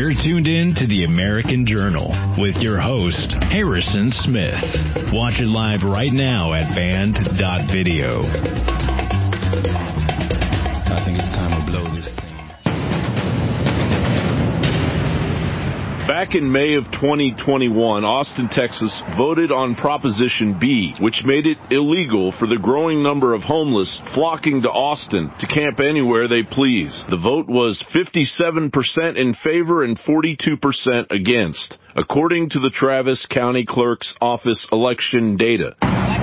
You're tuned in to the American Journal with your host, Harrison Smith. Watch it live right now at band.video. I think it's time to blow this thing. Back in May of 2021, Austin, Texas voted on Proposition B, which made it illegal for the growing number of homeless flocking to Austin to camp anywhere they please. The vote was 57% in favor and 42% against, according to the Travis County Clerk's Office election data.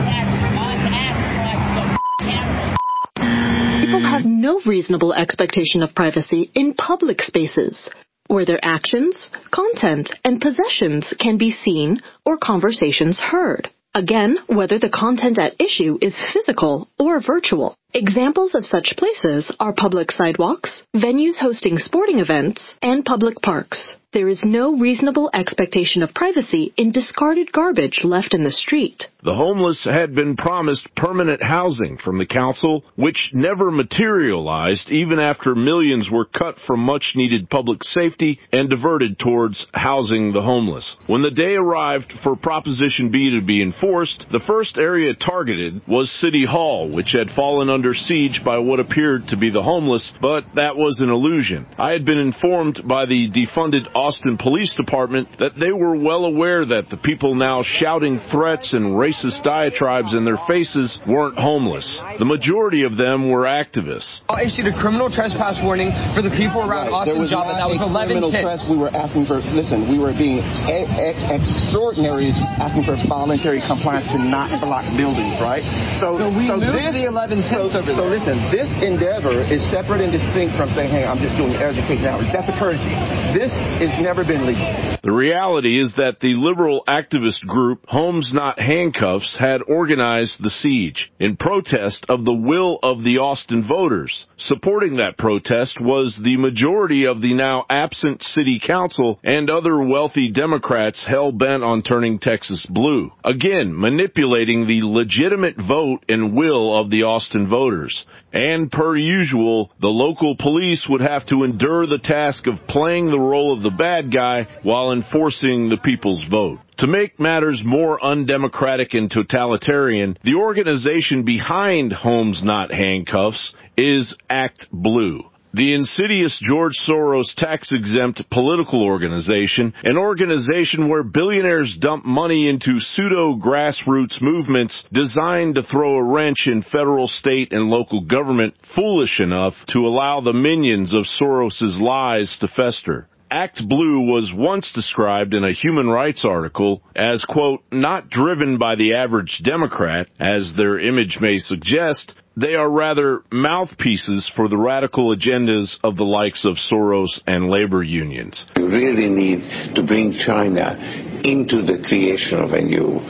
People have no reasonable expectation of privacy in public spaces, where their actions, content, and possessions can be seen or conversations heard. Again, whether the content at issue is physical or virtual. Examples of such places are public sidewalks, venues hosting sporting events, and public parks. There is no reasonable expectation of privacy in discarded garbage left in the street. The homeless had been promised permanent housing from the council, which never materialized even after millions were cut from much-needed public safety and diverted towards housing the homeless. When the day arrived for Proposition B to be enforced, the first area targeted was City Hall, which had fallen under siege by what appeared to be the homeless, but that was an illusion. I had been informed by the defunded Austin Police Department that they were well aware that the people now shouting threats and racist diatribes in their faces weren't homeless. The majority of them were activists. I issued a criminal trespass warning for the people around Austin Java. That was 11 tips. We were asking for, we were being extraordinary, asking for voluntary compliance to not block buildings, right? So we moved the 11 tips over there. So listen, this endeavor is separate and distinct from saying, hey, I'm just doing education outreach. That's a courtesy. This has never been legal. The reality is that the liberal activist group Homes Not Handcuffs had organized the siege in protest of the will of the Austin voters. Supporting that protest was the majority of the now absent city council and other wealthy Democrats hell-bent on turning Texas blue. Again, manipulating the legitimate vote and will of the Austin voters. And per usual, the local police would have to endure the task of playing the role of the bad guy while enforcing the people's vote. To make matters more undemocratic and totalitarian, the organization behind Homes Not Handcuffs is Act Blue. The insidious George Soros tax-exempt political organization, an organization where billionaires dump money into pseudo-grassroots movements designed to throw a wrench in federal, state, and local government foolish enough to allow the minions of Soros's lies to fester. Act Blue was once described in a human rights article as, quote, not driven by the average Democrat, as their image may suggest. They are rather mouthpieces for the radical agendas of the likes of Soros and labor unions. You really need to bring China into the creation of a new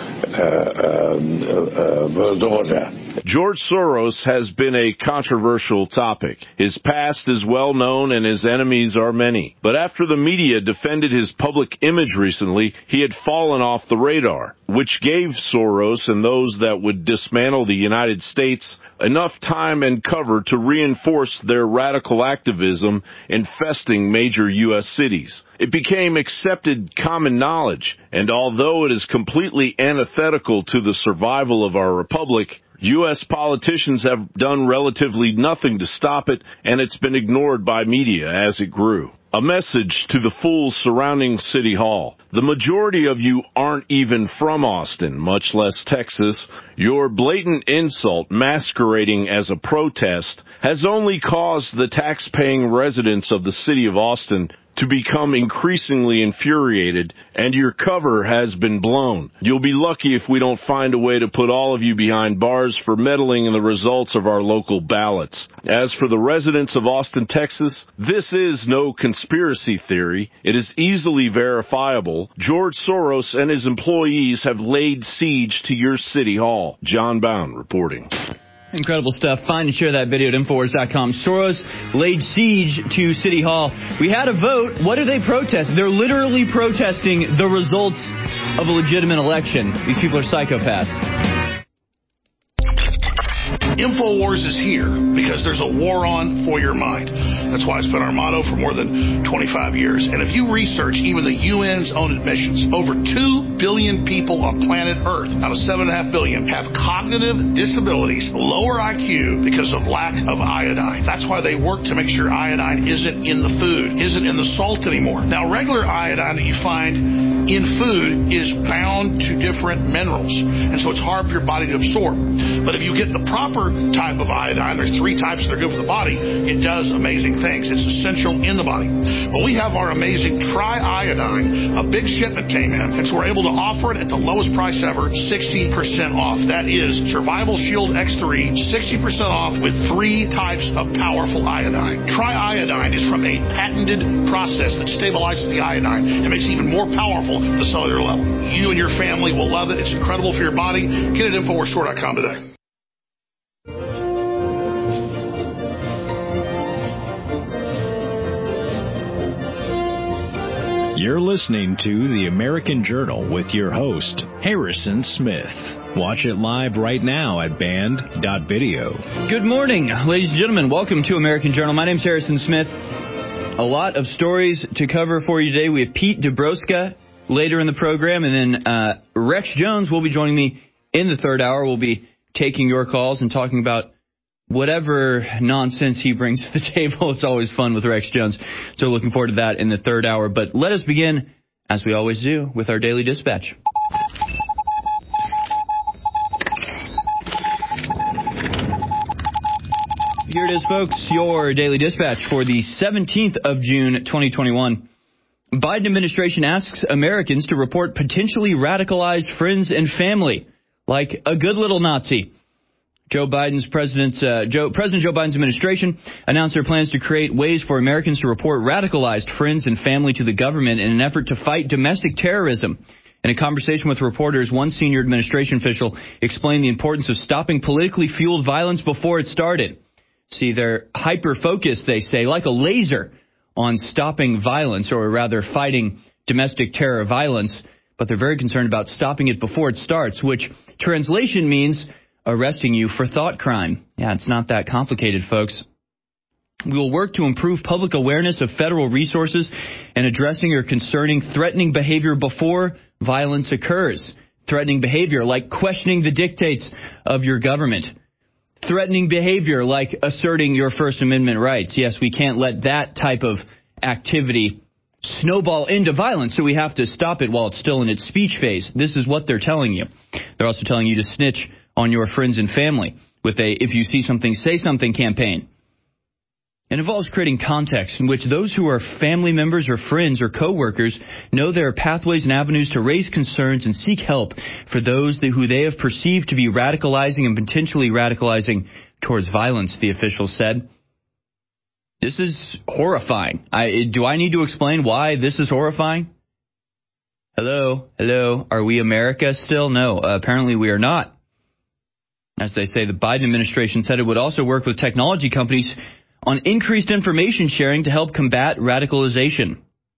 world order. George Soros has been a controversial topic. His past is well known and his enemies are many. But after the media defended his public image recently, he had fallen off the radar, which gave Soros and those that would dismantle the United States enough time and cover to reinforce their radical activism infesting major U.S. cities. It became accepted common knowledge, and although it is completely antithetical to the survival of our republic, U.S. politicians have done relatively nothing to stop it, and it's been ignored by media as it grew. A message to the fools surrounding City Hall. The majority of you aren't even from Austin, much less Texas. Your blatant insult masquerading as a protest has only caused the tax-paying residents of the city of Austin to become increasingly infuriated, and your cover has been blown. You'll be lucky if we don't find a way to put all of you behind bars for meddling in the results of our local ballots. As for the residents of Austin, Texas, this is no conspiracy theory. It is easily verifiable. George Soros and his employees have laid siege to your city hall. John Bound reporting. Incredible stuff. Find and share that video at Infowars.com. Soros laid siege to City Hall. We had a vote. What do they protest? They're literally protesting the results of a legitimate election. These people are psychopaths. InfoWars is here because there's a war on for your mind. That's why it's been our motto for more than 25 years. And if you research even the UN's own admissions, over 2 billion people on planet Earth out of 7.5 billion have cognitive disabilities, lower IQ because of lack of iodine. That's why they work to make sure iodine isn't in the food, isn't in the salt anymore. Now, regular iodine that you find in food is bound to different minerals, and so it's hard for your body to absorb. But if you get the proper type of iodine, there's 3 types that are good for the body, it does amazing things. It's essential in the body. Well, we have our amazing Tri-Iodine. A big shipment came in, and so we're able to offer it at the lowest price ever, 60% off. That is Survival Shield X3, 60% off with 3 types of powerful iodine. Tri-Iodine is from a patented process that stabilizes the iodine and makes it even more powerful at the cellular level. You and your family will love it. It's incredible for your body. Get it at InfoWarsStore.com today. You're listening to The American Journal with your host, Harrison Smith. Watch it live right now at band.video. Good morning, ladies and gentlemen. Welcome to American Journal. My name's Harrison Smith. A lot of stories to cover for you today. We have Pete Dobroska later in the program, and then Rex Jones will be joining me in the third hour. We'll be taking your calls and talking about whatever nonsense he brings to the table. It's always fun with Rex Jones. So looking forward to that in the third hour. But let us begin, as we always do, with our Daily Dispatch. Here it is, folks, your Daily Dispatch for the 17th of June, 2021. Biden administration asks Americans to report potentially radicalized friends and family, like a good little Nazi. President Joe Biden's administration announced their plans to create ways for Americans to report radicalized friends and family to the government in an effort to fight domestic terrorism. In a conversation with reporters, one senior administration official explained the importance of stopping politically fueled violence before it started. See, they're hyper-focused, they say, like a laser on stopping violence, or rather fighting domestic terror violence, but they're very concerned about stopping it before it starts, which translation means arresting you for thought crime. Yeah, it's not that complicated, folks. We will work to improve public awareness of federal resources and addressing or concerning threatening behavior before violence occurs. Threatening behavior like questioning the dictates of your government. Threatening behavior like asserting your First Amendment rights. Yes, we can't let that type of activity snowball into violence, so we have to stop it while it's still in its speech phase. This is what they're telling you. They're also telling you to snitch on your friends and family with a "if you see something, say something" campaign. It involves creating context in which those who are family members or friends or coworkers know there are pathways and avenues to raise concerns and seek help for those who they have perceived to be radicalizing and potentially radicalizing towards violence, the official said. This is horrifying. Do I need to explain why this is horrifying? Hello? Are we America still? No, apparently we are not. As they say, the Biden administration said it would also work with technology companies on increased information sharing to help combat radicalization.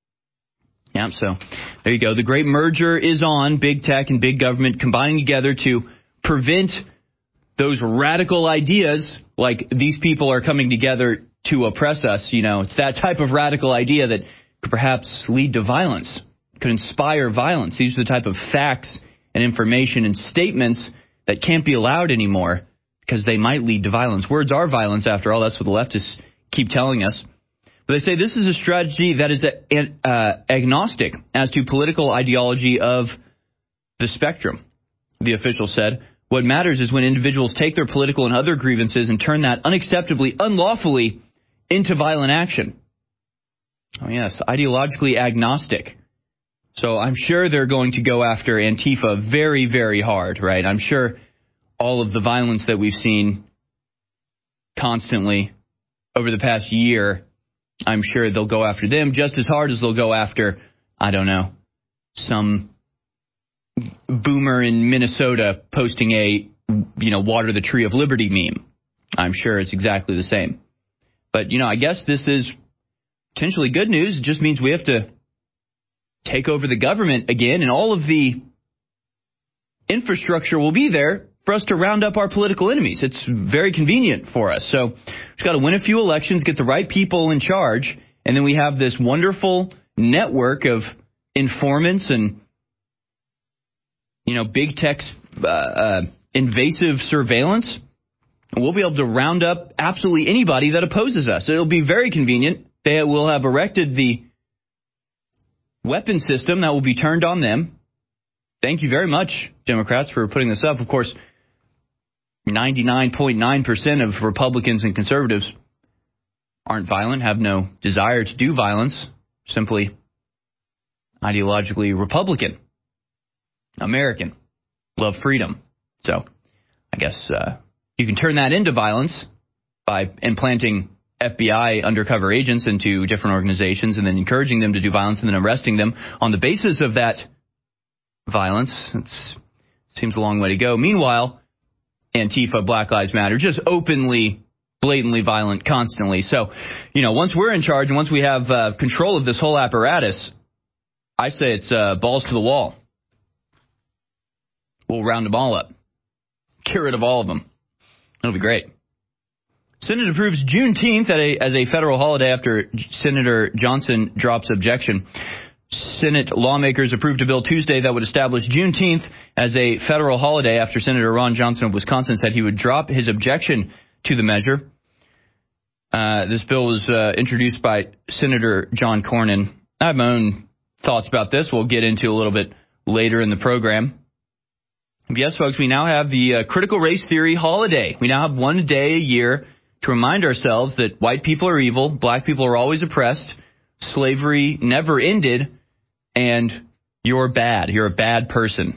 Yeah, so there you go. The great merger is on, big tech and big government combining together to prevent those radical ideas like these people are coming together to oppress us. You know, it's that type of radical idea that could perhaps lead to violence, could inspire violence. These are the type of facts and information and statements that can't be allowed anymore, because they might lead to violence. Words are violence, after all. That's what the leftists keep telling us. But they say this is a strategy that is agnostic as to political ideology of the spectrum, the official said. What matters is when individuals take their political and other grievances and turn that unacceptably, unlawfully into violent action. Oh, yes, ideologically agnostic. So I'm sure they're going to go after Antifa very, very hard, right? I'm sure all of the violence that we've seen constantly over the past year, I'm sure they'll go after them just as hard as they'll go after, I don't know, some boomer in Minnesota posting a, water the tree of liberty meme. I'm sure it's exactly the same. But, I guess this is potentially good news. It just means we have to take over the government again, and all of the infrastructure will be there for us to round up our political enemies. It's very convenient for us. So we've got to win a few elections, get the right people in charge, and then we have this wonderful network of informants and, big tech invasive surveillance. And we'll be able to round up absolutely anybody that opposes us. It'll be very convenient. They will have erected the weapon system that will be turned on them. Thank you very much, Democrats, for putting this up. Of course, 99.9% of Republicans and conservatives aren't violent, have no desire to do violence, simply ideologically Republican, American, love freedom. So I guess you can turn that into violence by implanting FBI undercover agents into different organizations and then encouraging them to do violence and then arresting them on the basis of that violence. It seems a long way to go. Meanwhile, Antifa, Black Lives Matter, just openly, blatantly violent constantly. So, once we're in charge and once we have control of this whole apparatus, I say it's balls to the wall. We'll round them all up. Get rid of all of them. It'll be great. Senate approves Juneteenth as a federal holiday after Senator Johnson drops objection. Senate lawmakers approved a bill Tuesday that would establish Juneteenth as a federal holiday after Senator Ron Johnson of Wisconsin said he would drop his objection to the measure. This bill was introduced by Senator John Cornyn. I have my own thoughts about this. We'll get into a little bit later in the program. Yes, folks, we now have the critical race theory holiday. We now have one day a year to remind ourselves that white people are evil, black people are always oppressed, slavery never ended, and you're bad. You're a bad person.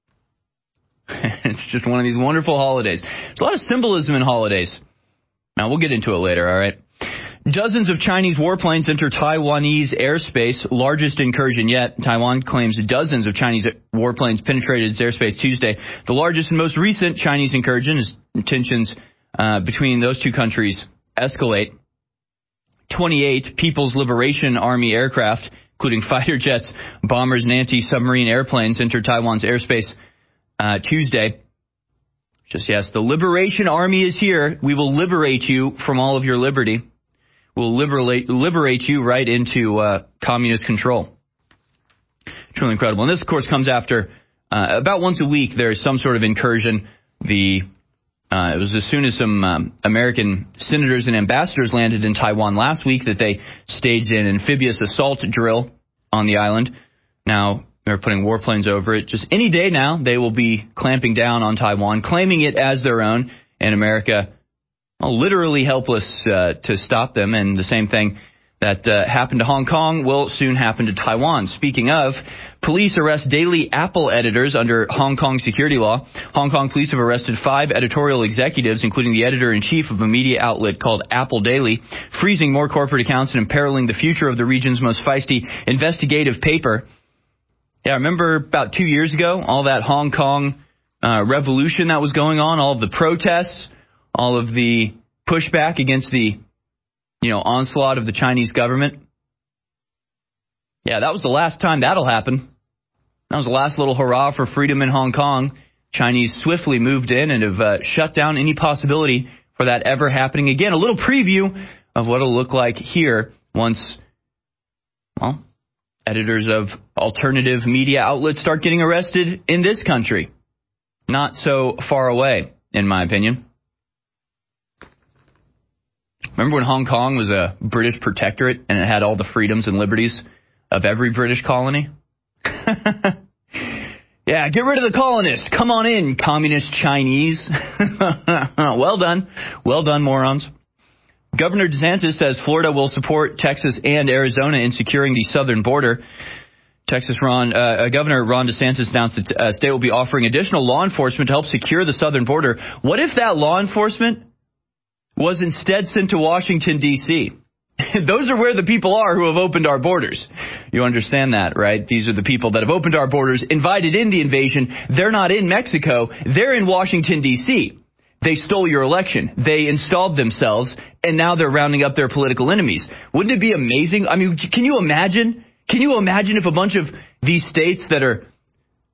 It's just one of these wonderful holidays. There's a lot of symbolism in holidays. Now, we'll get into it later, all right? Dozens of Chinese warplanes enter Taiwanese airspace, largest incursion yet. Taiwan claims dozens of Chinese warplanes penetrated its airspace Tuesday. The largest and most recent Chinese incursion as tensions between those two countries escalate. 28 People's Liberation Army aircraft, including fighter jets, bombers, and anti-submarine airplanes, entered Taiwan's airspace Tuesday. Just yes, the Liberation Army is here. We will liberate you from all of your liberty. We'll liberate you right into communist control. Truly incredible. And this, of course, comes after about once a week there is some sort of incursion. It was as soon as some American senators and ambassadors landed in Taiwan last week that they staged an amphibious assault drill on the island. Now they're putting warplanes over it. Just any day now, they will be clamping down on Taiwan, claiming it as their own, and America literally helpless to stop them. And the same thing that happened to Hong Kong will soon happen to Taiwan. Speaking of, police arrest daily Apple editors under Hong Kong security law. Hong Kong police have arrested 5 editorial executives, including the editor-in-chief of a media outlet called Apple Daily, freezing more corporate accounts and imperiling the future of the region's most feisty investigative paper. Yeah, remember about 2 years ago, all that Hong Kong revolution that was going on, all of the protests, all of the pushback against the onslaught of the Chinese government. Yeah, that was the last time that'll happen. That was the last little hurrah for freedom in Hong Kong. Chinese swiftly moved in and have shut down any possibility for that ever happening again. A little preview of what it'll look like here once, editors of alternative media outlets start getting arrested in this country. Not so far away, in my opinion. Remember when Hong Kong was a British protectorate and it had all the freedoms and liberties of every British colony? Yeah, get rid of the colonists. Come on in, communist Chinese. Well done. Well done, morons. Governor DeSantis says Florida will support Texas and Arizona in securing the southern border. Governor Ron DeSantis announced that state will be offering additional law enforcement to help secure the southern border. What if that law enforcement was instead sent to Washington, D.C.? Those are where the people are who have opened our borders. You understand that, right? These are the people that have opened our borders, invited in the invasion. They're not in Mexico. They're in Washington, D.C. They stole your election. They installed themselves, and now they're rounding up their political enemies. Wouldn't it be amazing? I mean, can you imagine? Can you imagine if a bunch of these states that are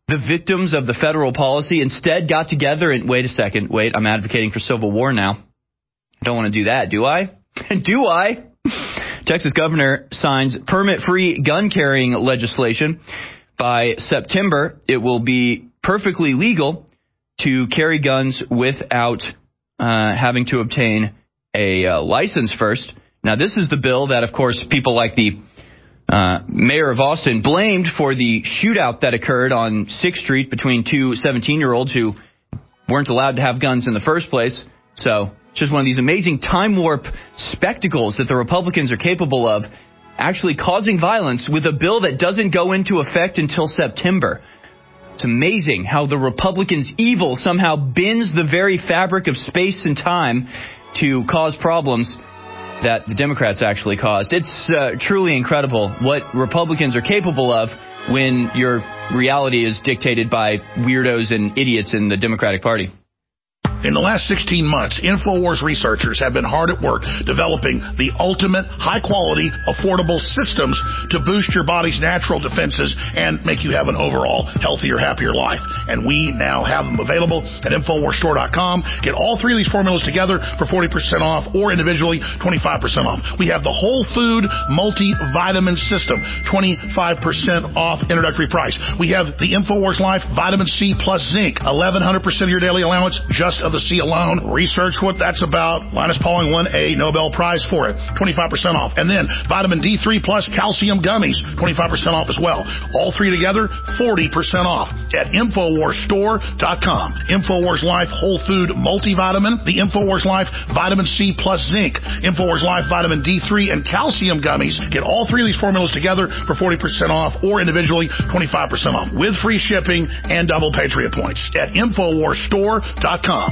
the victims of the federal policy instead got together and, wait, I'm advocating for civil war now. I don't want to do that, do I? Do I? Texas governor signs permit-free gun carrying legislation. By September, it will be perfectly legal to carry guns without having to obtain a license first. Now, this is the bill that, of course, people like the mayor of Austin blamed for the shootout that occurred on 6th Street between two 17-year-olds who weren't allowed to have guns in the first place. So it's just one of these amazing time warp spectacles that the Republicans are capable of, actually causing violence with a bill that doesn't go into effect until September. It's amazing how the Republicans' evil somehow bends the very fabric of space and time to cause problems that the Democrats actually caused. It's truly incredible what Republicans are capable of when your reality is dictated by weirdos and idiots in the Democratic Party. In the last 16 months, InfoWars researchers have been hard at work developing the ultimate, high-quality, affordable systems to boost your body's natural defenses and make you have an overall healthier, happier life. And we now have them available at InfoWarsStore.com. Get all three of these formulas together for 40% off or individually 25% off. We have the Whole Food Multivitamin System, 25% off introductory price. We have the InfoWars Life Vitamin C plus Zinc, 1,100% of your daily allowance just of the C alone. Research what that's about. Linus Pauling won a Nobel Prize for it. 25% off. And then Vitamin D3 plus Calcium Gummies, 25% off as well. All three together, 40% off at InfoWarsStore.com. InfoWars Life Whole Food Multivitamin, the InfoWars Life Vitamin C plus Zinc, InfoWars Life Vitamin D3 and Calcium Gummies. Get all three of these formulas together for 40% off or individually 25% off with free shipping and double Patriot points at InfoWarsStore.com.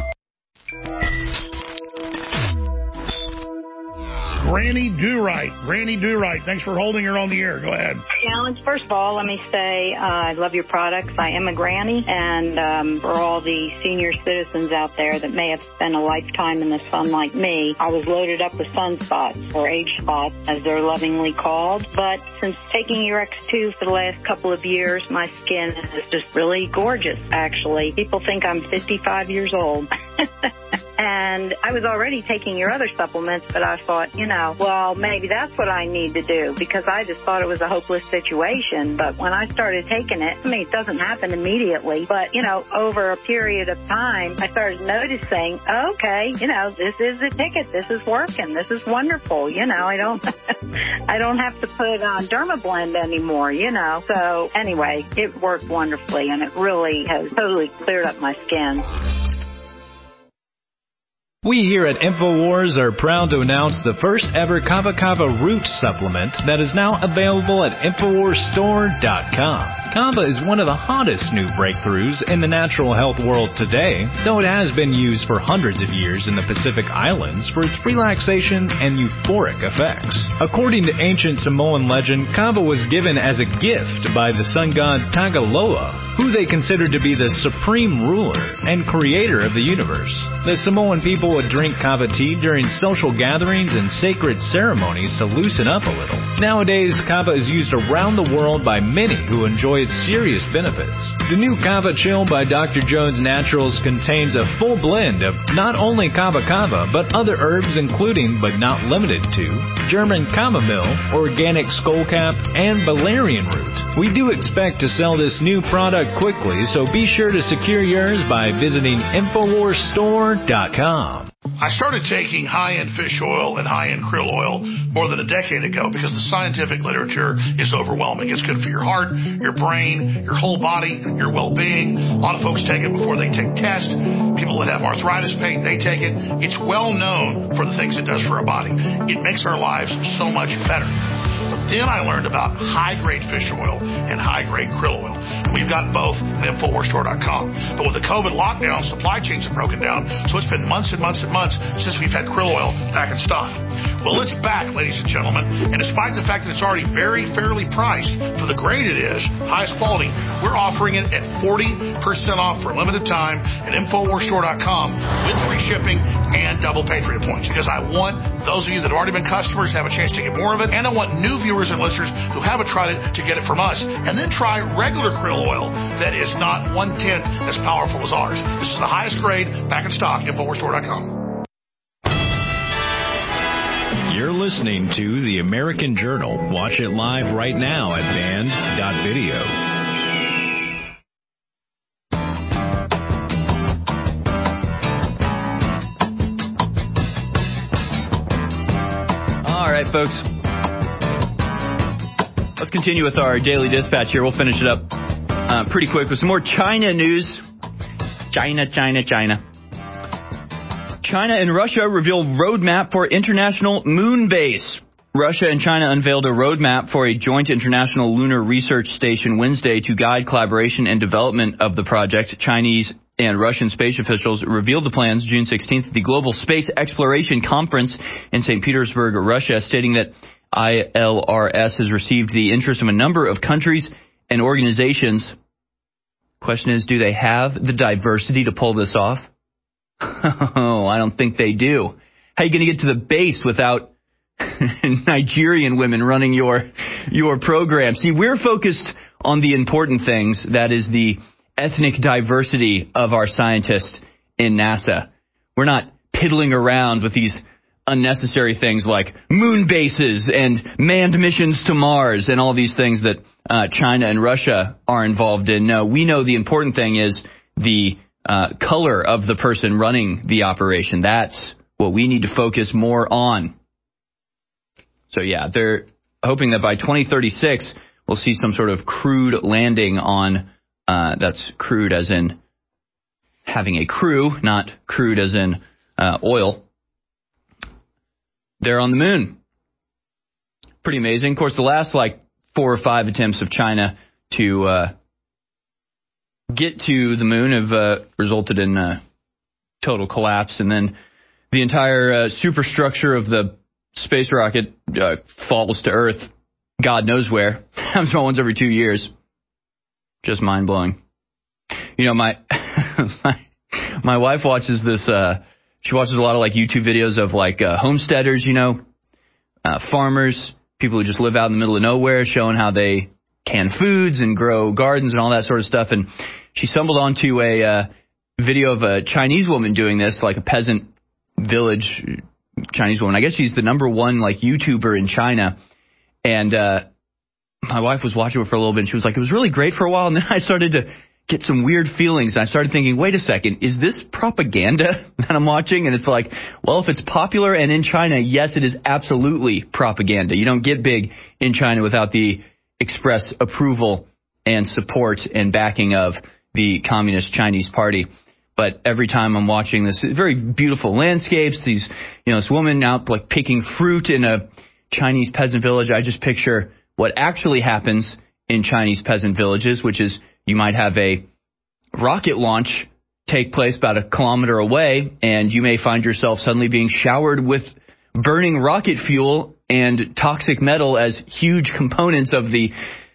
Granny Do-Right, thanks for holding her on the air. Go ahead. Challenge. First of all, let me say I love your products. I am a granny, and for all the senior citizens out there that may have spent a lifetime in the sun like me, I was loaded up with sunspots, or age spots, as they're lovingly called. But since taking your X2 for the last couple of years, my skin is just really gorgeous, actually. People think I'm 55 years old. And I was already taking your other supplements, but I thought, well, maybe that's what I need to do, because I just thought it was a hopeless situation. But when I started taking it, it doesn't happen immediately, but, over a period of time, I started noticing, okay, this is the ticket. This is working. This is wonderful. I don't, I don't have to put on Dermablend anymore, So anyway, it worked wonderfully, and it really has totally cleared up my skin. We here at InfoWars are proud to announce the first ever Kava Kava Root supplement that is now available at InfoWarsStore.com. Kava is one of the hottest new breakthroughs in the natural health world today, though it has been used for hundreds of years in the Pacific Islands for its relaxation and euphoric effects. According to ancient Samoan legend, Kava was given as a gift by the sun god Tagaloa, who they considered to be the supreme ruler and creator of the universe. The Samoan people would drink kava tea during social gatherings and sacred ceremonies to loosen up a little. Nowadays, kava is used around the world by many who enjoy its serious benefits. The new Kava Chill by Dr. Jones Naturals contains a full blend of not only kava kava, but other herbs including, but not limited to, German chamomile, organic skullcap, and valerian root. We do expect to sell this new product quickly, so be sure to secure yours by visiting InfoWarsStore.com. I started taking high-end fish oil and high-end krill oil more than a decade ago because the scientific literature is overwhelming. It's good for your heart, your brain, your whole body, your well-being. A lot of folks take it before they take tests. People that have arthritis pain, they take it. It's well known for the things it does for our body. It makes our lives so much better. But then I learned about high-grade fish oil and high-grade krill oil. We've got both at InfoWarsStore.com. But with the COVID lockdown, supply chains have broken down, so it's been months and months and months since we've had krill oil back in stock. Well, it's back, ladies and gentlemen, and despite the fact that it's already very fairly priced for the grade it is, highest quality, we're offering it at 40% off for a limited time at InfoWarsStore.com with free shipping and double Patriot points because I want those of you that have already been customers to have a chance to get more of it, and I want new viewers and listeners who haven't tried it to get it from us, and then try regular krill oil that is not 1/10 as powerful as ours. This is the highest grade, back in stock, InfoWarsStore.com. You're listening to The American Journal. Watch it live right now at band.video. All right, folks. Let's continue with our daily dispatch here. We'll finish it up pretty quick with some more China news. China. China and Russia reveal roadmap for international moon base. Russia and China unveiled a roadmap for a joint international lunar research station Wednesday to guide collaboration and development of the project. Chinese and Russian space officials revealed the plans June 16th at the Global Space Exploration Conference in St. Petersburg, Russia, stating that ILRS has received the interest of a number of countries and organizations. Question is, do they have the diversity to pull this off? Oh, I don't think they do. How are you going to get to the base without Nigerian women running your program? See, we're focused on the important things. That is the ethnic diversity of our scientists in NASA. We're not piddling around with these unnecessary things like moon bases and manned missions to Mars and all these things that China and Russia are involved in. No, we know the important thing is the color of the person running the operation. That's what we need to focus more on. So, yeah, they're hoping that by 2036, we'll see some sort of crewed landing on, that's crewed as in having a crew, not crude as in oil. They're on the moon. Pretty amazing. Of course, the last 4 or 5 attempts of China to get to the moon have resulted in total collapse, and then the entire superstructure of the space rocket falls to Earth. God knows where. Happens about once every 2 years. Just mind-blowing. You know, my wife watches this, she watches a lot of YouTube videos of homesteaders, farmers, people who just live out in the middle of nowhere, showing how they can foods and grow gardens and all that sort of stuff. And she stumbled onto a video of a Chinese woman doing this, a peasant village Chinese woman. I guess she's the number one YouTuber in China. And my wife was watching her for a little bit, and she was like, it was really great for a while. And then I started to get some weird feelings. And I started thinking, wait a second, is this propaganda that I'm watching? And it's well, if it's popular and in China, yes, it is absolutely propaganda. You don't get big in China without the express approval and support and backing of the Communist Chinese Party. But every time I'm watching this very beautiful landscapes, these, this woman out picking fruit in a Chinese peasant village, I just picture what actually happens in Chinese peasant villages, which is you might have a rocket launch take place about a kilometer away, and you may find yourself suddenly being showered with burning rocket fuel and toxic metal as huge components of the,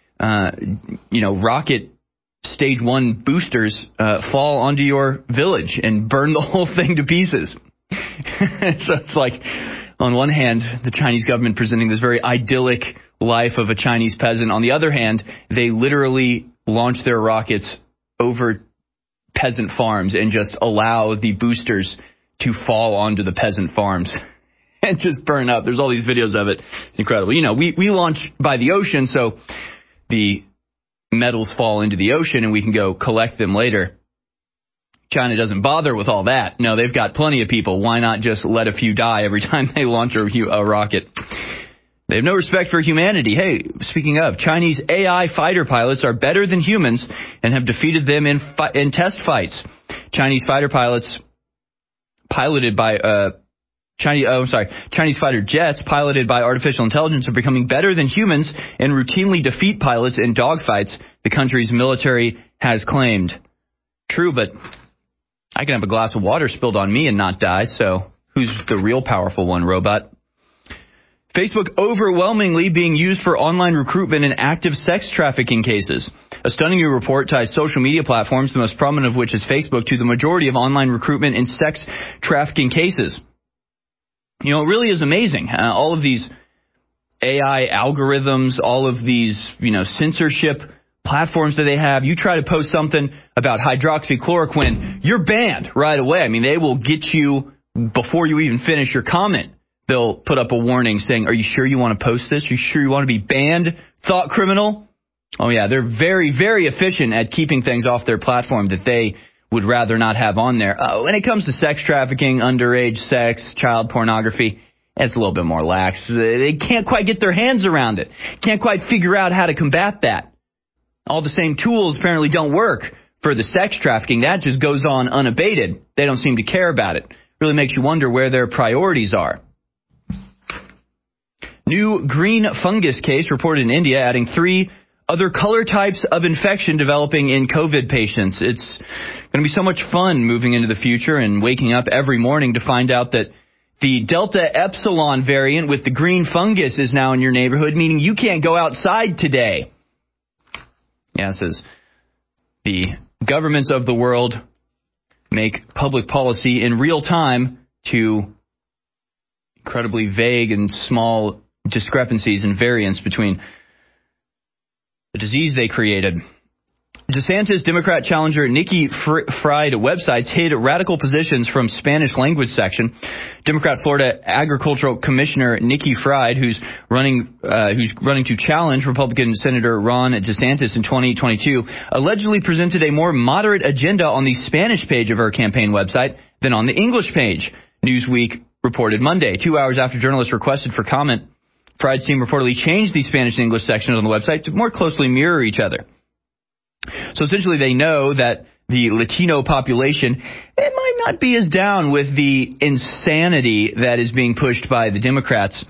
rocket stage 1 boosters fall onto your village and burn the whole thing to pieces. So it's on one hand, the Chinese government presenting this very idyllic life of a Chinese peasant. On the other hand, they literally launch their rockets over peasant farms and just allow the boosters to fall onto the peasant farms and just burn up. There's all these videos of it. Incredible. We launch by the ocean, so the metals fall into the ocean and we can go collect them later. China doesn't bother with all that. No, they've got plenty of people. Why not just let a few die every time they launch a rocket? They have no respect for humanity. Hey, speaking of, Chinese AI fighter pilots are better than humans and have defeated them in test fights. Chinese fighter pilots piloted by Chinese fighter jets piloted by artificial intelligence are becoming better than humans and routinely defeat pilots in dogfights, the country's military has claimed. True, but I can have a glass of water spilled on me and not die, so who's the real powerful one, robot? Facebook overwhelmingly being used for online recruitment and active sex trafficking cases. A stunning new report ties social media platforms, the most prominent of which is Facebook, to the majority of online recruitment and sex trafficking cases. It really is amazing. All of these AI algorithms, all of these, censorship platforms that they have. You try to post something about hydroxychloroquine, you're banned right away. I mean, they will get you before you even finish your comment. They'll put up a warning saying, are you sure you want to post this? Are you sure you want to be banned, thought criminal? Oh, yeah, they're very, very efficient at keeping things off their platform that they would rather not have on there. When it comes to sex trafficking, underage sex, child pornography, it's a little bit more lax. They can't quite get their hands around it. Can't quite figure out how to combat that. All the same tools apparently don't work for the sex trafficking. That just goes on unabated. They don't seem to care about it. Really makes you wonder where their priorities are. New green fungus case reported in India, adding 3 other color types of infection developing in COVID patients. It's going to be so much fun moving into the future and waking up every morning to find out that the Delta Epsilon variant with the green fungus is now in your neighborhood, meaning you can't go outside today. Yeah, it says the governments of the world make public policy in real time to incredibly vague and small discrepancies and variance between the disease they created. DeSantis Democrat challenger Nikki Fried websites hid radical positions from Spanish language section. Democrat Florida Agricultural Commissioner Nikki Fried, who's running to challenge Republican Senator Ron DeSantis in 2022, allegedly presented a more moderate agenda on the Spanish page of her campaign website than on the English page. Newsweek reported Monday, 2 hours after journalists requested for comment. Fried's team reportedly changed the Spanish and English sections on the website to more closely mirror each other. So essentially they know that the Latino population, it might not be as down with the insanity that is being pushed by the Democrats.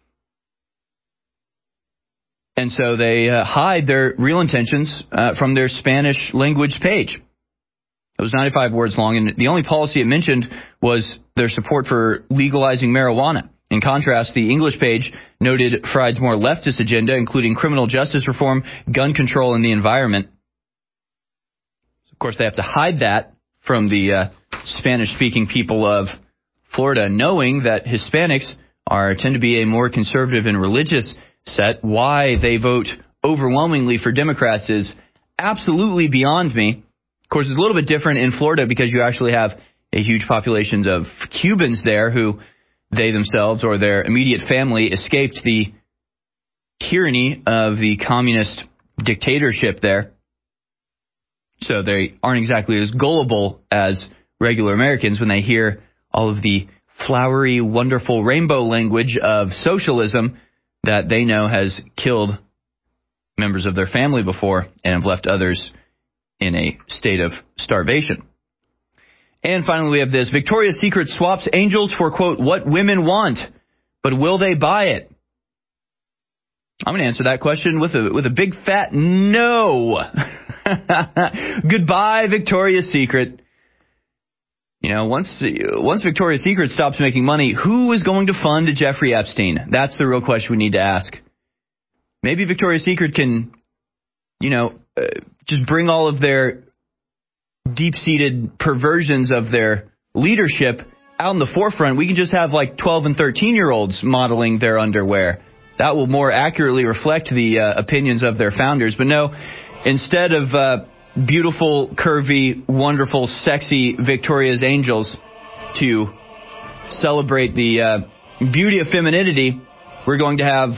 And so they hide their real intentions from their Spanish language page. It was 95 words long, and the only policy it mentioned was their support for legalizing marijuana. In contrast, the English page noted Fried's more leftist agenda, including criminal justice reform, gun control, and the environment. Of course, they have to hide that from the Spanish-speaking people of Florida, knowing that Hispanics tend to be a more conservative and religious set. Why they vote overwhelmingly for Democrats is absolutely beyond me. Of course, it's a little bit different in Florida because you actually have a huge population of Cubans there who they themselves or their immediate family escaped the tyranny of the communist dictatorship there. So they aren't exactly as gullible as regular Americans when they hear all of the flowery, wonderful rainbow language of socialism that they know has killed members of their family before and have left others in a state of starvation. And finally, we have this. Victoria's Secret swaps angels for, quote, what women want, but will they buy it? I'm going to answer that question with a big fat no. Goodbye, Victoria's Secret. You know, once Victoria's Secret stops making money, who is going to fund Jeffrey Epstein? That's the real question we need to ask. Maybe Victoria's Secret can, just bring all of their deep-seated perversions of their leadership out in the forefront. We can just have like 12 and 13-year-olds modeling their underwear. That will more accurately reflect the opinions of their founders. But no, instead of beautiful, curvy, wonderful, sexy Victoria's angels to celebrate the beauty of femininity, we're going to have,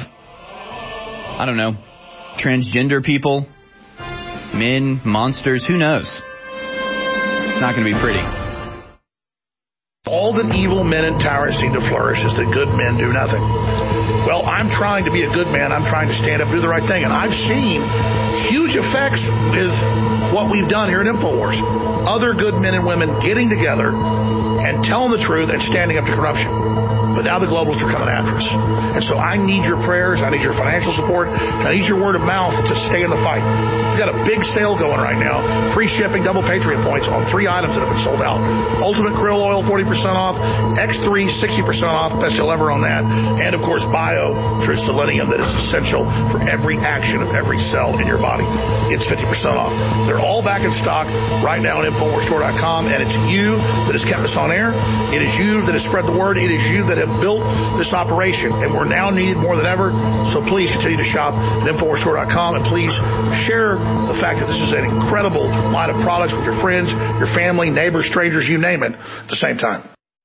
transgender people, men, monsters, who knows? It's not going to be pretty. All that evil men and tyrants need to flourish is that good men do nothing. Well, I'm trying to be a good man. I'm trying to stand up, do the right thing. And I've seen huge effects with what we've done here at InfoWars. Other good men and women getting together and telling the truth and standing up to corruption. But now the globalists are coming after us. And so I need your prayers. I need your financial support. I need your word of mouth to stay in the fight. We've got a big sale going right now. Free shipping, double Patriot points on 3 items that have been sold out. Ultimate Krill Oil, 40% off. X3, 60% off. Best you'll ever on that. And, of course, Bio True Selenium that is essential for every action of every cell in your body. It's 50% off. They're all back in stock right now at InfoWarsStore.com. And it's you that has kept us on air. It is you that has spread the word. It is you that that built this operation, and we're now needed more than ever. So please continue to shop at InfoWarsStore.com, and please share the fact that this is an incredible line of products with your friends, your family, neighbors, strangers, you name it, at the same time.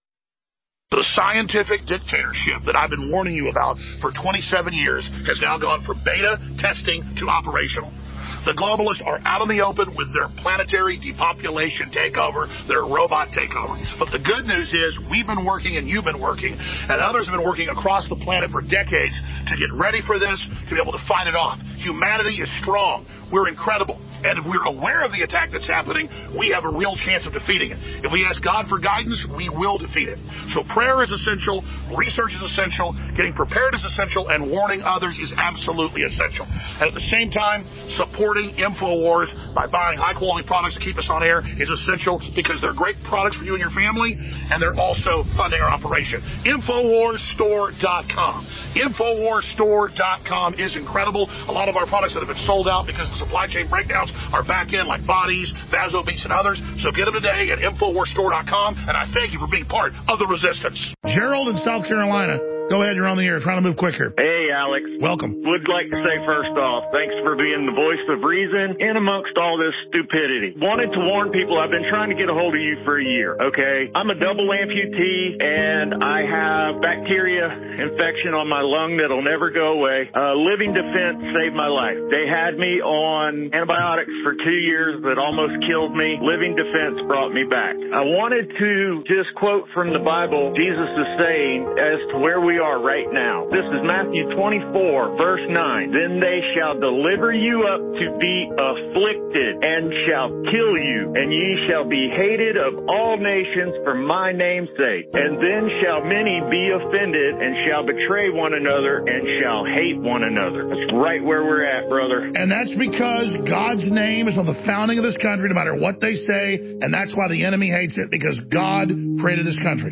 The scientific dictatorship that I've been warning you about for 27 years has now gone from beta testing to operational. The globalists are out in the open with their planetary depopulation takeover, their robot takeover. But the good news is we've been working and you've been working, and others have been working across the planet for decades to get ready for this, to be able to fight it off. Humanity is strong. We're incredible. And if we're aware of the attack that's happening, we have a real chance of defeating it. If we ask God for guidance, we will defeat it. So prayer is essential, research is essential, getting prepared is essential, and warning others is absolutely essential. And at the same time, supporting InfoWars by buying high-quality products to keep us on air is essential because they're great products for you and your family, and they're also funding our operation. InfoWarsStore.com. InfoWarsStore.com is incredible. A lot of our products that have been sold out because the supply chain breakdowns are back in, like bodies, Vasobeats, and others. So get them today at InfoWarsStore.com, and I thank you for being part of the resistance. Gerald in South Carolina. Go ahead, you're on the air. Trying to move quicker. Hey, Alex. Welcome. Would like to say first off, thanks for being the voice of reason in amongst all this stupidity. Wanted to warn people, I've been trying to get a hold of you for a year, okay? I'm a double amputee, and I have bacteria infection on my lung that'll never go away. Living Defense saved my life. They had me on antibiotics for 2 years that almost killed me. Living Defense brought me back. I wanted to just quote from the Bible, Jesus is saying, as to where we are right now. This is Matthew 24, verse 9. Then they shall deliver you up to be afflicted and shall kill you, and ye shall be hated of all nations for my name's sake. And then shall many be offended and shall betray one another and shall hate one another. That's right where we're at, brother. And that's because God's name is on the founding of this country, no matter what they say, and that's why the enemy hates it, because God created this country.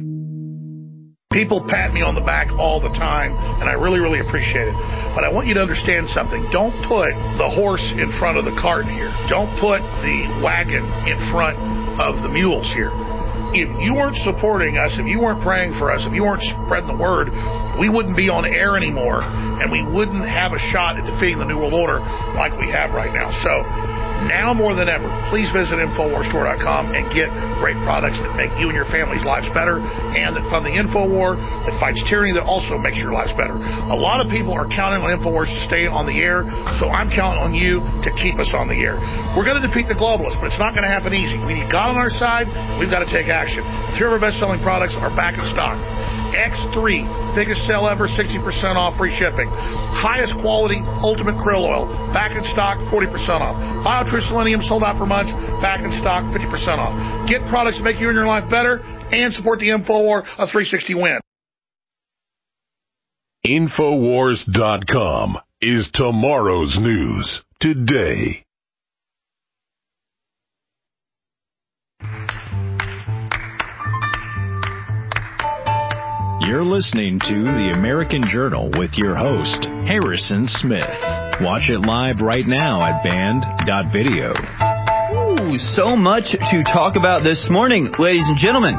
People pat me on the back all the time, and I really, really appreciate it. But I want you to understand something. Don't put the horse in front of the cart here. Don't put the wagon in front of the mules here. If you weren't supporting us, if you weren't praying for us, if you weren't spreading the word, we wouldn't be on air anymore, and we wouldn't have a shot at defeating the New World Order like we have right now. So now more than ever, please visit InfoWarsStore.com and get great products that make you and your family's lives better and that fund the InfoWar, that fights tyranny, that also makes your lives better. A lot of people are counting on InfoWars to stay on the air, so I'm counting on you to keep us on the air. We're going to defeat the globalists, but it's not going to happen easy. We need God on our side. We've got to take action. 3 of our best-selling products are back in stock. X3, biggest sale ever, 60% off, free shipping. Highest quality, ultimate krill oil, back in stock, 40% off. BioTrue Selenium, sold out for months, back in stock, 50% off. Get products that make you and your life better and support the InfoWar, a 360 win. Infowars.com is tomorrow's news today. You're listening to The American Journal with your host, Harrison Smith. Watch it live right now at band.video. Ooh, so much to talk about this morning, ladies and gentlemen.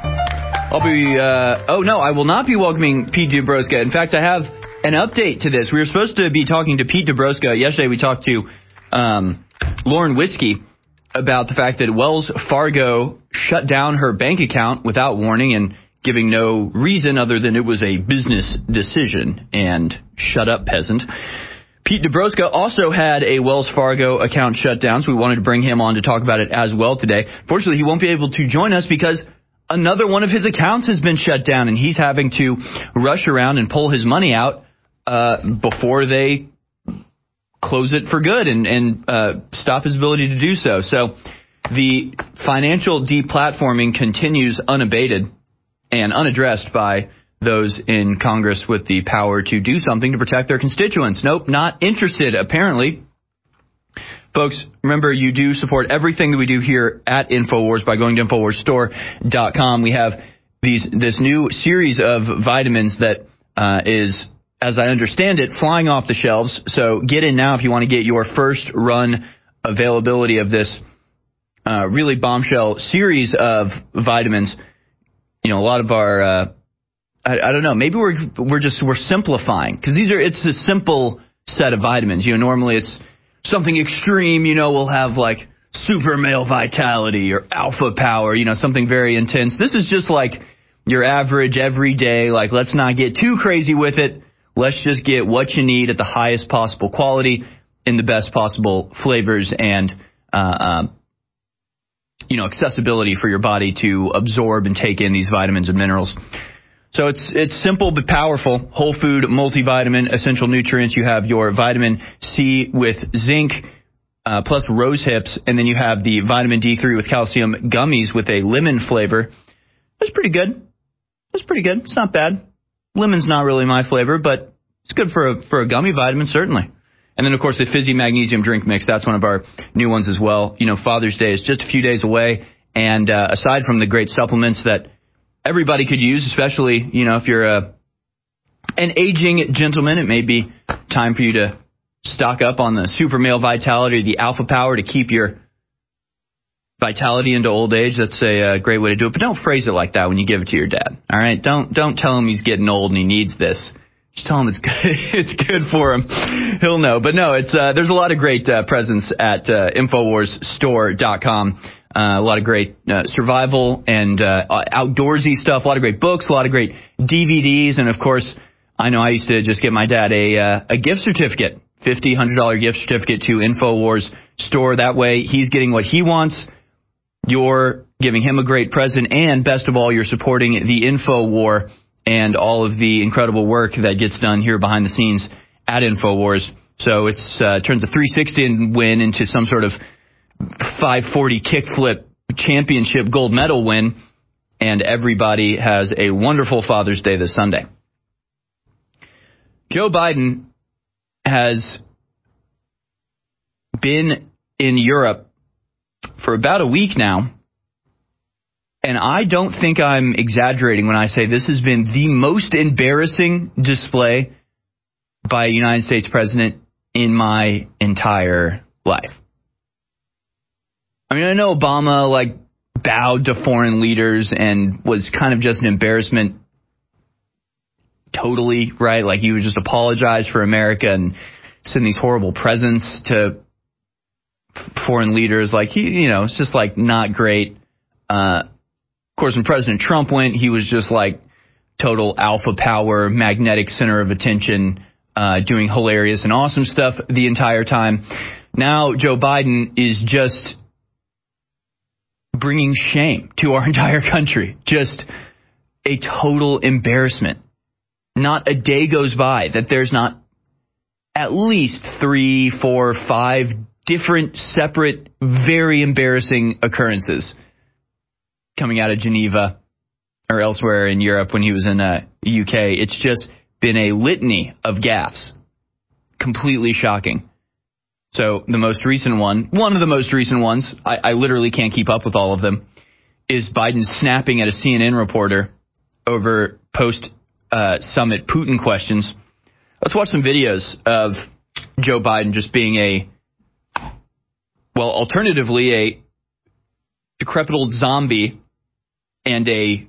I will not be welcoming Pete Dubroska. In fact, I have an update to this. We were supposed to be talking to Pete Dubroska. Yesterday we talked to Lauren Witzke about the fact that Wells Fargo shut down her bank account without warning and giving no reason other than it was a business decision. And shut up, peasant. Pete Dubroska also had a Wells Fargo account shut down, so we wanted to bring him on to talk about it as well today. Fortunately, he won't be able to join us because another one of his accounts has been shut down, and he's having to rush around and pull his money out before they close it for good and stop his ability to do so. So the financial deplatforming continues unabated and unaddressed by those in Congress with the power to do something to protect their constituents. Nope, not interested, apparently. Folks, remember, you do support everything that we do here at InfoWars by going to InfoWarsStore.com. We have this new series of vitamins that is, as I understand it, flying off the shelves. So get in now if you want to get your first run availability of this really bombshell series of vitamins. You know, a lot of our I don't know. Maybe we're simplifying, because it's a simple set of vitamins. Normally it's something extreme. We'll have like super male vitality or alpha power. Something very intense. This is just like your average everyday. Like, let's not get too crazy with it. Let's just get what you need at the highest possible quality in the best possible flavors and accessibility for your body to absorb and take in these vitamins and minerals. So it's simple but powerful. Whole food multivitamin, essential nutrients. You have your vitamin C with zinc, plus rose hips, and then you have the vitamin D3 with calcium gummies with a lemon flavor. That's pretty good. It's not bad. Lemon's not really my flavor, but it's good for a gummy vitamin, certainly. And then, of course, the Fizzy Magnesium Drink Mix. That's one of our new ones as well. Father's Day is just a few days away. And aside from the great supplements that everybody could use, especially, if you're an aging gentleman, it may be time for you to stock up on the super male vitality or the alpha power to keep your vitality into old age. That's a great way to do it. But don't phrase it like that when you give it to your dad. All right? Don't tell him he's getting old and he needs this. Just tell him it's good. It's good for him. He'll know. But no, there's a lot of great presents at InfoWarsStore.com. A lot of great survival and outdoorsy stuff. A lot of great books. A lot of great DVDs. And, of course, I know I used to just get my dad a gift certificate, $100 gift certificate to InfoWars Store. That way he's getting what he wants. You're giving him a great present. And, best of all, you're supporting the InfoWar and all of the incredible work that gets done here behind the scenes at InfoWars. So it's turns a 360 win into some sort of 540 kickflip championship gold medal win, and everybody has a wonderful Father's Day this Sunday. Joe Biden has been in Europe for about a week now, and I don't think I'm exaggerating when I say this has been the most embarrassing display by a United States president in my entire life. I mean, I know Obama, bowed to foreign leaders and was kind of just an embarrassment totally, right? Like, he would just apologize for America and send these horrible presents to foreign leaders. It's just, not great. Of course, when President Trump went, he was just total alpha power, magnetic center of attention, doing hilarious and awesome stuff the entire time. Now Joe Biden is just bringing shame to our entire country. Just a total embarrassment. Not a day goes by that there's not at least 3, 4, 5 different, separate, very embarrassing occurrences coming out of Geneva or elsewhere in Europe when he was in UK. It's just been a litany of gaffes. Completely shocking. So the most recent one of the most recent ones, I literally can't keep up with all of them, is Biden snapping at a CNN reporter over post-summit Putin questions. Let's watch some videos of Joe Biden just being alternatively a decrepit old zombie and a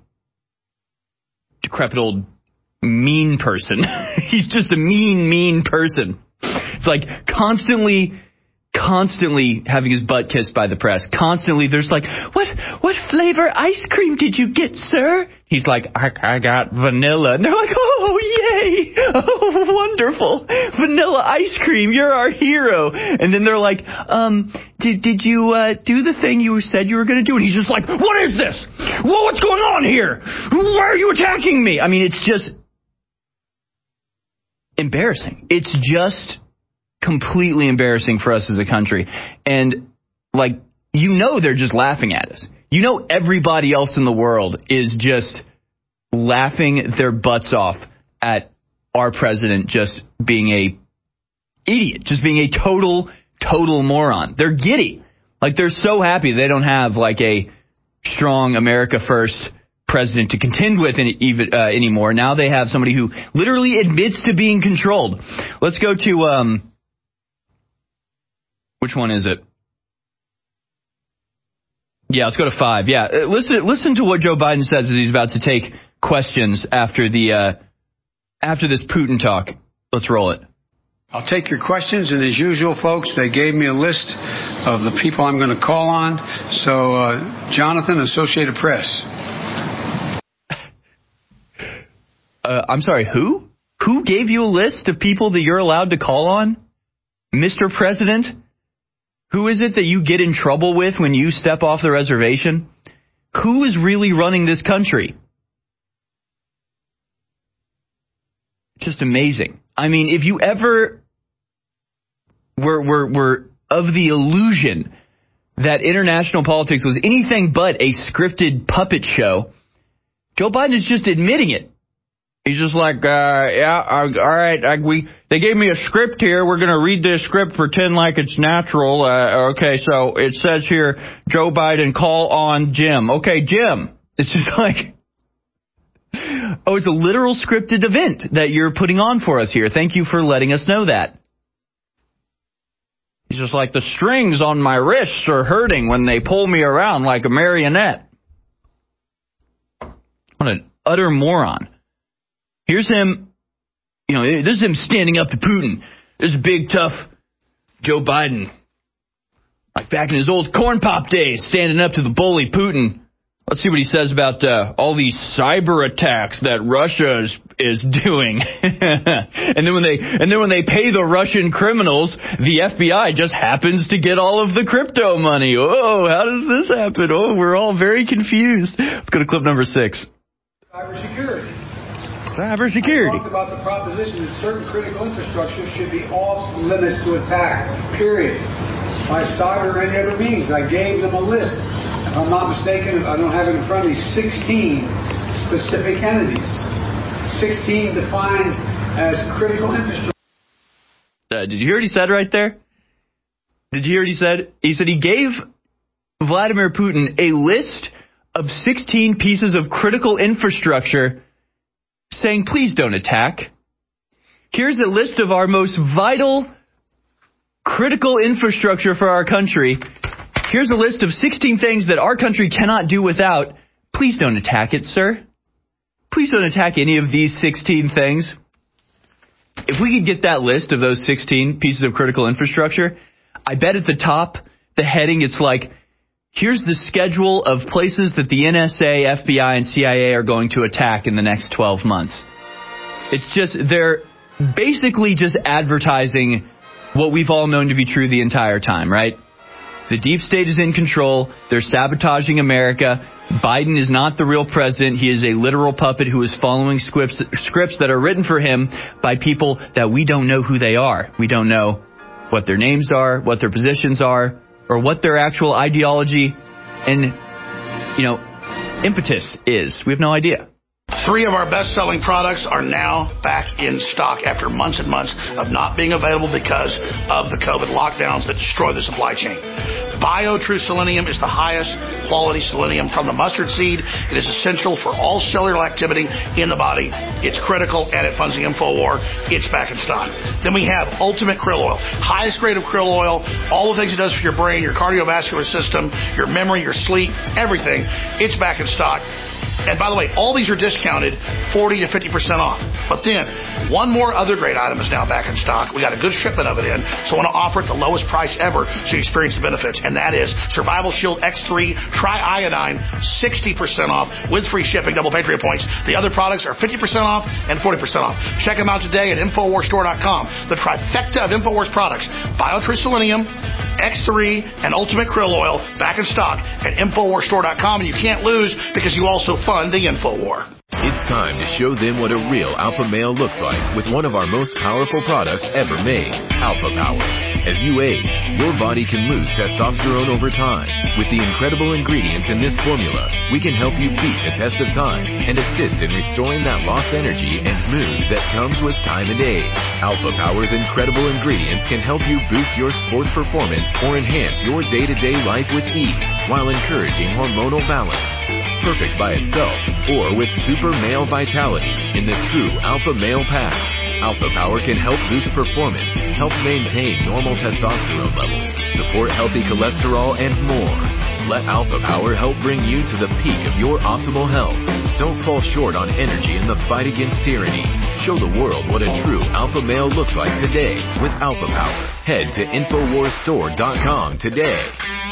decrepit old mean person. He's just a mean person. It's constantly having his butt kissed by the press. Constantly there's what flavor ice cream did you get, sir? He's like, I got vanilla. And they're like, oh, yay. Oh, wonderful. Vanilla ice cream. You're our hero. And then they're like, did you do the thing you said you were going to do? And he's just like, what is this? Well, what's going on here? Why are you attacking me? I mean, it's just embarrassing. It's just completely embarrassing for us as a country. And they're just laughing at us. Everybody else in the world is just laughing their butts off at our president just being a idiot, just being a total moron. They're giddy. They're so happy they don't have a strong America first president to contend with anymore. Now they have somebody who literally admits to being controlled. Let's go to which one is it? Yeah, let's go to 5. Yeah, listen to what Joe Biden says as he's about to take questions after this Putin talk. Let's roll it. I'll take your questions, and as usual, folks, they gave me a list of the people I'm going to call on. So, Jonathan, Associated Press. I'm sorry, who? Who gave you a list of people that you're allowed to call on? Mr. President? Who is it that you get in trouble with when you step off the reservation? Who is really running this country? Just amazing. I mean, if you ever were of the illusion that international politics was anything but a scripted puppet show, Joe Biden is just admitting it. He's just like, all right, they gave me a script here. We're going to read this script, pretend like it's natural. Okay, so it says here, Joe Biden, call on Jim. Okay, Jim. It's just like, oh, it's a literal scripted event that you're putting on for us here. Thank you for letting us know that. He's just like, the strings on my wrists are hurting when they pull me around like a marionette. What an utter moron. Here's him, this is him standing up to Putin. This is big, tough Joe Biden. Like back in his old corn pop days, standing up to the bully Putin. Let's see what he says about all these cyber attacks that Russia is doing. and then when they pay the Russian criminals, the FBI just happens to get all of the crypto money. Oh, how does this happen? Oh, we're all very confused. Let's go to clip number 6. Cybersecurity. I talked about the proposition that certain critical infrastructure should be off limits to attack, period, by cyber or any other means. I gave them a list. If I'm not mistaken, I don't have it in front of me, 16 specific entities. 16 defined as critical infrastructure. Did you hear what he said right there? Did you hear what he said? He said he gave Vladimir Putin a list of 16 pieces of critical infrastructure saying, please don't attack. Here's a list of our most vital, critical infrastructure for our country. Here's a list of 16 things that our country cannot do without. Please don't attack it, sir. Please don't attack any of these 16 things. If we could get that list of those 16 pieces of critical infrastructure, I bet at the top, the heading, it's like, here's the schedule of places that the NSA, FBI, and CIA are going to attack in the next 12 months. It's just, they're basically just advertising what we've all known to be true the entire time, right? The deep state is in control. They're sabotaging America. Biden is not the real president. He is a literal puppet who is following scripts that are written for him by people that we don't know who they are. We don't know what their names are, what their positions are, or what their actual ideology and, impetus is. We have no idea. 3 of our best-selling products are now back in stock after months and months of not being available because of the COVID lockdowns that destroy the supply chain. BioTrue Selenium is the highest quality selenium from the mustard seed. It is essential for all cellular activity in the body. It's critical, and it funds the InfoWar. It's back in stock. Then we have Ultimate Krill Oil, highest grade of krill oil, all the things it does for your brain, your cardiovascular system, your memory, your sleep, everything. It's back in stock. And by the way, all these are discounted 40 to 50% off. But then, one more other great item is now back in stock. We got a good shipment of it in, so I want to offer it the lowest price ever so you experience the benefits. And that is Survival Shield X3 Tri-Iodine, 60% off with free shipping, double Patriot points. The other products are 50% off and 40% off. Check them out today at InfoWarsStore.com. The trifecta of InfoWars products, BioTrue Selenium, X3, and Ultimate Krill Oil, back in stock at InfoWarsStore.com. And you can't lose because you also fund the InfoWar. It's time to show them what a real alpha male looks like with one of our most powerful products ever made, Alpha Power. As you age, your body can lose testosterone over time. With the incredible ingredients in this formula, we can help you beat the test of time and assist in restoring that lost energy and mood that comes with time and age. Alpha Power's incredible ingredients can help you boost your sports performance or enhance your day-to-day life with ease while encouraging hormonal balance. Perfect by itself or with super male vitality in the true Alpha Male Pack. Alpha Power can help boost performance, help maintain normal testosterone levels, support healthy cholesterol, and more. Let Alpha Power help bring you to the peak of your optimal health. Don't fall short on energy in the fight against tyranny. Show the world what a true alpha male looks like today with Alpha Power. Head to InfoWarsStore.com today.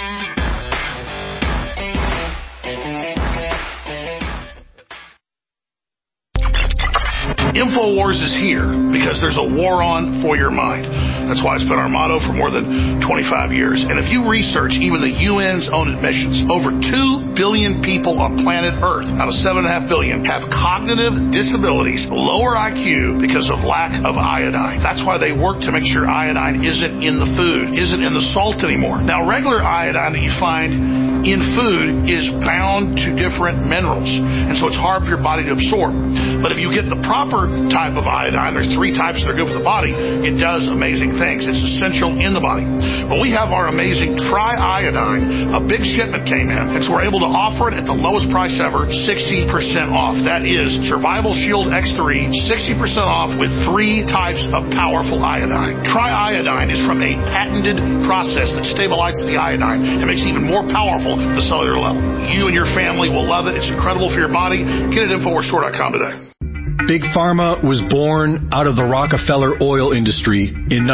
InfoWars is here because there's a war on for your mind. That's why it's been our motto for more than 25 years. And if you research even the UN's own admissions, over 2 billion people on planet Earth out of 7.5 billion have cognitive disabilities, lower IQ because of lack of iodine. That's why they work to make sure iodine isn't in the food, isn't in the salt anymore. Now, regular iodine that you find in food is bound to different minerals, and so it's hard for your body to absorb. But if you get the proper type of iodine, there's 3 types that are good for the body, it does amazing things. It's essential in the body. But we have our amazing Tri-Iodine. A big shipment came in, and so we're able to offer it at the lowest price ever, 60% off. That is Survival Shield X3, 60% off with 3 types of powerful iodine. Tri-Iodine is from a patented process that stabilizes the iodine and makes it even more powerful at the cellular level. You and your family will love it. It's incredible for your body. Get it at InfoWarsStore.com today. Big Pharma was born out of the Rockefeller oil industry in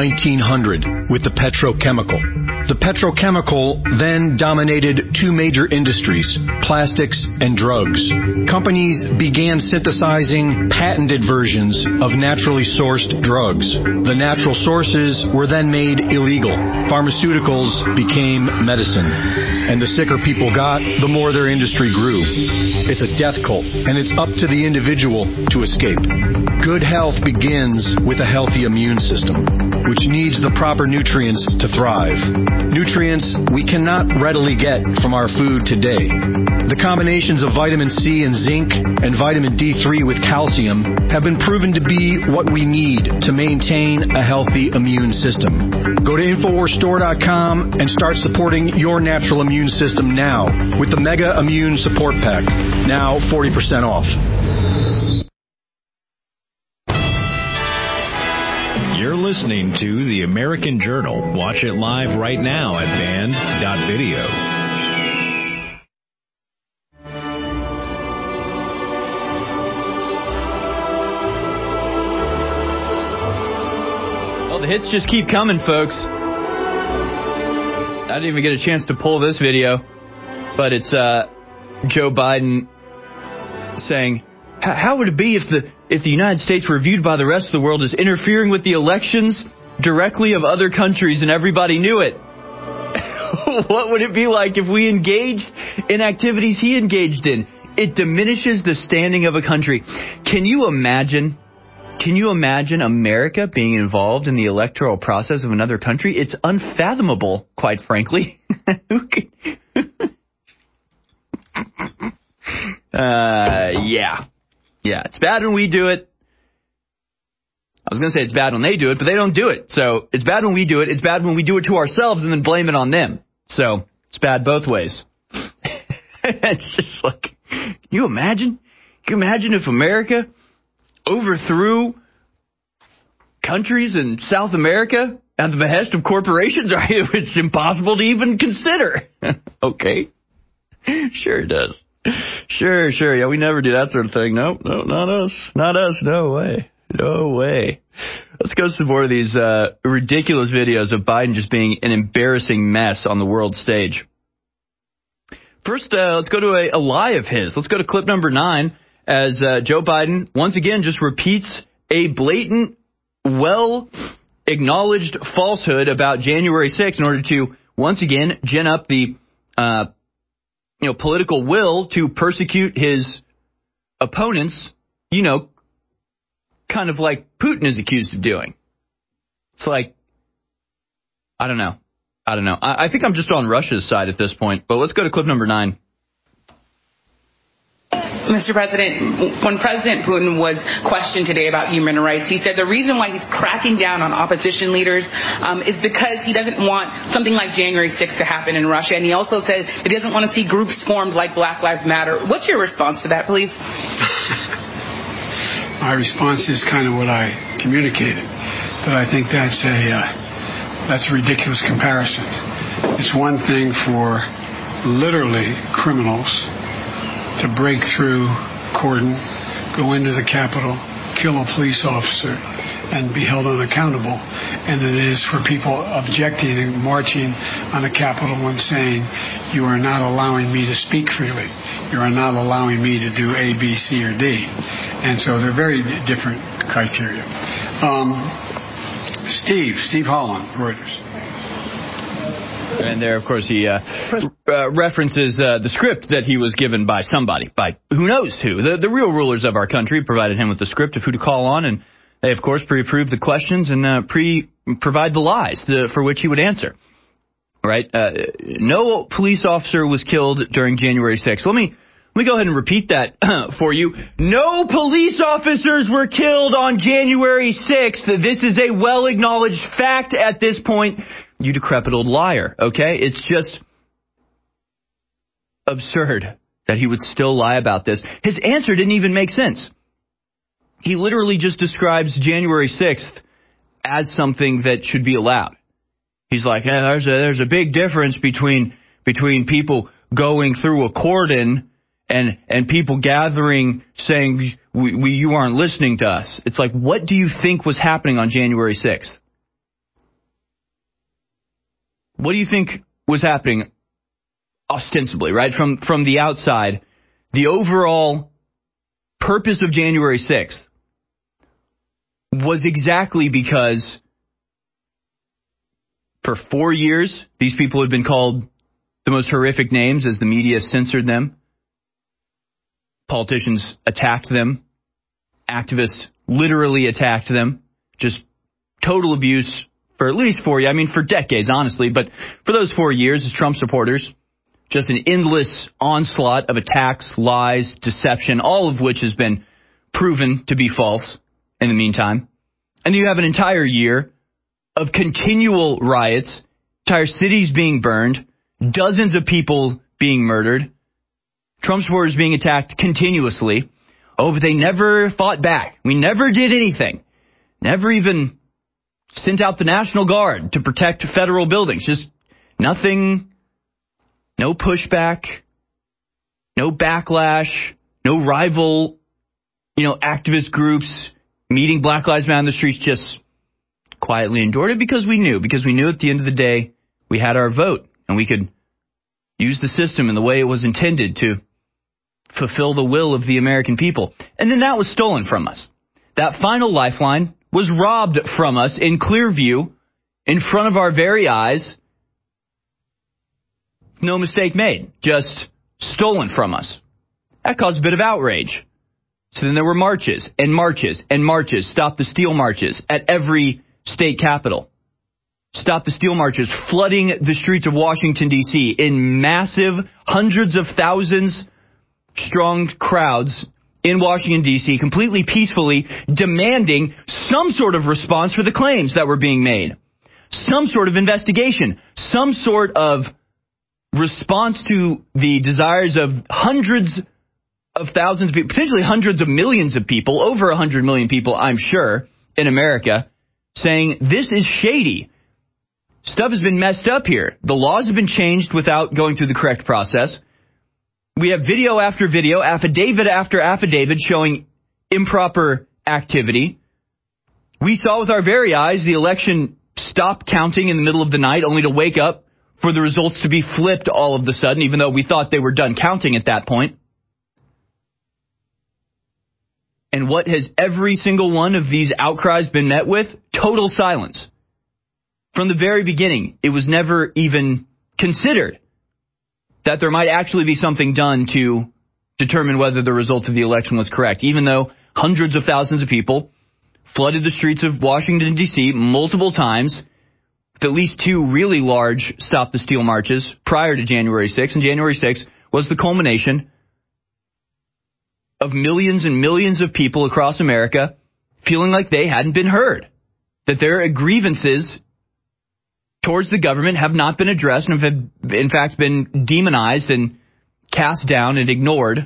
1900 with the petrochemical. The petrochemical then dominated 2 major industries, plastics and drugs. Companies began synthesizing patented versions of naturally sourced drugs. The natural sources were then made illegal. Pharmaceuticals became medicine. And the sicker people got, the more their industry grew. It's a death cult, and it's up to the individual to escape. Good health begins with a healthy immune system, which needs the proper nutrients to thrive. Nutrients we cannot readily get from our food today. The combinations of vitamin C and zinc and vitamin D3 with calcium have been proven to be what we need to maintain a healthy immune system. Go to InfoWarsStore.com and start supporting your natural immune system now with the Mega Immune Support Pack. Now 40% off. You're listening to The American Journal. Watch it live right now at band.video. Well, the hits just keep coming, folks. I didn't even get a chance to pull this video, but it's Joe Biden saying, how would it be if the United States were viewed by the rest of the world as interfering with the elections directly of other countries and everybody knew it? What would it be like if we engaged in activities he engaged in? It diminishes the standing of a country. Can you imagine America being involved in the electoral process of another country? It's unfathomable, quite frankly. Yeah, it's bad when we do it. I was going to say it's bad when they do it, but they don't do it. So it's bad when we do it. It's bad when we do it to ourselves and then blame it on them. So it's bad both ways. It's just like, can you imagine? Can you imagine if America overthrew countries in South America at the behest of corporations? It's impossible to even consider. Okay. Sure it does. Sure. Yeah, we never do that sort of thing. No, not us. Not us. No way. Let's go to some more of these ridiculous videos of Biden just being an embarrassing mess on the world stage. First, let's go to a lie of his. Let's go to clip number 9 as Joe Biden once again just repeats a blatant, well-acknowledged falsehood about January 6th in order to once again gin up the political will to persecute his opponents, kind of like Putin is accused of doing. It's like, I don't know. I think I'm just on Russia's side at this point, but let's go to clip number 9. Mr. President, when President Putin was questioned today about human rights, he said the reason why he's cracking down on opposition leaders is because he doesn't want something like January 6th to happen in Russia. And he also said he doesn't want to see groups formed like Black Lives Matter. What's your response to that, please? My response is kind of what I communicated, but I think that's a ridiculous comparison. It's one thing for literally criminals to break through cordon, go into the Capitol, kill a police officer, and be held unaccountable. And it is for people objecting and marching on the Capitol and saying, you are not allowing me to speak freely. You are not allowing me to do A, B, C, or D. And so they're very different criteria. Steve Holland, Reuters. And there, of course, he references the script that he was given by somebody, by who knows who. The real rulers of our country provided him with the script of who to call on, and they, of course, pre-approved the questions and provide the lies for which he would answer. Right? No police officer was killed during January 6th. Let me go ahead and repeat that for you. No police officers were killed on January 6th. This is a well-acknowledged fact at this point. You decrepit old liar, okay? It's just absurd that he would still lie about this. His answer didn't even make sense. He literally just describes January 6th as something that should be allowed. He's like, there's a big difference between people going through a cordon and people gathering saying, you aren't listening to us. It's like, what do you think was happening on January 6th? What do you think was happening ostensibly, right? From the outside, the overall purpose of January 6th was exactly because for 4 years, these people had been called the most horrific names as the media censored them. Politicians attacked them. Activists literally attacked them. Just total abuse for at least 4 years. I mean, for decades, honestly. But for those 4 years as Trump supporters, just an endless onslaught of attacks, lies, deception, all of which has been proven to be false in the meantime. And you have an entire year of continual riots, entire cities being burned, dozens of people being murdered, Trump supporters being attacked continuously. Oh, but they never fought back. We never did anything. Never even sent out the National Guard to protect federal buildings. Just nothing, no pushback, no backlash, no rival, activist groups meeting Black Lives Matter in the streets, just quietly endured it because we knew at the end of the day we had our vote and we could use the system in the way it was intended to fulfill the will of the American people. And then that was stolen from us. That final lifeline was robbed from us in clear view, in front of our very eyes. No mistake made. Just stolen from us. That caused a bit of outrage. So then there were marches and marches and marches. Stop the Steal marches at every state capital. Stop the Steal marches flooding the streets of Washington, D.C. in massive, hundreds of thousands strong crowds in Washington, D.C., completely peacefully demanding some sort of response for the claims that were being made. Some sort of investigation. Some sort of response to the desires of hundreds of thousands of people, potentially hundreds of millions of people, over 100 million people, I'm sure, in America, saying this is shady. Stuff has been messed up here. The laws have been changed without going through the correct process. We have video after video, affidavit after affidavit showing improper activity. We saw with our very eyes the election stop counting in the middle of the night only to wake up for the results to be flipped all of a sudden, even though we thought they were done counting at that point. And what has every single one of these outcries been met with? Total silence. From the very beginning, it was never even considered that there might actually be something done to determine whether the result of the election was correct, even though hundreds of thousands of people flooded the streets of Washington, D.C. multiple times, with at least two really large Stop the Steal marches prior to January 6th. And January 6th was the culmination of millions and millions of people across America feeling like they hadn't been heard, that their grievances towards the government have not been addressed and have, in fact, been demonized and cast down and ignored.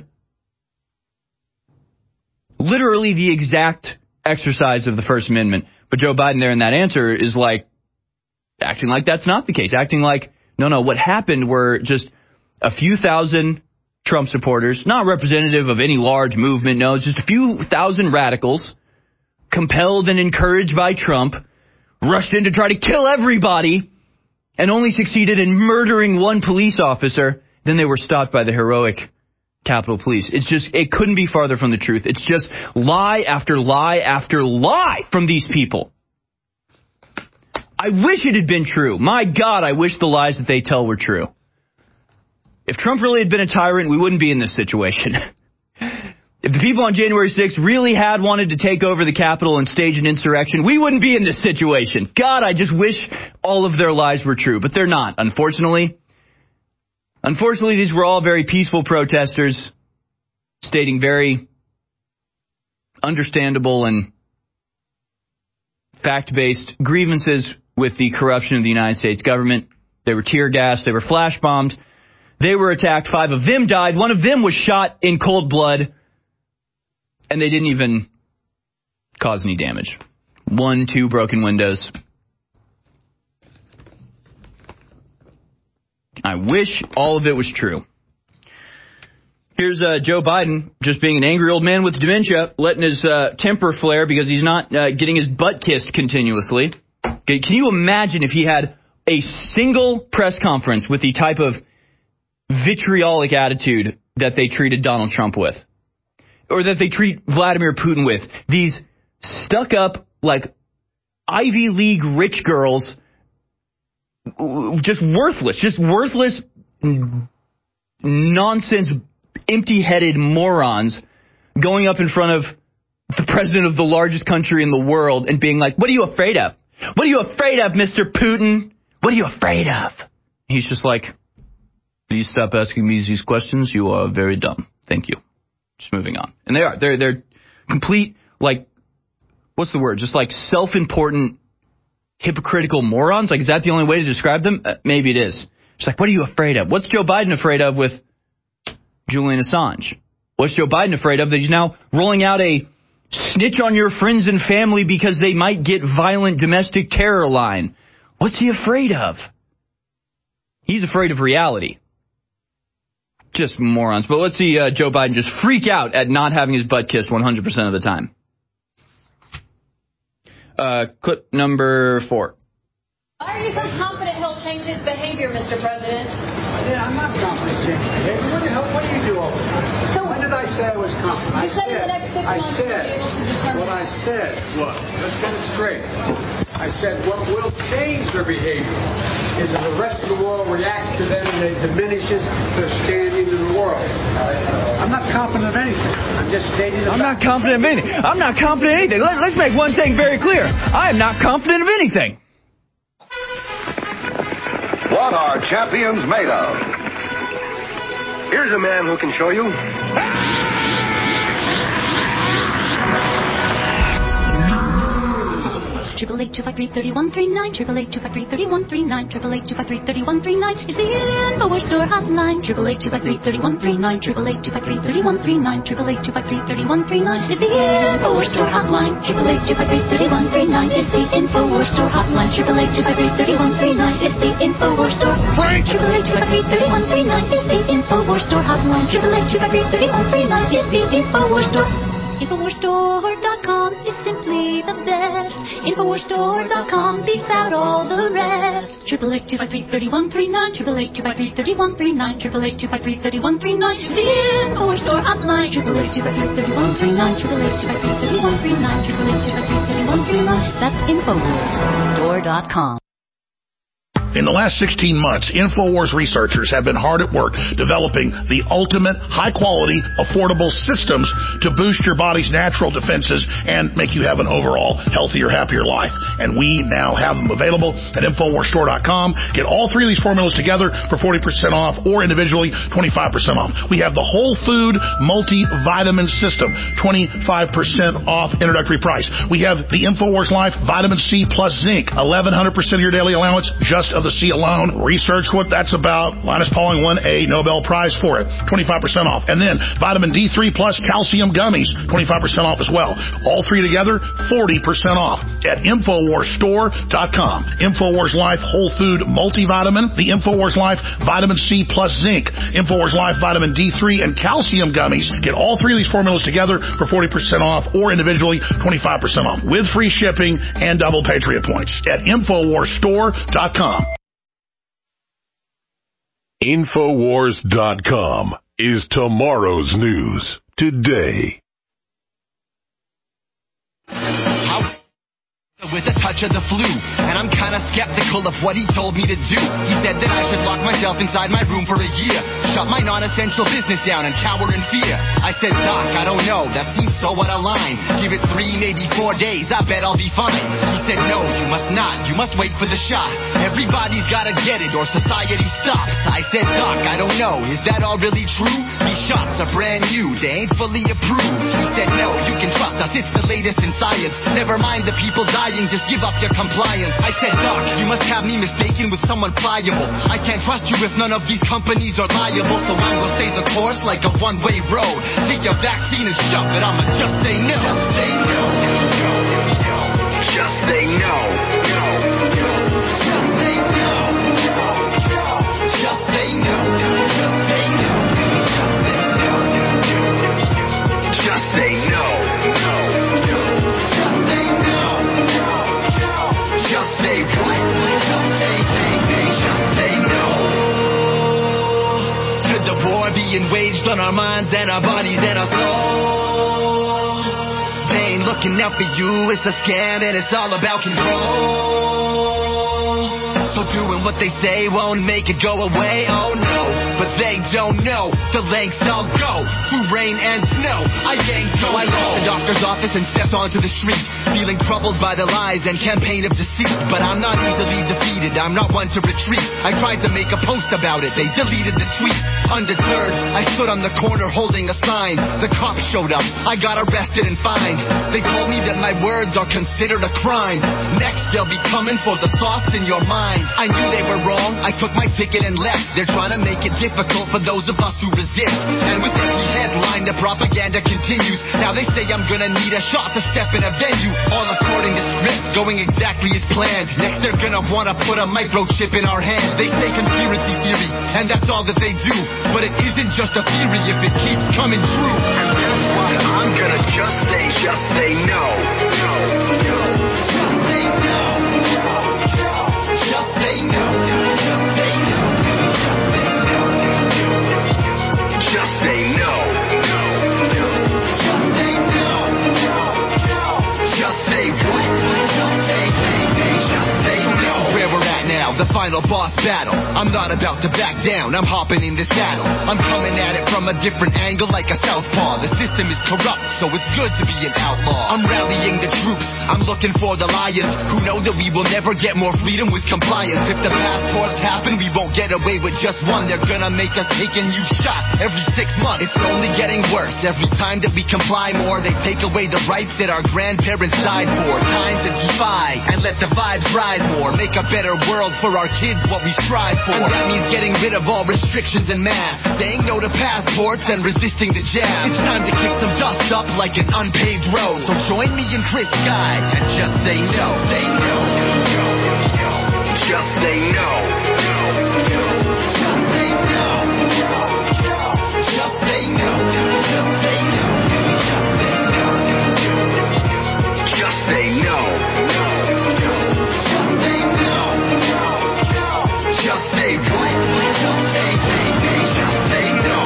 Literally the exact exercise of the First Amendment. But Joe Biden there in that answer is like acting like that's not the case, acting like, no, what happened were just a few thousand Trump supporters, not representative of any large movement, no, it's just a few thousand radicals, compelled and encouraged by Trump, rushed in to try to kill everybody, and only succeeded in murdering one police officer. Then they were stopped by the heroic Capitol Police. It couldn't be farther from the truth. It's just lie after lie after lie from these people. I wish it had been true. My God, I wish the lies that they tell were true. If Trump really had been a tyrant, we wouldn't be in this situation. If the people on January 6th really had wanted to take over the Capitol and stage an insurrection, we wouldn't be in this situation. God, I just wish all of their lies were true, but they're not, unfortunately. Unfortunately, these were all very peaceful protesters stating very understandable and fact-based grievances with the corruption of the United States government. They were tear gassed. They were flash bombed. They were attacked. 5 of them died. 1 of them was shot in cold blood. And they didn't even cause any damage. 1, 2 broken windows. I wish all of it was true. Here's Joe Biden just being an angry old man with dementia, letting his temper flare because he's not getting his butt kissed continuously. Okay, can you imagine if he had a single press conference with the type of vitriolic attitude that they treated Donald Trump with? Or that they treat Vladimir Putin with? These stuck-up, like, Ivy League rich girls, just worthless, nonsense, empty-headed morons going up in front of the president of the largest country in the world and being like, what are you afraid of? What are you afraid of, Mr. Putin? What are you afraid of? He's just like, please stop asking me these questions. You are very dumb. Thank you. Just moving on. And they are. They're complete, like, what's the word? Just like self-important, hypocritical morons. Like, is that the only way to describe them? Maybe it is. It's like, what are you afraid of? What's Joe Biden afraid of with Julian Assange? What's Joe Biden afraid of that he's now rolling out a snitch on your friends and family because they might get violent domestic terror line? What's he afraid of? He's afraid of reality. Just morons. But let's see Joe Biden just freak out at not having his butt kissed 100% of the time. Clip number 4. Why are you so confident he'll change his behavior, Mr. President? Yeah, I'm not confident in changing behavior. What the hell? What do you do over there? So when did I say I was confident? You said in the next 6 months you'll be able to determine. What I said was, let's get it straight. I said what will change their behavior is if the rest of the world reacts to them and it diminishes their standing in the world. I'm not confident of anything. I'm just stating I'm not confident of anything. I'm not confident of anything. Let's make one thing very clear. I am not confident of anything. What are champions made of? Here's a man who can show you. 888-253-3139, 888-253-3139, 888-253-3139 is the InfoWars Store hotline. 888-253-3139, 888-253-3139, 888-253-3139 is the InfoWars Store hotline. 888-253-3139 is the InfoWars Store hotline. 888-253-3139 is the InfoWars Store. Frank! 888-253-3139 is the InfoWars Store hotline. 888-253-3139 is the InfoWars Store. InfoWarsStore.com is simply the best. InfoWarsStore.com beats out all the rest. 888-253-3139, 888-253-3139, 888-253-3139 is the InfoWars Store hotline. 888-253-3139, 888-253-3139, 888-253-3139. That's InfoWarsStore.com. In the last 16 months, InfoWars researchers have been hard at work developing the ultimate, high-quality, affordable systems to boost your body's natural defenses and make you have an overall healthier, happier life. And we now have them available at InfoWarsStore.com. Get all 3 of these formulas together for 40% off or individually 25% off. We have the Whole Food Multivitamin System, 25% off introductory price. We have the InfoWars Life Vitamin C plus Zinc, 1,100% of your daily allowance just of the C alone. Research what that's about. Linus Pauling won a Nobel Prize for it. 25% off. And then Vitamin D3 plus Calcium Gummies, 25% off as well. All 3 together, 40% off. at InfoWarsStore.com. InfoWars Life Whole Food Multivitamin, the InfoWars Life Vitamin C plus Zinc, InfoWars Life Vitamin D3, and Calcium Gummies. Get all three of these formulas together for 40% off, or individually 25% off, with free shipping and double Patriot points at InfoWarsStore.com. Infowars.com is tomorrow's news today. With a touch of the flu, and I'm kinda skeptical of what he told me to do. He said that I should lock myself inside my room for a year, shut my non-essential business down and cower in fear. I said, Doc, I don't know, that seems so out of line. Give it 3, maybe 4 days, I bet I'll be fine. He said, no, you must not, you must wait for the shot. Everybody's gotta get it or society stops. I said, Doc, I don't know, is that all really true? These shots are brand new, they ain't fully approved. He said, no, you can trust us, it's the latest in science. Never mind the people dying, just give up your compliance. I said, Doc, you must have me mistaken with someone pliable. I can't trust you if none of these companies are liable, so I'm gonna stay the course like a one-way road. Take your vaccine and shove it, I'ma just say no. Just say no. Just say no. Just say no. Just say no. Just say no. Just say what? Just say no. Could the war being waged on our minds and our bodies and our souls? They ain't looking out for you, it's a scam and it's all about control. So doing what they say won't make it go away, oh no. But they don't know the lengths I'll go through rain and snow. I ain't so I left the doctor's office and stepped onto the street, feeling troubled by the lies and campaign of deceit. But I'm not easily defeated, I'm not one to retreat. I tried to make a post about it, they deleted the tweet. Undeterred, I stood on the corner holding a sign. The cops showed up, I got arrested and fined. They told me that my words are considered a crime. Next they'll be coming for the thoughts in your mind. I knew they were wrong, I took my ticket and left. They're trying to make it difficult for those of us who resist. And with every headline, the propaganda continues. Now they say I'm gonna need a shot to step in a venue, all according to script, going exactly as planned. Next they're gonna wanna put a microchip in our hand. They say conspiracy theory, and that's all that they do. But it isn't just a theory if it keeps coming true. And that's why I'm gonna just say no. No. Just say no. Just say no. Just say no. Just say no. Just say no. Just say what? Just say no. Where we're at now, the final boss battle. I'm not about to back down, I'm hopping in the saddle. I'm coming at it from a different angle like a southpaw. The system is corrupt, so it's good to be an outlaw. I'm rallying the troops, I'm looking for the lions who know that we will never get more freedom with compliance. If the passports happen, we won't get away with just one. They're gonna make us take a new shot every 6 months. It's only getting worse. Every time that we comply more, they take away the rights that our grandparents died for. Time to defy and let the vibes rise more. Make a better world for our kids, what we strive for. And that means getting rid of all restrictions and masks, saying no to passports and resisting the jab. It's time to kick some dust up like an unpaved road. So join me and Chris Guy and just say no. Say no. Just say no. Just say no. Just say no. Just say no. Just say no. Just say what? Just say no.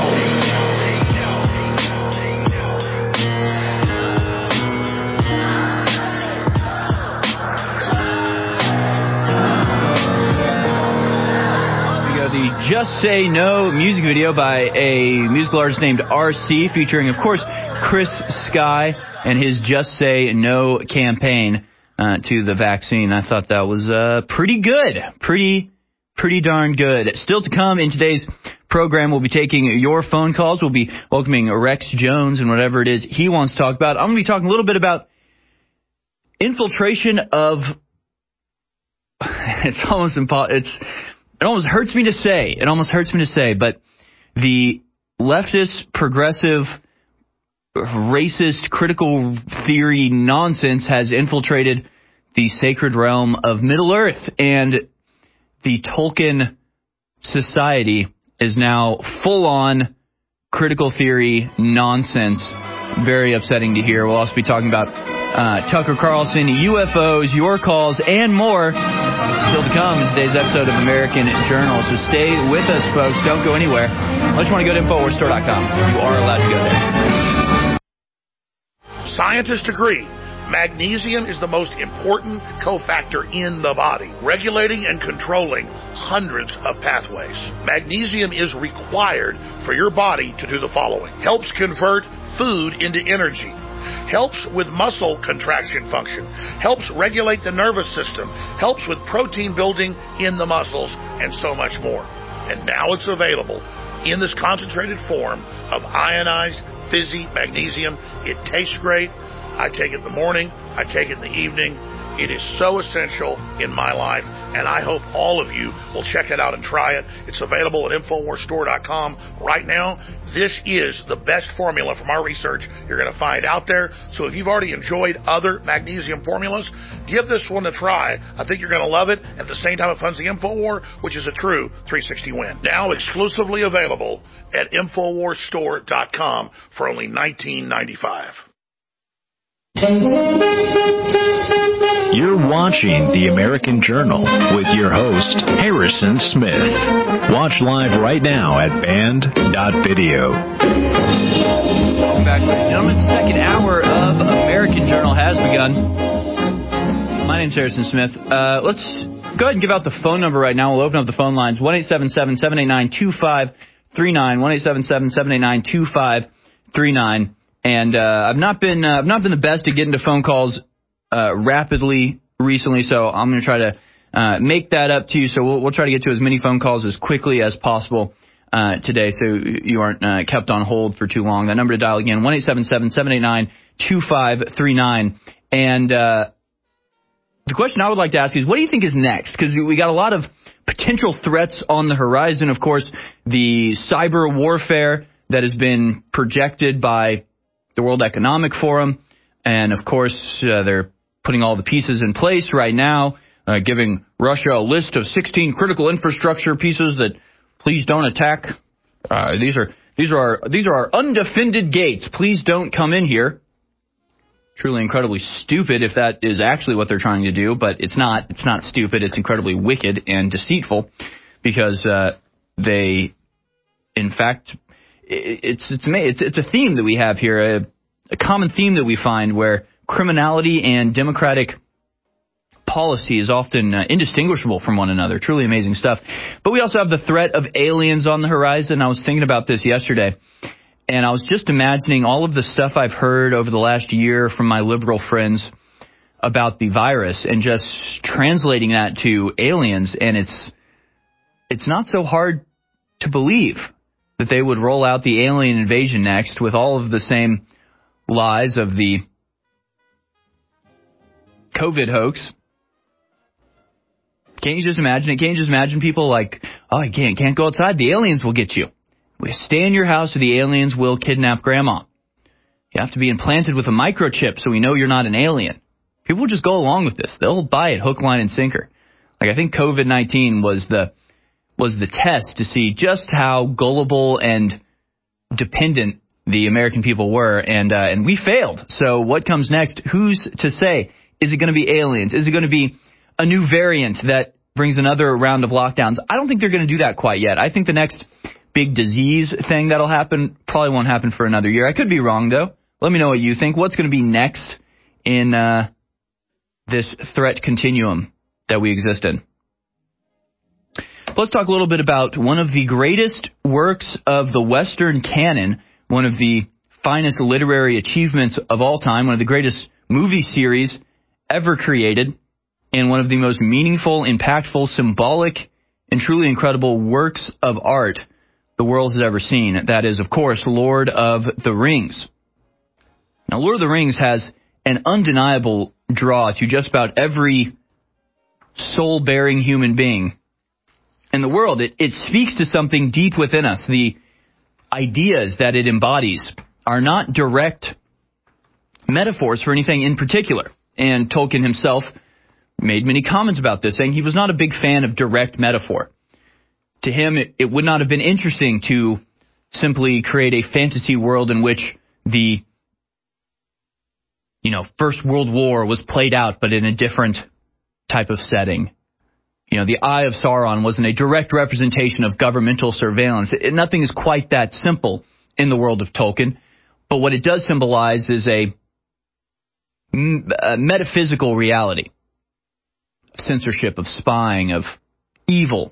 We got the Just Say No music video by a musical artist named RC, featuring, of course, Chris Sky and his Just Say No campaign to the vaccine. I thought that was pretty good. Pretty darn good. Still to come in today's program, we'll be taking your phone calls. We'll be welcoming Rex Jones and whatever it is he wants to talk about. I'm going to be talking a little bit about infiltration of... It almost hurts me to say. It almost hurts me to say, but the leftist, progressive, racist, critical theory nonsense has infiltrated the sacred realm of Middle-earth, and the Tolkien Society is now full-on critical theory nonsense. Very upsetting to hear. We'll also be talking about Tucker Carlson, UFOs, your calls, and more. Still to come in today's episode of American Journal. So stay with us, folks. Don't go anywhere. Unless you want to go to InfoWarsStore.com. You are allowed to go there. Scientists agree magnesium is the most important cofactor in the body, regulating and controlling hundreds of pathways. Magnesium is required for your body to do the following. Helps convert food into energy. Helps with muscle contraction function. Helps regulate the nervous system. Helps with protein building in the muscles, and so much more. And now it's available in this concentrated form of ionized fizzy magnesium. It tastes great. I take it in the morning. I take it in the evening. It is so essential in my life, and I hope all of you will check it out and try it. It's available at InfoWarsStore.com right now. This is the best formula from our research you're going to find out there. So if you've already enjoyed other magnesium formulas, give this one a try. I think you're going to love it. At the same time, it funds the InfoWar, which is a true 360 win. Now exclusively available at InfoWarsStore.com for only $19.95. You're watching The American Journal with your host, Harrison Smith. Watch live right now at band.video. Welcome back, ladies and gentlemen. The second hour of American Journal has begun. My name's Harrison Smith. Let's go ahead and give out the phone number right now. We'll open up the phone lines. 1-877-789-2539. 1-877-789-2539. And I've not been the best at getting to phone calls rapidly recently, so I'm going to try to make that up to you. So we'll try to get to as many phone calls as quickly as possible today, so you aren't kept on hold for too long. That number to dial again, 1-877-789-2539. And the question I would like to ask you is, what do you think is next? Because we got a lot of potential threats on the horizon. Of course, the cyber warfare that has been projected by the World Economic Forum, and of course they're putting all the pieces in place right now, giving Russia a list of 16 critical infrastructure pieces that please don't attack. These are our undefended gates. Please don't come in here. Truly incredibly stupid if that is actually what they're trying to do, but it's not. It's not stupid. It's incredibly wicked and deceitful, because they, in fact, it's a theme that we have here, a common theme that we find where criminality and democratic policy is often indistinguishable from one another. Truly amazing stuff. But we also have the threat of aliens on the horizon. I was thinking about this yesterday, and I was just imagining all of the stuff I've heard over the last year from my liberal friends about the virus and just translating that to aliens, and it's not so hard to believe that they would roll out the alien invasion next with all of the same lies of the COVID hoax. Can't you just imagine it? Can't you just imagine people like, oh, you can't go outside. The aliens will get you. We stay in your house or the aliens will kidnap grandma. You have to be implanted with a microchip so we know you're not an alien. People will just go along with this. They'll buy it hook, line, and sinker. Like, I think COVID-19 was the test to see just how gullible and dependent the American people were, and we failed. So what comes next? Who's to say? Is it going to be aliens? Is it going to be a new variant that brings another round of lockdowns? I don't think they're going to do that quite yet. I think the next big disease thing that'll happen probably won't happen for another year. I could be wrong, though. Let me know what you think. What's going to be next in this threat continuum that we exist in? Let's talk a little bit about one of the greatest works of the Western canon, one of the finest literary achievements of all time, one of the greatest movie series ever created, and one of the most meaningful, impactful, symbolic, and truly incredible works of art the world has ever seen. That is, of course, Lord of the Rings. Now, Lord of the Rings has an undeniable draw to just about every soul-bearing human being in the world. It speaks to something deep within us. The ideas that it embodies are not direct metaphors for anything in particular. And Tolkien himself made many comments about this, saying he was not a big fan of direct metaphor. To him, it would not have been interesting to simply create a fantasy world in which the, First World War was played out, but in a different type of setting. The Eye of Sauron wasn't a direct representation of governmental surveillance. Nothing is quite that simple in the world of Tolkien. But what it does symbolize is a metaphysical reality. Censorship, of spying, of evil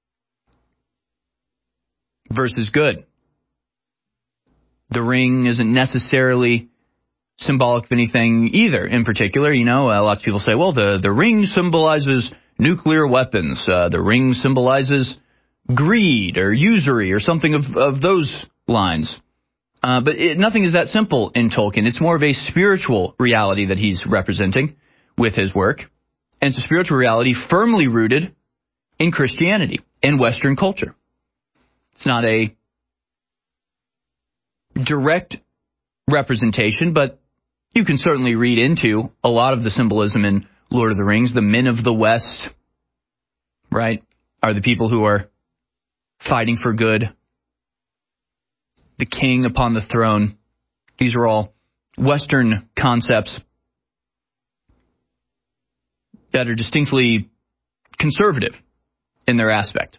versus good. The ring isn't necessarily symbolic of anything either. In particular, lots of people say, well, the ring symbolizes nuclear weapons. The ring symbolizes greed or usury or something of those lines. But nothing is that simple in Tolkien. It's more of a spiritual reality that he's representing with his work. And it's a spiritual reality firmly rooted in Christianity and Western culture. It's not a direct representation, but you can certainly read into a lot of the symbolism in Lord of the Rings. The men of the West, right, are the people who are fighting for good. The king upon the throne. These are all Western concepts that are distinctly conservative in their aspect.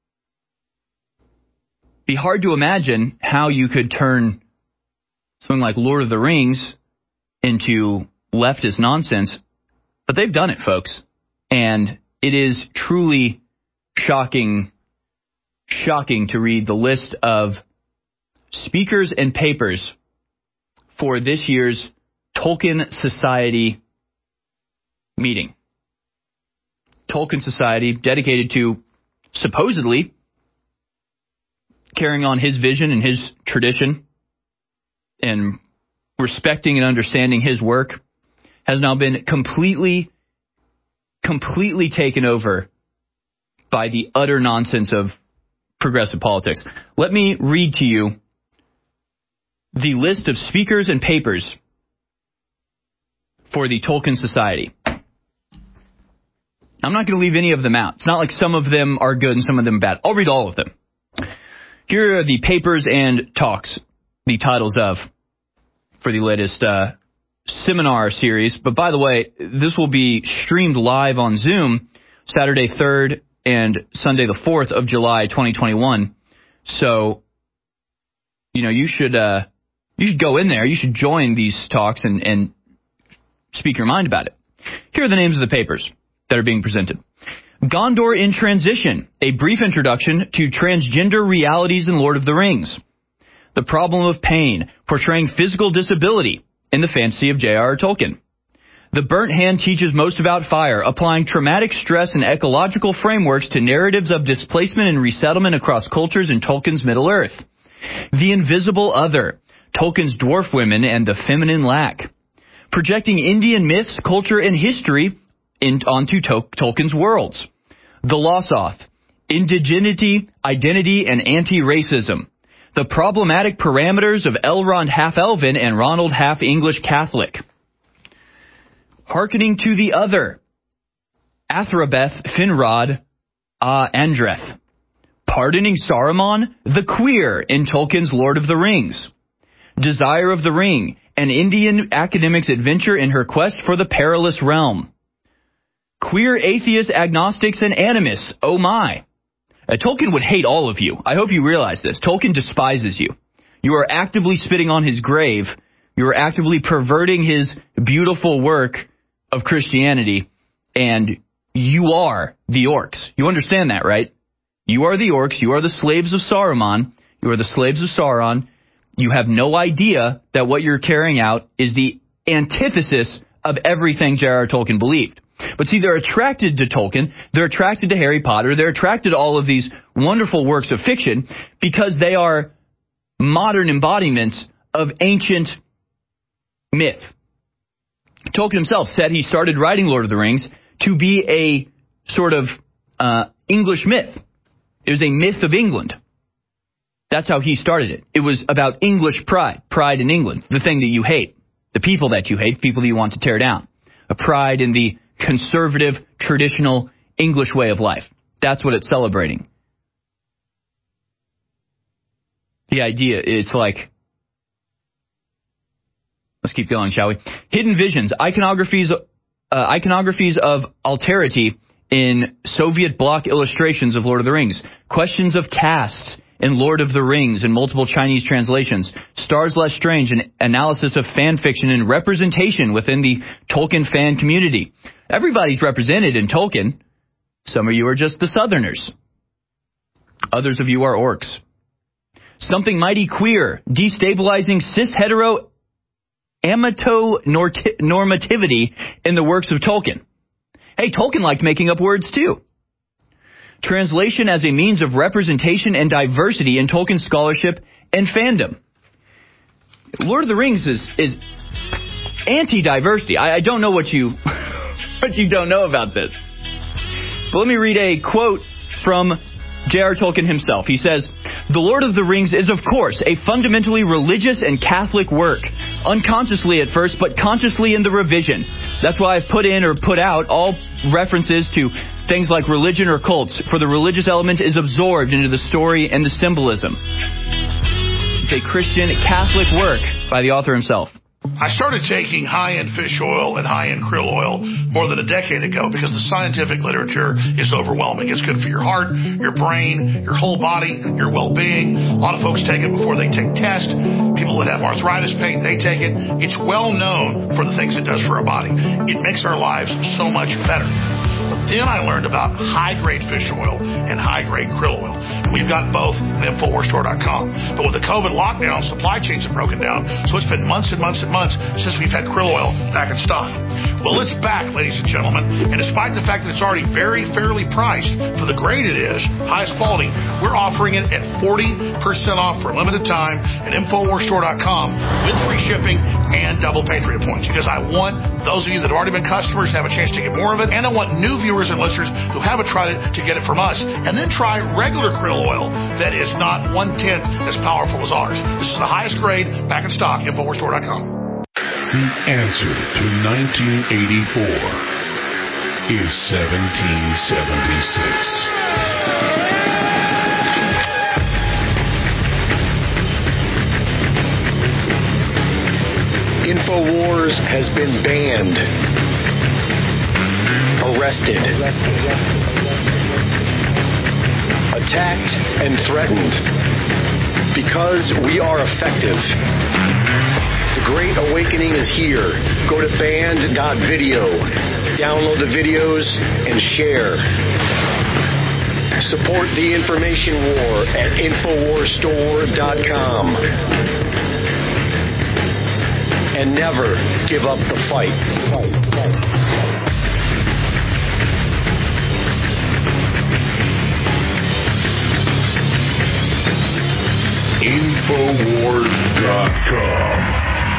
Be hard to imagine how you could turn something like Lord of the Rings into leftist nonsense, but they've done it, folks. And it is truly shocking to read the list of speakers and papers for this year's Tolkien Society meeting. Tolkien Society, dedicated to supposedly carrying on his vision and his tradition and respecting and understanding his work, has now been completely taken over by the utter nonsense of progressive politics. Let me read to you the list of speakers and papers for the Tolkien Society. I'm not going to leave any of them out. It's not like some of them are good and some of them bad. I'll read all of them. Here are the papers and talks, the titles of, for the latest seminar series. But by the way, this will be streamed live on Zoom Saturday 3rd and Sunday the 4th of July 2021. So, you should go in there. You should join these talks and speak your mind about it. Here are the names of the papers that are being presented. Gondor in Transition, a brief introduction to transgender realities in Lord of the Rings. The Problem of Pain, portraying physical disability in the fantasy of J.R.R. Tolkien. The Burnt Hand teaches most about fire, applying traumatic stress and ecological frameworks to narratives of displacement and resettlement across cultures in Tolkien's Middle-earth. The Invisible Other, Tolkien's dwarf women and the feminine lack. Projecting Indian myths, culture, and history onto Tolkien's worlds. The Losoth, Indigeneity, Identity, and Anti-Racism. The Problematic Parameters of Elrond Half-Elven and Ronald Half-English Catholic. Hearkening to the Other, Athrabeth Finrod Andreth. Pardoning Saruman, the Queer in Tolkien's Lord of the Rings. Desire of the Ring, an Indian academic's adventure in her quest for the perilous realm. Queer atheists, agnostics, and animists, oh my. Tolkien would hate all of you. I hope you realize this. Tolkien despises you. You are actively spitting on his grave. You are actively perverting his beautiful work of Christianity, and you are the orcs. You understand that, right? You are the orcs. You are the slaves of Saruman. You are the slaves of Sauron. You have no idea that what you're carrying out is the antithesis of everything J.R.R. Tolkien believed. But see, they're attracted to Tolkien, they're attracted to Harry Potter, they're attracted to all of these wonderful works of fiction because they are modern embodiments of ancient myth. Tolkien himself said he started writing Lord of the Rings to be a sort of English myth. It was a myth of England. That's how he started it. It was about English pride in England, the thing that you hate, the people that you hate, people that you want to tear down. A pride in the conservative, traditional English way of life. That's what it's celebrating. The idea, it's like, let's keep going, shall we? Hidden visions, iconographies of alterity in Soviet bloc illustrations of Lord of the Rings. Questions of caste in Lord of the Rings in multiple Chinese translations. Stars Less Strange, an analysis of fan fiction and representation within the Tolkien fan community. Everybody's represented in Tolkien. Some of you are just the Southerners. Others of you are orcs. Something mighty queer, destabilizing cis-hetero amatonormativity in the works of Tolkien. Hey, Tolkien liked making up words too. Translation as a means of representation and diversity in Tolkien scholarship and fandom. Lord of the Rings is anti-diversity. I don't know what you don't know about this. But let me read a quote from J.R. Tolkien himself. He says, "The Lord of the Rings is, of course, a fundamentally religious and Catholic work. Unconsciously at first, but consciously in the revision. That's why I've put in or put out all references to things like religion or cults, for the religious element is absorbed into the story and the symbolism." It's a Christian Catholic work by the author himself. I started taking high-end fish oil and high-end krill oil more than a decade ago because the scientific literature is overwhelming. It's good for your heart, your brain, your whole body, your well-being. A lot of folks take it before they take tests. People that have arthritis pain, they take it. It's well known for the things it does for our body. It makes our lives so much better. But then I learned about high-grade fish oil and high-grade krill oil. We've got both at InfoWarsStore.com. But with the COVID lockdown, supply chains have broken down, so it's been months and months and months since we've had krill oil back in stock. Well, it's back, ladies and gentlemen, and despite the fact that it's already very fairly priced for the grade it is, highest quality, we're offering it at 40% off for a limited time at InfoWarsStore.com with free shipping and double Patriot points, because I want those of you that have already been customers to have a chance to get more of it, and I want new viewers and listeners who haven't tried it to get it from us, and then try regular krill oil that is not 1/10 as powerful as ours. This is the highest grade, back in stock, InfoWarsStore.com. The answer to 1984 is 1776. InfoWars has been banned, arrested, attacked, and threatened because we are effective. The Great Awakening is here. Go to band.video, download the videos, and share. Support the information war at InfoWarsStore.com. And never give up the fight. InfoWars.com.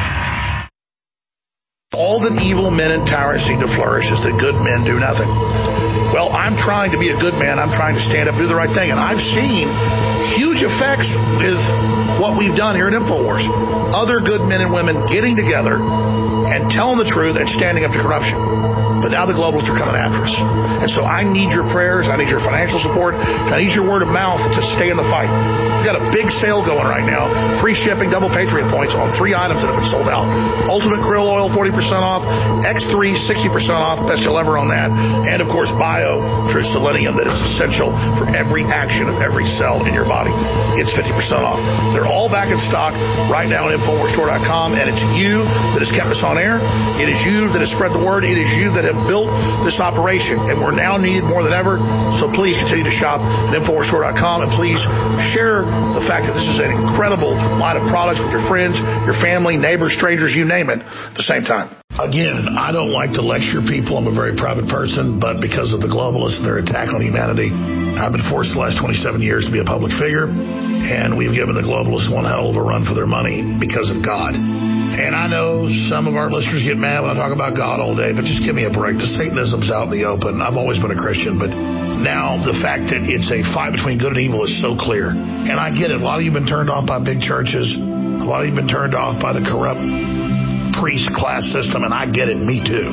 All that evil men and tyrants need to flourish is that good men do nothing. Well, I'm trying to be a good man. I'm trying to stand up and do the right thing. And I've seen huge effects with what we've done here at InfoWars. Other good men and women getting together and telling the truth and standing up to corruption. But now the globalists are coming after us. And so I need your prayers. I need your financial support. I need your word of mouth to stay in the fight. We've got a big sale going right now. Free shipping, double Patriot points on 3 items that have been sold out. Ultimate Krill Oil, 40% off. X3, 60% off. Best you'll ever on that. And, of course, Bio True Selenium that is essential for every action of every cell in your body. It's 50% off. They're all back in stock right now at InfoWarsStore.com. And it's you that has kept us on air. It is you that has spread the word. It is you that have built this operation, and we're now needed more than ever. So please continue to shop at InfoWarsStore.com, and please share the fact that this is an incredible line of products with your friends, your family, neighbors, strangers, you name it, at the same time. Again, I don't like to lecture people. I'm a very private person, but because of the globalists and their attack on humanity, I've been forced the last 27 years to be a public figure, and we've given the globalists one hell of a run for their money because of God. And I know some of our listeners get mad when I talk about God all day, but just give me a break. The Satanism's out in the open. I've always been a Christian, but now the fact that it's a fight between good and evil is so clear. And I get it. A lot of you have been turned off by big churches. A lot of you have been turned off by the corrupt priest class system, and I get it. Me too.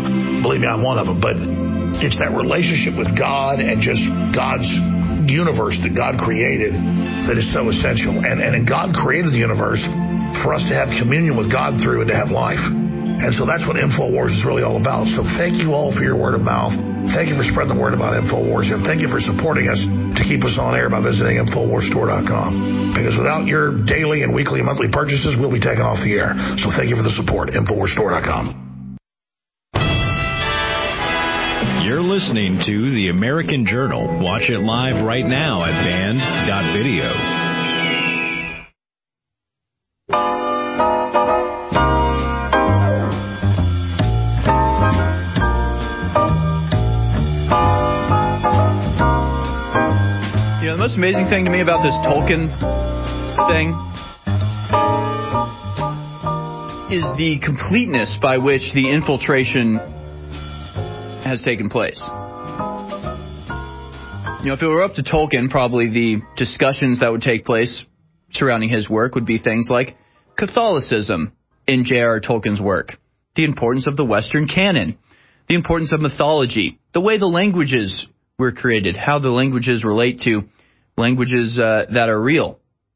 believe me, I'm one of them. But it's that relationship with God and just God's universe that God created that is so essential. And God created the universe for us to have communion with God through and to have life. And so that's what InfoWars is really all about. So thank you all for your word of mouth. Thank you for spreading the word about InfoWars. And thank you for supporting us to keep us on air by visiting InfoWarsStore.com. Because without your daily and weekly and monthly purchases, we'll be taken off the air. So thank you for the support. InfoWarsStore.com. You're listening to The American Journal. Watch it live right now at band.video. The most amazing thing to me about this Tolkien thing is the completeness by which the infiltration has taken place. If it were up to Tolkien, probably the discussions that would take place surrounding his work would be things like Catholicism in J.R.R. Tolkien's work, the importance of the Western canon, the importance of mythology, the way the languages were created, how the languages relate to languages that are real.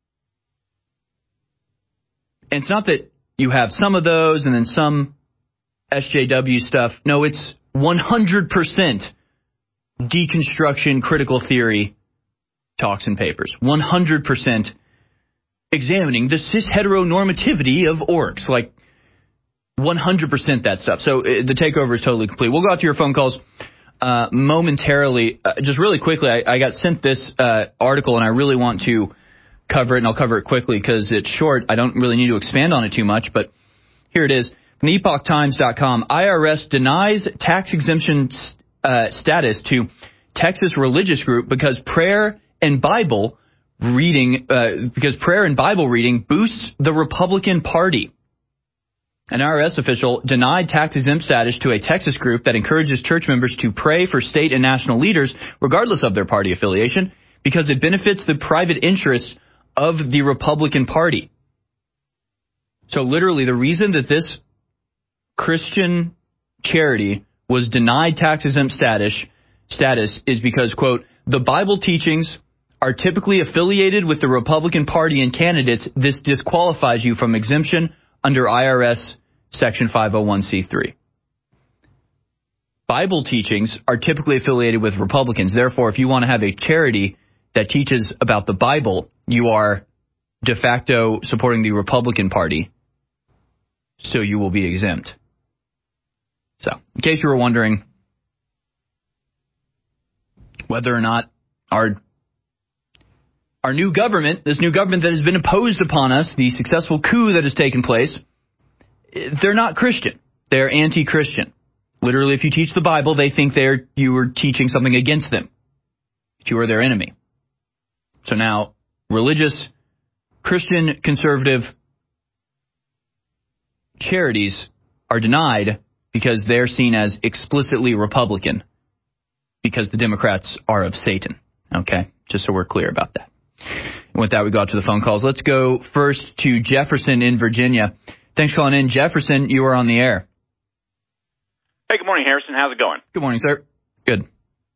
And it's not that you have some of those and then some SJW stuff. No, it's 100% deconstruction critical theory talks and papers. 100% examining the cis-heteronormativity of orcs. Like 100% that stuff. So the takeover is totally complete. We'll go out to your phone calls momentarily. Just really quickly, I got sent this article, and I really want to cover it, and I'll cover it quickly because it's short. I don't really need to expand on it too much, but here it is. From EpochTimes.com, IRS denies tax exemption status to Texas religious group because prayer and Bible reading boosts the Republican Party. An IRS official denied tax-exempt status to a Texas group that encourages church members to pray for state and national leaders, regardless of their party affiliation, because it benefits the private interests of the Republican Party. So literally, the reason that this Christian charity was denied tax-exempt status is because, quote, the Bible teachings are typically affiliated with the Republican Party and candidates. This disqualifies you from exemption under IRS Section 501c3. Bible teachings are typically affiliated with Republicans. Therefore, if you want to have a charity that teaches about the Bible, you are de facto supporting the Republican Party, so you will be exempt. So, in case you were wondering whether or not our new government, this new government that has been imposed upon us, the successful coup that has taken place, they're not Christian. They're anti-Christian. Literally, if you teach the Bible, they think you are teaching something against them. That you are their enemy. So now, religious, Christian, conservative charities are denied because they're seen as explicitly Republican because the Democrats are of Satan. Okay? Just so we're clear about that. And with that, we go out to the phone calls. Let's go first to Jefferson in Virginia. Thanks for calling in. Jefferson, you are on the air. Hey, good morning, Harrison. How's it going? Good morning, sir. Good.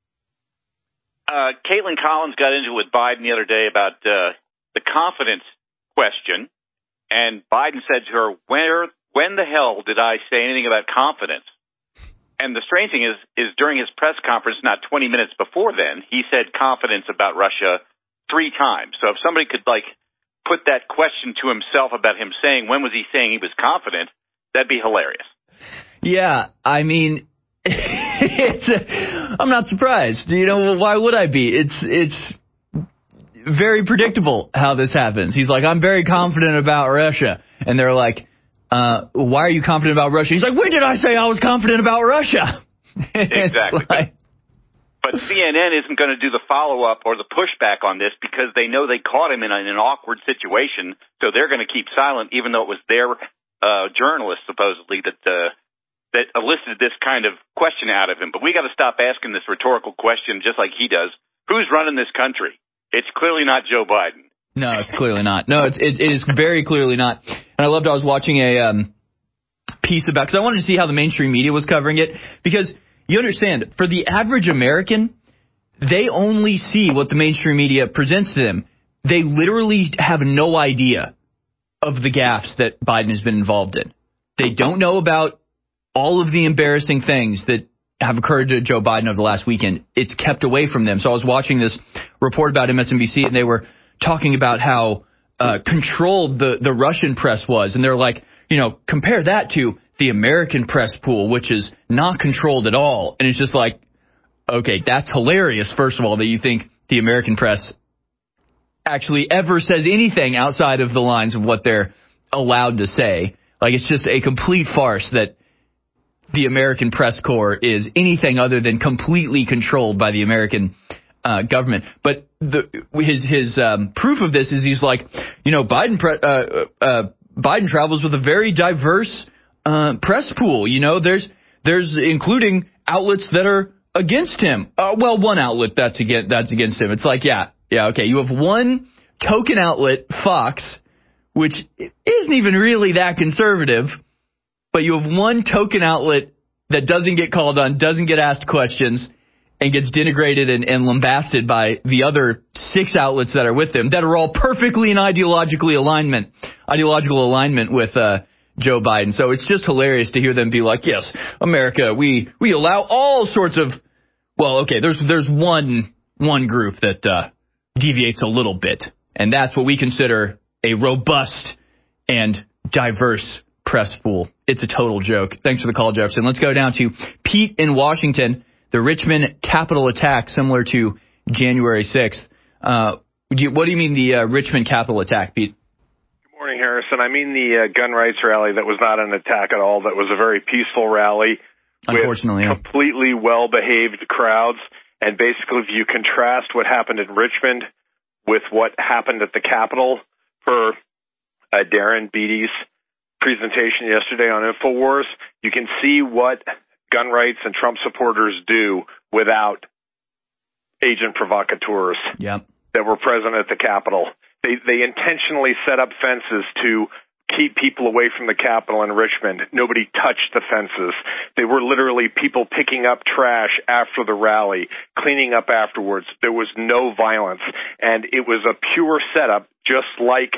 Caitlin Collins got into it with Biden the other day about the confidence question, and Biden said to her, when the hell did I say anything about confidence? And the strange thing is during his press conference, not 20 minutes before then, he said confidence about Russia 3 times. So if somebody could, put that question to himself about him saying, when was he saying he was confident, that'd be hilarious. Yeah, I mean, I'm not surprised. Why would I be? It's very predictable how this happens. He's like, I'm very confident about Russia. And they're like, why are you confident about Russia? He's like, when did I say I was confident about Russia? Exactly. But CNN isn't going to do the follow-up or the pushback on this because they know they caught him in an awkward situation, so they're going to keep silent, even though it was their journalist, supposedly, that elicited this kind of question out of him. But we got to stop asking this rhetorical question just like he does. Who's running this country? It's clearly not Joe Biden. No, it's clearly not. No, it is very clearly not. And I loved, I was watching piece about, because I wanted to see how the mainstream media was covering it, because you understand, for the average American, they only see what the mainstream media presents to them. They literally have no idea of the gaffes that Biden has been involved in. They don't know about all of the embarrassing things that have occurred to Joe Biden over the last weekend. It's kept away from them. So I was watching this report about MSNBC, and they were talking about how controlled the Russian press was. And they're like, compare that to the American press pool, which is not controlled at all. And it's just like, okay, that's hilarious, first of all, that you think the American press actually ever says anything outside of the lines of what they're allowed to say. Like, it's just a complete farce that the American press corps is anything other than completely controlled by the American government. But his proof of this is he's like, Biden travels with a very diverse press pool. There's including outlets that are against him. One outlet that's against him. It's like, yeah, okay. You have one token outlet, Fox, which isn't even really that conservative, but you have one token outlet that doesn't get called on, doesn't get asked questions, and gets denigrated and lambasted by the other 6 outlets that are with them that are all perfectly in ideological alignment with Joe Biden. So it's just hilarious to hear them be like, yes, America, we allow all sorts of, there's one group that deviates a little bit, and that's what we consider a robust and diverse press pool. It's a total joke. Thanks for the call, Jefferson. Let's go down to Pete in Washington. The Richmond Capitol attack, similar to January 6th. What do you mean the Richmond Capitol attack, Pete? Good morning, Harrison. I mean the gun rights rally that was not an attack at all. That was a very peaceful rally. Unfortunately, with completely well-behaved crowds. And basically, if you contrast what happened in Richmond with what happened at the Capitol per Darren Beatty's presentation yesterday on InfoWars, you can see what gun rights and Trump supporters do without agent provocateurs that were present at the Capitol. They intentionally set up fences to keep people away from the Capitol in Richmond. Nobody touched the fences. They were literally people picking up trash after the rally, cleaning up afterwards. There was no violence. And it was a pure setup, just like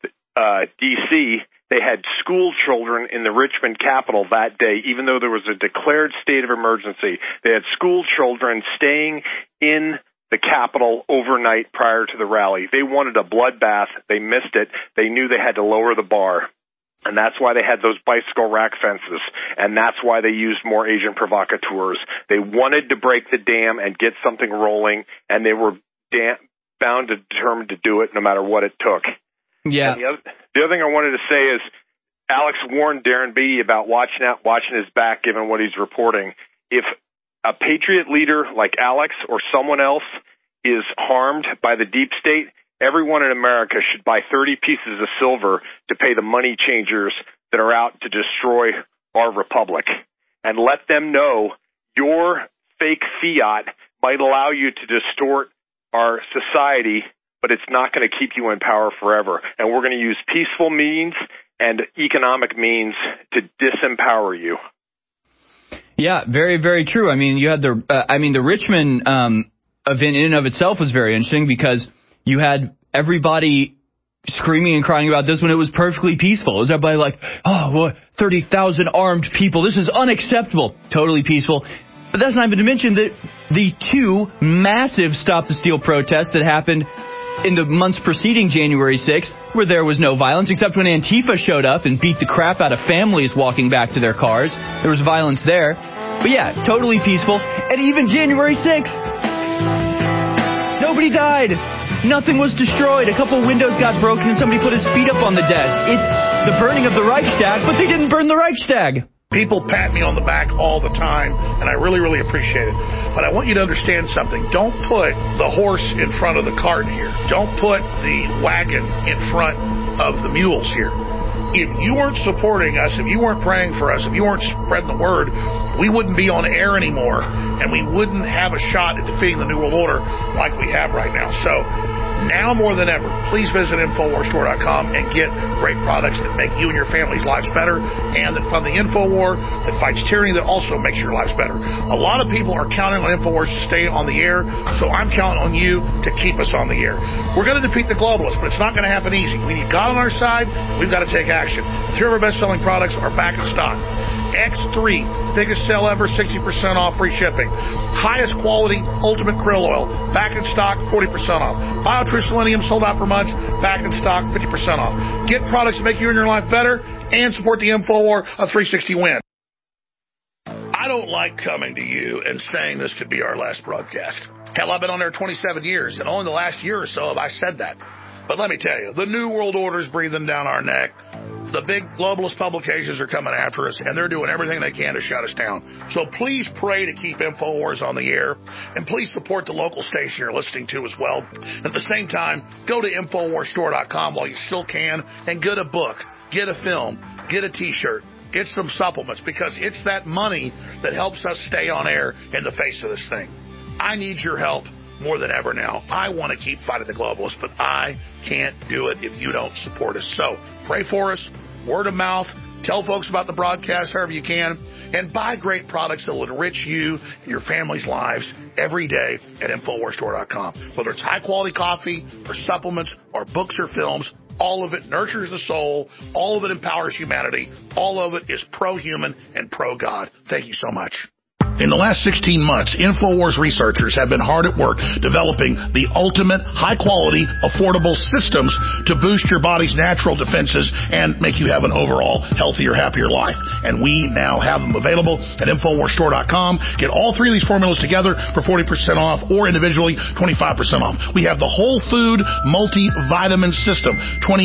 D.C., they had school children in the Richmond Capitol that day, even though there was a declared state of emergency. They had school children staying in the Capitol overnight prior to the rally. They wanted a bloodbath. They missed it. They knew they had to lower the bar. And that's why they had those bicycle rack fences. And that's why they used more agent provocateurs. They wanted to break the dam and get something rolling, and they were bound and determined to do it no matter what it took. Yeah. And the other thing I wanted to say is Alex warned Darren Beatty about watching his back given what he's reporting. If a patriot leader like Alex or someone else is harmed by the deep state, everyone in America should buy 30 pieces of silver to pay the money changers that are out to destroy our republic. And let them know your fake fiat might allow you to distort our society, but it's not going to keep you in power forever. And we're going to use peaceful means and economic means to disempower you. Yeah, very, very true. I mean, you had the Richmond event in and of itself was very interesting because you had everybody screaming and crying about this when it was perfectly peaceful. It was everybody like, 30,000 armed people. This is unacceptable. Totally peaceful. But that's not even to mention the 2 massive Stop the Steal protests that happened in the months preceding January 6th, where there was no violence, except when Antifa showed up and beat the crap out of families walking back to their cars. There was violence there. But yeah, totally peaceful. And even January 6th, nobody died. Nothing was destroyed. A couple windows got broken and somebody put his feet up on the desk. It's the burning of the Reichstag, but they didn't burn the Reichstag. People pat me on the back all the time, and I really, really appreciate it. But I want you to understand something. Don't put the horse in front of the cart here. Don't put the wagon in front of the mules here. If you weren't supporting us, if you weren't praying for us, if you weren't spreading the word, we wouldn't be on air anymore, and we wouldn't have a shot at defeating the New World Order like we have right now. So Now more than ever, please visit InfoWarsStore.com and get great products that make you and your family's lives better, and that fund the InfoWar, that fights tyranny, that also makes your lives better. A lot of people are counting on InfoWars to stay on the air, so I'm counting on you to keep us on the air. We're going to defeat the globalists, but it's not going to happen easy. We need God on our side. We've got to take action. 3 of our best-selling products are back in stock. X3, biggest sale ever, 60% off, free shipping. Highest quality, ultimate krill oil, back in stock, 40% off. BioTrue Selenium, sold out for months, back in stock, 50% off. Get products that make you and your life better, and support the InfoWar, a 360 win. I don't like coming to you and saying this could be our last broadcast. Hell, I've been on there 27 years, and only the last year or so have I said that. But let me tell you, the New World Order is breathing down our neck. The big globalist publications are coming after us, and they're doing everything they can to shut us down. So please pray to keep InfoWars on the air, and please support the local station you're listening to as well. At the same time, go to InfoWarsStore.com while you still can, and get a book, get a film, get a T-shirt, get some supplements, because it's that money that helps us stay on air in the face of this thing. I need your help more than ever now. I want to keep fighting the globalists, but I can't do it if you don't support us. So pray for us, word of mouth, tell folks about the broadcast however you can, and buy great products that will enrich you and your family's lives every day at InfoWarsStore.com. Whether it's high-quality coffee or supplements or books or films, all of it nurtures the soul, all of it empowers humanity, all of it is pro-human and pro-God. Thank you so much. In the last 16 months, InfoWars researchers have been hard at work developing the ultimate, high-quality, affordable systems to boost your body's natural defenses and make you have an overall healthier, happier life. And we now have them available at InfoWarsStore.com. Get all 3 of these formulas together for 40% off, or individually 25% off. We have the Whole Food Multivitamin System,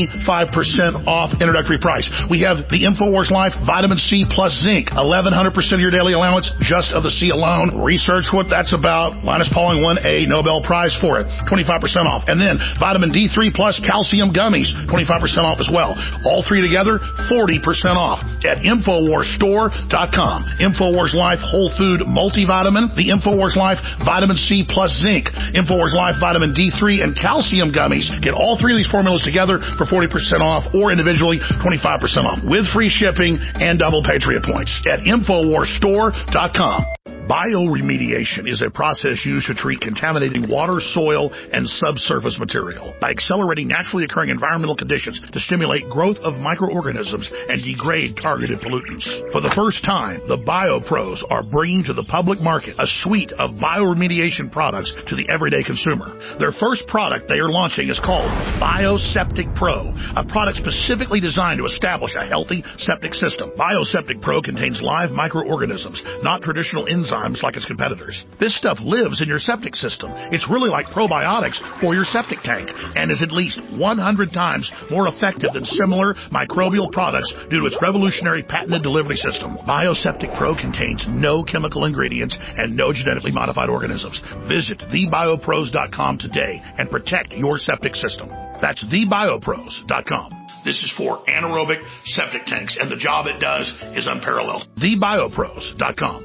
25% off introductory price. We have the InfoWars Life Vitamin C plus Zinc, 1,100% of your daily allowance, just of the C alone. Research what that's about. Linus Pauling won a Nobel Prize for it. 25% off. And then Vitamin D3 plus Calcium Gummies, 25% off as well. All 3 together, 40% off at InfoWarsStore.com. InfoWars Life Whole Food Multivitamin, the InfoWars Life Vitamin C plus Zinc, InfoWars Life Vitamin D3 and Calcium Gummies. Get all 3 of these formulas together for 40% off, or individually 25% off with free shipping and double Patriot points at InfoWarsStore.com. Bioremediation is a process used to treat contaminating water, soil, and subsurface material by accelerating naturally occurring environmental conditions to stimulate growth of microorganisms and degrade targeted pollutants. For the first time, the BioPros are bringing to the public market a suite of bioremediation products to the everyday consumer. Their first product they are launching is called Bioseptic Pro, a product specifically designed to establish a healthy septic system. Bioseptic Pro contains live microorganisms, not traditional enzymes like its competitors. This stuff lives in your septic system. It's really like probiotics for your septic tank, and is at least 100 times more effective than similar microbial products due to its revolutionary patented delivery system. Bioseptic Pro contains no chemical ingredients and no genetically modified organisms. Visit thebiopros.com today and protect your septic system. That's thebiopros.com. This is for anaerobic septic tanks, and the job it does is unparalleled. thebiopros.com.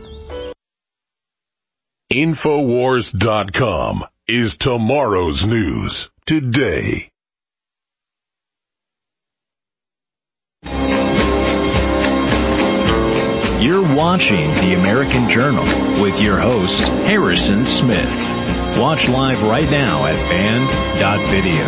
Infowars.com is tomorrow's news today. You're watching The American Journal with your host, Harrison Smith. Watch live right now at band.video.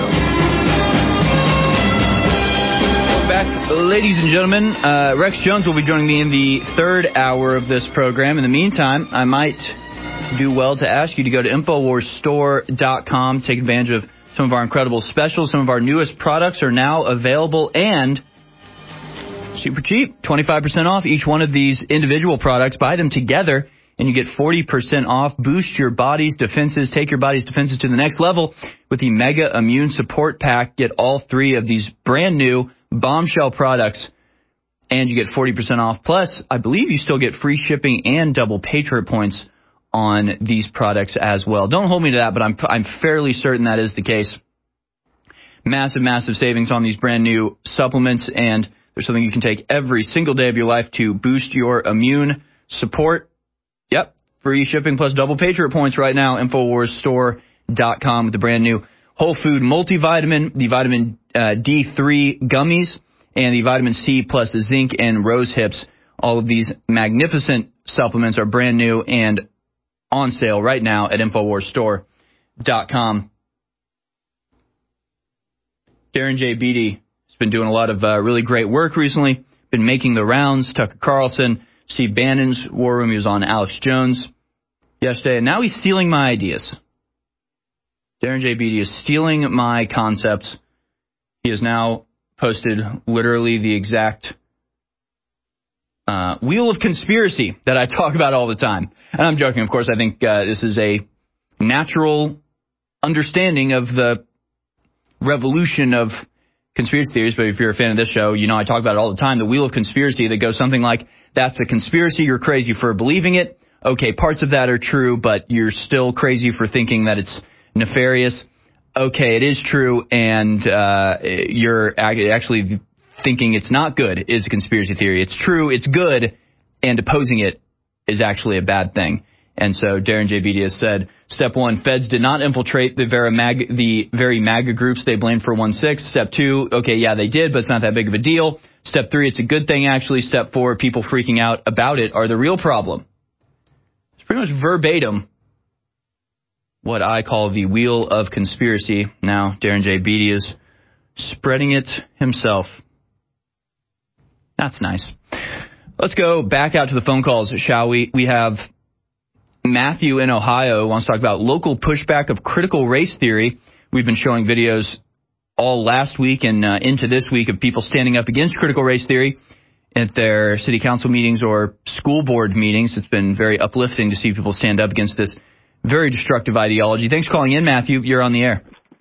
Back, ladies and gentlemen. Rex Jones will be joining me in the 3rd hour of this program. In the meantime, I might do well to ask you to go to InfoWarsStore.com, take advantage of some of our incredible specials. Some of our newest products are now available and super cheap, 25% off each one of these individual products. Buy them together and you get 40% off. Boost your body's defenses. Take your body's defenses to the next level with the Mega Immune Support Pack. Get all 3 of these brand new bombshell products and you get 40% off. Plus, I believe you still get free shipping and double Patriot points on these products as well. Don't hold me to that, but I'm fairly certain that is the case. Massive, massive savings on these brand new supplements, and there's something you can take every single day of your life to boost your immune support. Yep, free shipping plus double Patriot points right now. InfoWarsStore.com with the brand new Whole Food Multivitamin, the vitamin D3 gummies, and the vitamin C plus zinc and rose hips. All of these magnificent supplements are brand new and on sale right now at InfoWarsStore.com. Darren J. Beatty has been doing a lot of really great work recently, been making the rounds. Tucker Carlson, Steve Bannon's War Room, he was on Alex Jones yesterday, and now he's stealing my ideas. Darren J. Beatty is stealing my concepts. He has now posted literally the exact wheel of conspiracy that I talk about all the time. And I'm joking, of course. I think this is a natural understanding of the revolution of conspiracy theories. But if you're a fan of this show, you know I talk about it all the time. The wheel of conspiracy that goes something like, that's a conspiracy, you're crazy for believing it. Okay, parts of that are true, but you're still crazy for thinking that it's nefarious. Okay, it is true, and you're actually thinking it's not good is a conspiracy theory. It's true, it's good, and opposing it is actually a bad thing. And so Darren J. Beatty has said, step one, feds did not infiltrate the very MAGA groups they blamed for 1-6. Step two, okay, yeah, they did, but it's not that big of a deal. Step three, it's a good thing, actually. Step four, people freaking out about it are the real problem. It's pretty much verbatim what I call the wheel of conspiracy. Now, Darren J. Beatty is spreading it himself. That's nice. Let's go back out to the phone calls, shall we? We have Matthew in Ohio who wants to talk about local pushback of critical race theory. We've been showing videos all last week and into this week of people standing up against critical race theory at their city council meetings or school board meetings. It's been very uplifting to see people stand up against this very destructive ideology. Thanks for calling in, Matthew. You're on the air.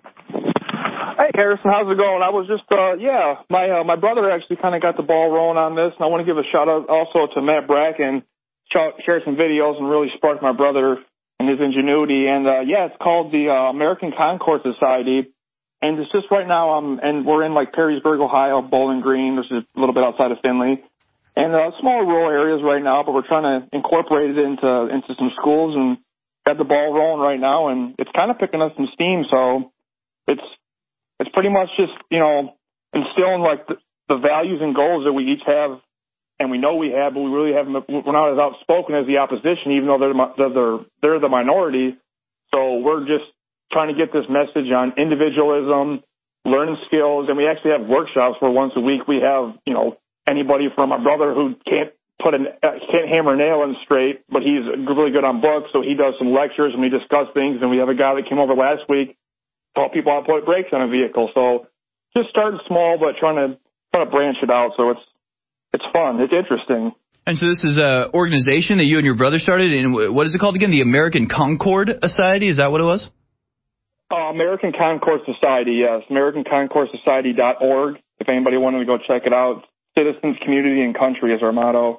Hey, Harrison, how's it going? I was just, my brother actually kind of got the ball rolling on this, and I want to give a shout-out also to Matt Bracken. Share some videos and really sparked my brother and his ingenuity. And, it's called the American Concord Society, and it's just right now, and we're in, like, Perrysburg, Ohio, Bowling Green, which is a little bit outside of Findlay, and small rural areas right now, but we're trying to incorporate it into some schools and got the ball rolling right now, and it's kind of picking up some steam, so it's pretty much just, instilling like the values and goals that we each have, and we know we have, but we really haven't. We're not as outspoken as the opposition, even though they're the minority. So we're just trying to get this message on individualism, learning skills, and we actually have workshops where once a week we have, anybody from my brother who can't hammer a nail in straight, but he's really good on books, so he does some lectures and we discuss things. And we have a guy that came over last week, taught people how to put brakes on a vehicle. So just starting small, but trying to branch it out. So it's fun. It's interesting. And so this is an organization that you and your brother started, and what is it called again? The American Concord Society? Is that what it was? American Concord Society, yes. AmericanConcordSociety.org. If anybody wanted to go check it out. Citizens, community, and country is our motto.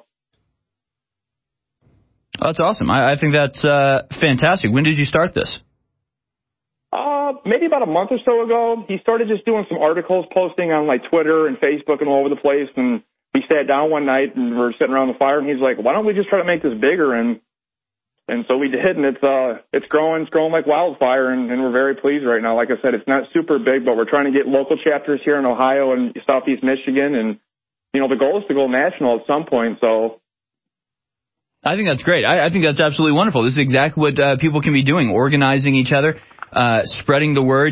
That's awesome. I think that's fantastic. When did you start this? Maybe about a month or so ago. He started just doing some articles, posting on like Twitter and Facebook and all over the place. And we sat down one night and we're sitting around the fire, and he's like, "Why don't we just try to make this bigger?" And so we did, and it's growing like wildfire, and we're very pleased right now. Like I said, it's not super big, but we're trying to get local chapters here in Ohio and Southeast Michigan, and the goal is to go national at some point. So I think that's great. I think that's absolutely wonderful. This is exactly what people can be doing, organizing each other, spreading the word.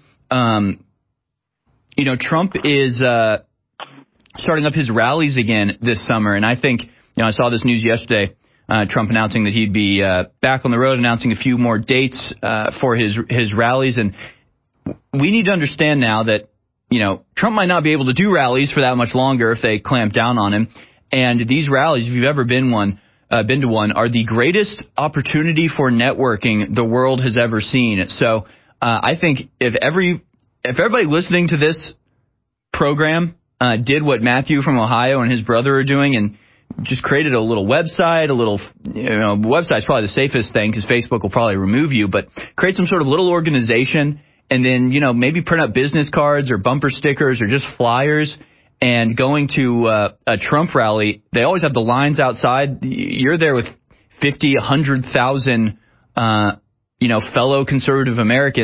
Trump is starting up his rallies again this summer, and I think, I saw this news yesterday, Trump announcing that he'd be back on the road, announcing a few more dates for his rallies, and we need to understand now that, Trump might not be able to do rallies for that much longer if they clamp down on him, and these rallies, if you've ever been to one, are the greatest opportunity for networking the world has ever seen. So I think if everybody listening to this program did what Matthew from Ohio and his brother are doing and just created a little website, website's probably the safest thing because Facebook will probably remove you, but create some sort of little organization and then, maybe print up business cards or bumper stickers or just flyers. And going to a Trump rally, they always have the lines outside. You're there with 50, 100,000, fellow conservative Americans.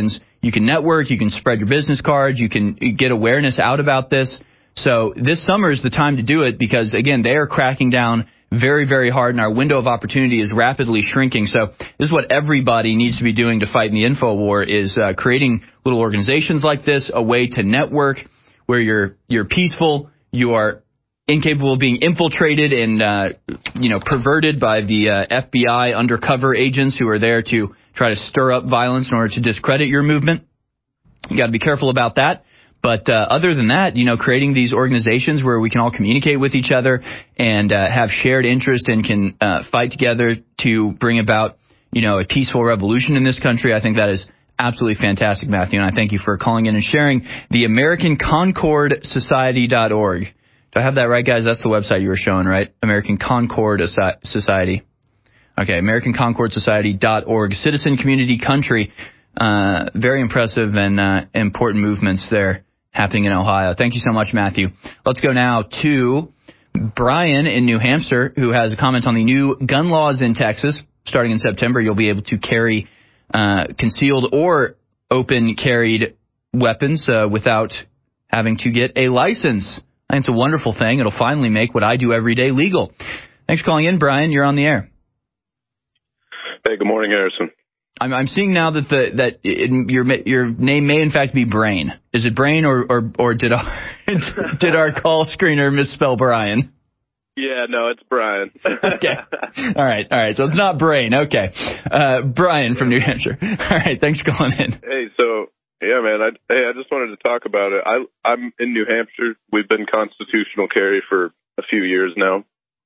You can network. You can spread your business cards. You can get awareness out about this. So this summer is the time to do it because, again, they are cracking down very, very hard, and our window of opportunity is rapidly shrinking. So this is what everybody needs to be doing to fight in the info war is creating little organizations like this, a way to network where you're peaceful, you are incapable of being infiltrated and, perverted by the FBI undercover agents who are there to try to stir up violence in order to discredit your movement. You got to be careful about that. But other than that, creating these organizations where we can all communicate with each other and have shared interest and can fight together to bring about, a peaceful revolution in this country, I think that is absolutely fantastic, Matthew. And I thank you for calling in and sharing the AmericanConcordSociety.org. Do I have that right, guys? That's the website you were showing, right? American Concord Society. Okay, AmericanConcordSociety.org. Citizen Community Country. Very impressive and important movements there happening in Ohio. Thank you so much, Matthew. Let's go now to Brian in New Hampshire, who has a comment on the new gun laws in Texas. Starting in September, you'll be able to carry concealed or open carried weapons without having to get a license. I think it's a wonderful thing. It'll finally make what I do every day legal. Thanks for calling in, Brian. You're on the air. Hey, good morning, Harrison. I'm seeing now that your name may in fact be Brain. Is it Brain or did our call screener misspell Brian? Yeah, no, it's Brian. Okay. All right. So it's not Brain. Okay. Brian from New Hampshire. All right. Thanks for calling in. Hey, so yeah, man. I just wanted to talk about it. I'm in New Hampshire. We've been constitutional carry for a few years now.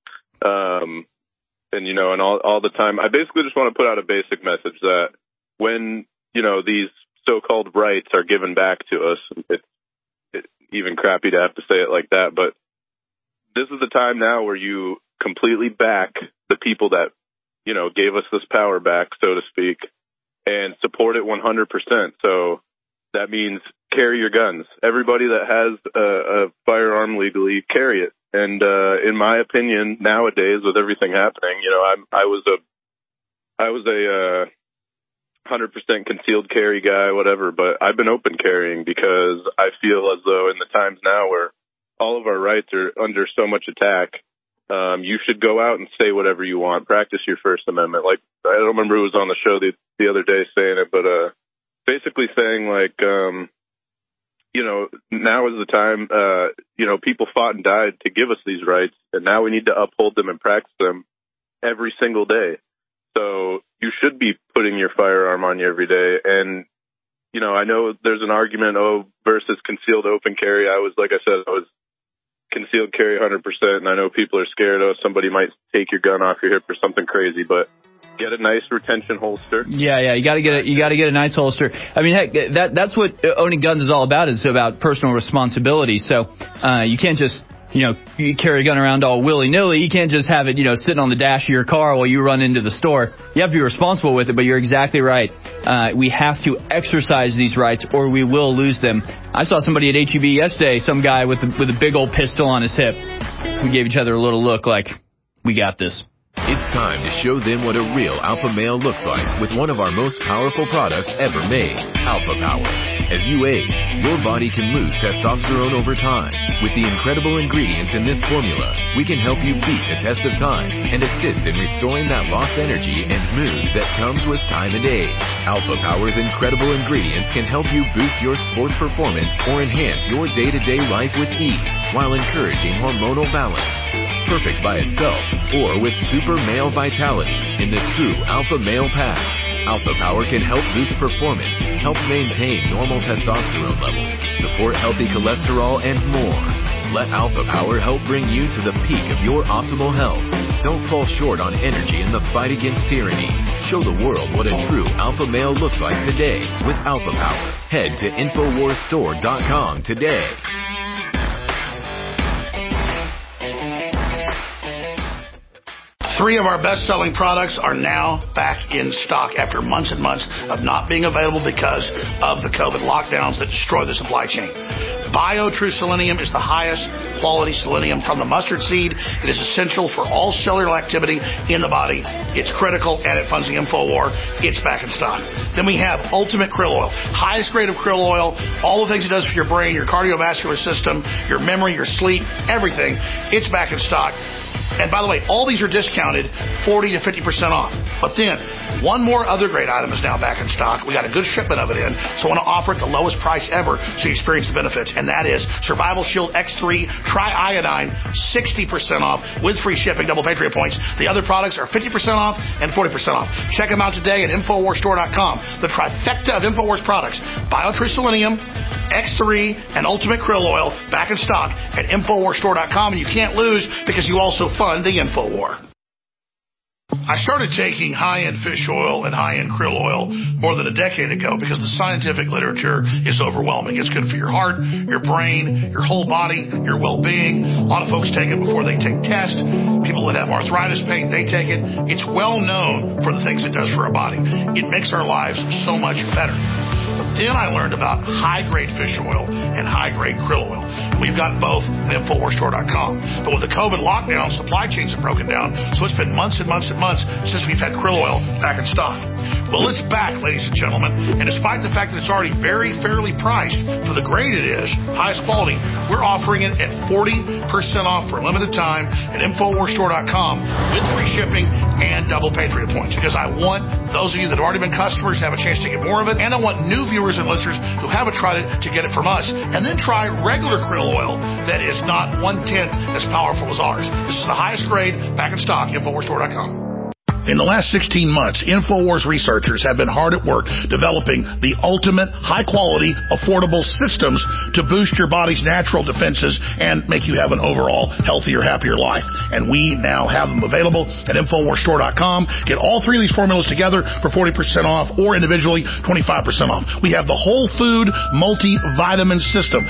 And all the time, I basically just want to put out a basic message that when, these so-called rights are given back to us, it's even crappy to have to say it like that, but this is the time now where you completely back the people that, gave us this power back, so to speak, and support it 100%. So that means carry your guns. Everybody that has a firearm legally, carry it. And in my opinion, nowadays with everything happening, I was a 100% concealed carry guy, whatever. But I've been open carrying because I feel as though in the times now where all of our rights are under so much attack, you should go out and say whatever you want. Practice your First Amendment. Like I don't remember who was on the show the other day saying it, but basically saying like. Now is the time, people fought and died to give us these rights, and now we need to uphold them and practice them every single day. So you should be putting your firearm on you every day. And, I know there's an argument, versus concealed open carry. I was concealed carry 100%, and I know people are scared, somebody might take your gun off your hip or something crazy, but get a nice retention holster. Yeah, you got to get a nice holster. I mean, heck, that's what owning guns is all about. Is about personal responsibility. So you can't just you carry a gun around all willy-nilly. You can't just have it sitting on the dash of your car while you run into the store. You have to be responsible with it. But you're exactly right. We have to exercise these rights, or we will lose them. I saw somebody at HEB yesterday. Some guy with a big old pistol on his hip. We gave each other a little look like we got this. It's time to show them what a real alpha male looks like with one of our most powerful products ever made, Alpha Power. As you age, your body can lose testosterone over time. With the incredible ingredients in this formula, we can help you beat the test of time and assist in restoring that lost energy and mood that comes with time and age. Alpha Power's incredible ingredients can help you boost your sports performance or enhance your day-to-day life with ease while encouraging hormonal balance. Perfect by itself or with super male vitality in the true alpha male pack. Alpha Power can help boost performance, help maintain normal testosterone levels, support healthy cholesterol, and more. Let Alpha Power help bring you to the peak of your optimal health. Don't fall short on energy in the fight against tyranny. Show the world what a true alpha male looks like today with Alpha Power. Head to InfoWarsStore.com today. 3 of our best-selling products are now back in stock after months and months of not being available because of the COVID lockdowns that destroy the supply chain. BioTrue Selenium is the highest quality selenium from the mustard seed. It is essential for all cellular activity in the body. It's critical, and it funds the InfoWar. It's back in stock. Then we have Ultimate Krill Oil, highest grade of krill oil, all the things it does for your brain, your cardiovascular system, your memory, your sleep, everything. It's back in stock. And by the way, all these are discounted 40 to 50% off. But then, one more other great item is now back in stock. We got a good shipment of it in, so I want to offer it the lowest price ever so you experience the benefits. And that is Survival Shield X3 Tri-Iodine, 60% off with free shipping, double Patriot points. The other products are 50% off and 40% off. Check them out today at InfoWarsStore.com. The trifecta of InfoWars products, BioTrue Selenium, X3, and Ultimate Krill Oil, back in stock at InfoWarsStore.com. And you can't lose because you also fund the InfoWar. I started taking high-end fish oil and high-end krill oil more than a decade ago because the scientific literature is overwhelming. It's good for your heart, your brain, your whole body, your well-being. A lot of folks take it before they take tests. People that have arthritis pain, they take it. It's well known for the things it does for our body. It makes our lives so much better. Then I learned about high-grade fish oil and high-grade krill oil. We've got both at InfoWarsStore.com. But with the COVID lockdown, supply chains have broken down, so it's been months and months and months since we've had krill oil back in stock. Well, it's back, ladies and gentlemen, and despite the fact that it's already very fairly priced for the grade it is, highest quality, we're offering it at 40% off for a limited time at InfoWarsStore.com with free shipping and double Patriot points, because I want those of you that have already been customers to have a chance to get more of it, and I want new viewers and listeners who haven't tried it to get it from us, and then try regular krill oil that is not 1/10 as powerful as ours. This is the highest grade, back in stock, InfoWarsStore.com. In the last 16 months, InfoWars researchers have been hard at work developing the ultimate, high-quality, affordable systems to boost your body's natural defenses and make you have an overall healthier, happier life. And we now have them available at InfoWarsStore.com. Get all three of these formulas together for 40% off or individually 25% off. We have the Whole Food Multivitamin System,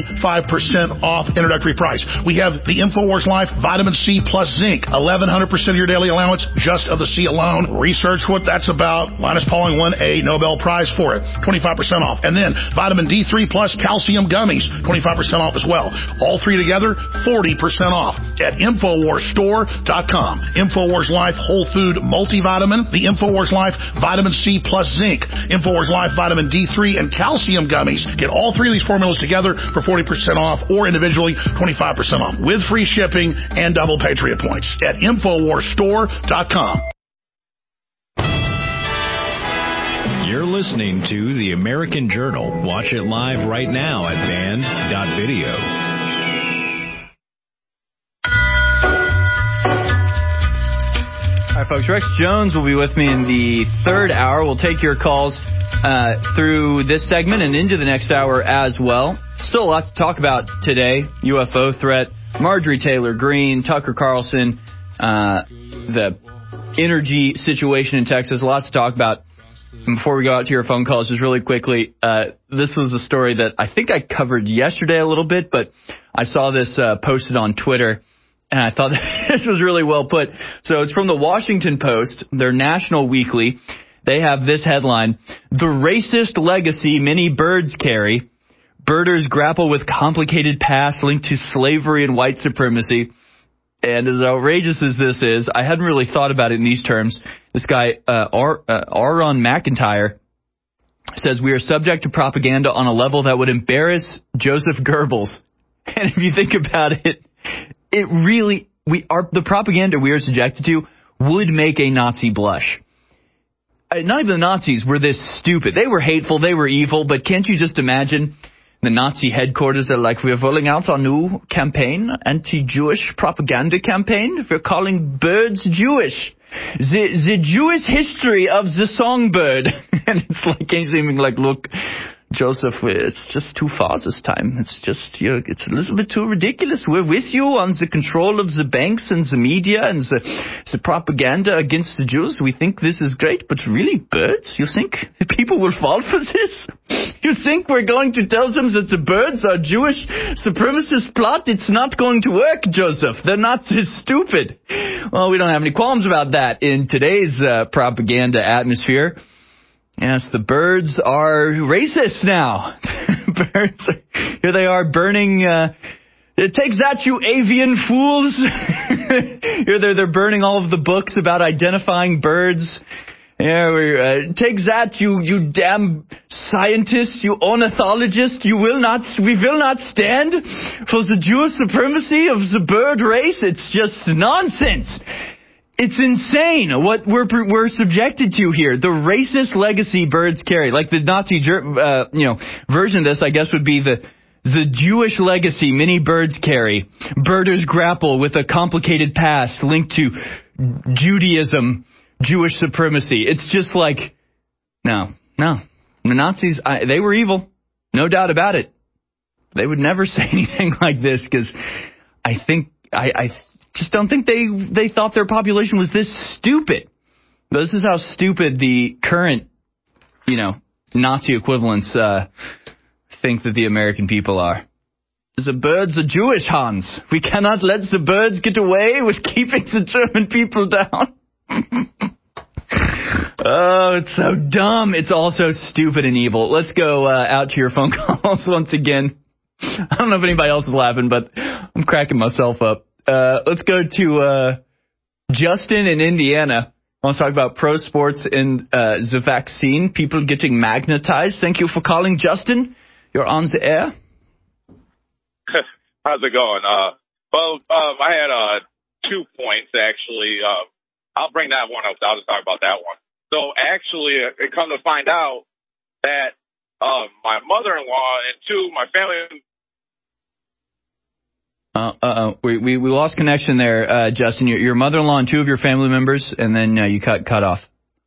25% off introductory price. We have the InfoWars Life Vitamin C plus Zinc, 1,100% of your daily allowance just of the C alone. Research what that's about. Linus Pauling won a Nobel Prize for it. 25% off. And then Vitamin D3 plus Calcium Gummies, 25% off as well. All three together, 40% off at InfoWarsStore.com. InfoWars Life Whole Food Multivitamin, the InfoWars Life Vitamin C plus Zinc, InfoWars Life Vitamin D3 and Calcium Gummies. Get all three of these formulas together for 40% off or individually 25% off with free shipping and double Patriot points at InfoWarsStore.com. You're listening to The American Journal. Watch it live right now at band.video. All right, folks. Rex Jones will be with me in the third hour. We'll take your calls through this segment and into the next hour as well. Still a lot to talk about today. UFO threat, Marjorie Taylor Greene, Tucker Carlson, the energy situation in Texas. Lots to talk about. And before we go out to your phone calls, just really quickly, this was a story that I think I covered yesterday a little bit, but I saw this posted on Twitter, and I thought this was really well put. So it's from the Washington Post, their national weekly. They have this headline: "The racist legacy many birds carry. Birders grapple with complicated past linked to slavery and white supremacy." And as outrageous as this is, I hadn't really thought about it in these terms. This guy, Aaron McIntyre, says, "We are subject to propaganda on a level that would embarrass Joseph Goebbels." And if you think about it, the propaganda we are subjected to would make a Nazi blush. Not even the Nazis were this stupid. They were hateful, they were evil, but can't you just imagine the Nazi headquarters are like, "We're rolling out our new campaign, anti-Jewish propaganda campaign. We're calling birds Jewish. The Jewish history of the songbird." And it's like, anything like, "Look, Joseph, it's just too far this time. It's just, it's a little bit too ridiculous. We're with you on the control of the banks and the media and the propaganda against the Jews. We think this is great, but really, birds? You think people will fall for this? You think we're going to tell them that the birds are Jewish supremacist plot? It's not going to work, Joseph. They're not this stupid." Well, we don't have any qualms about that in today's propaganda atmosphere. Yes, the birds are racist now. Here they are burning. It takes that, you avian fools. Here they're burning all of the books about identifying birds. Yeah, take that, you damn scientists, you ornithologists. We will not stand for the Jewish supremacy of the bird race. It's just nonsense. It's insane what we're subjected to here. The racist legacy birds carry, like the Nazi, version of this, I guess, would be the Jewish legacy many birds carry. Birders grapple with a complicated past linked to Judaism, Jewish supremacy. It's just like, no. The Nazis, they were evil, no doubt about it. They would never say anything like this, because I just don't think they thought their population was this stupid. But this is how stupid the current, Nazi equivalents think that the American people are. The birds are Jewish, Hans. We cannot let the birds get away with keeping the German people down. Oh, it's so dumb. It's also stupid and evil. Let's go out to your phone calls once again. I don't know if anybody else is laughing, but I'm cracking myself up. Let's go to Justin in Indiana. I want to talk about pro sports and the vaccine. People getting magnetized. Thank you for calling, Justin. You're on the air. How's it going? I had 2 points, actually. I'll bring that one up. I'll just talk about that one. So, actually, it come to find out that my mother-in-law and my family... We lost connection there, Justin. Your mother-in-law and 2 of your family members, and then you cut off.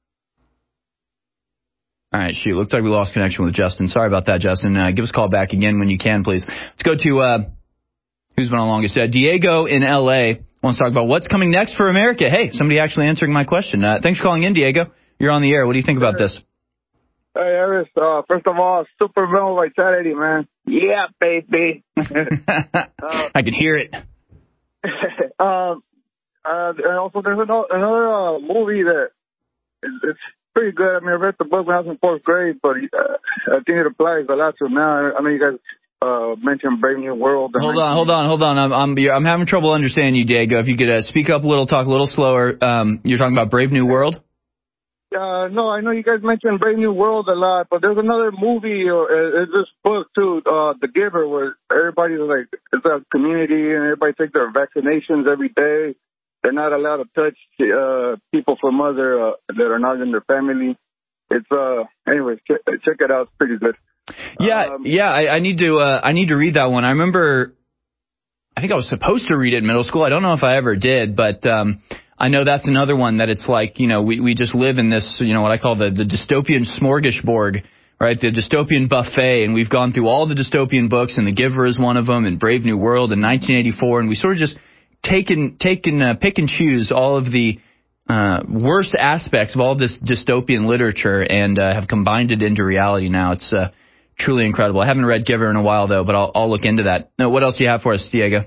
All right, shoot. Looks like we lost connection with Justin. Sorry about that, Justin. Give us a call back again when you can, please. Let's go to who's been on longest. Diego in L.A. wants to talk about what's coming next for America. Hey, somebody actually answering my question. Thanks for calling in, Diego. You're on the air. What do you think about this? Hey, Harris. First of all, super mental vitality, man. Yeah, baby. I can hear it. And also, there's another movie that it's pretty good. I mean, I read the book when I was in 4th grade, but I think it applies a lot to now. I mean, you guys mentioned Brave New World. Hold on. I'm having trouble understanding you, Diego. If you could speak up a little, talk a little slower. You're talking about Brave New World? No, I know you guys mentioned Brave New World a lot, but there's another movie or this book too, The Giver, where everybody's like, it's a community and everybody takes their vaccinations every day. They're not allowed to touch people from other that are not in their family. It's anyways, check it out. It's pretty good. Yeah. I need to read that one. I remember, I think I was supposed to read it in middle school. I don't know if I ever did, but I know that's another one that it's like, we just live in this, what I call the dystopian smorgasbord, right? The dystopian buffet. And we've gone through all the dystopian books, and The Giver is one of them, and Brave New World in 1984. And we sort of just pick and choose all of the worst aspects of all of this dystopian literature and have combined it into reality now. It's truly incredible. I haven't read Giver in a while, though, but I'll look into that. Now, what else do you have for us, Diego?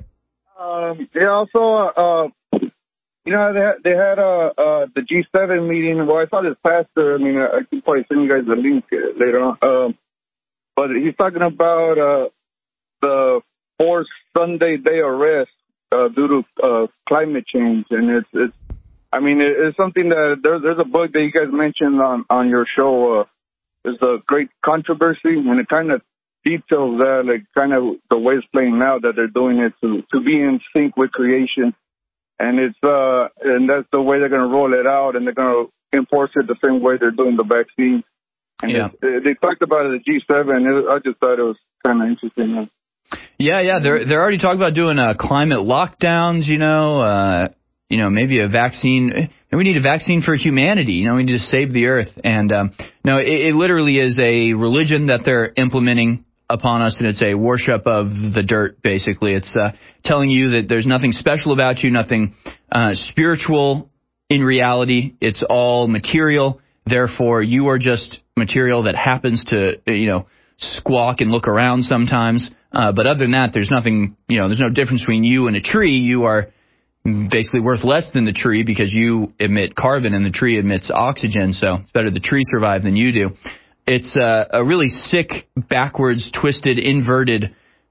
Also, they had the G7 meeting. Well, I saw this pastor. I mean, I can probably send you guys the link later on. But he's talking about the forced Sunday day arrest due to climate change, and it's something that there's a book that you guys mentioned on your show. There's a great controversy, and it kind of details that, like kind of the way it's playing now, that they're doing it to be in sync with creation. And and that's the way they're going to roll it out, and they're going to enforce it the same way they're doing the vaccine. And they talked about it at G7. I just thought it was kind of interesting. Yeah. They're already talking about doing climate lockdowns. Maybe a vaccine. We need a vaccine for humanity. We need to save the earth. And no, it literally is a religion that they're implementing upon us, and it's a worship of the dirt, basically. It's telling you that there's nothing special about you, nothing spiritual in reality. It's all material. Therefore, you are just material that happens to, squawk and look around sometimes. But other than that, there's nothing, there's no difference between you and a tree. You are basically worth less than the tree because you emit carbon and the tree emits oxygen, so it's better the tree survive than you do. It's a really sick, backwards, twisted, inverted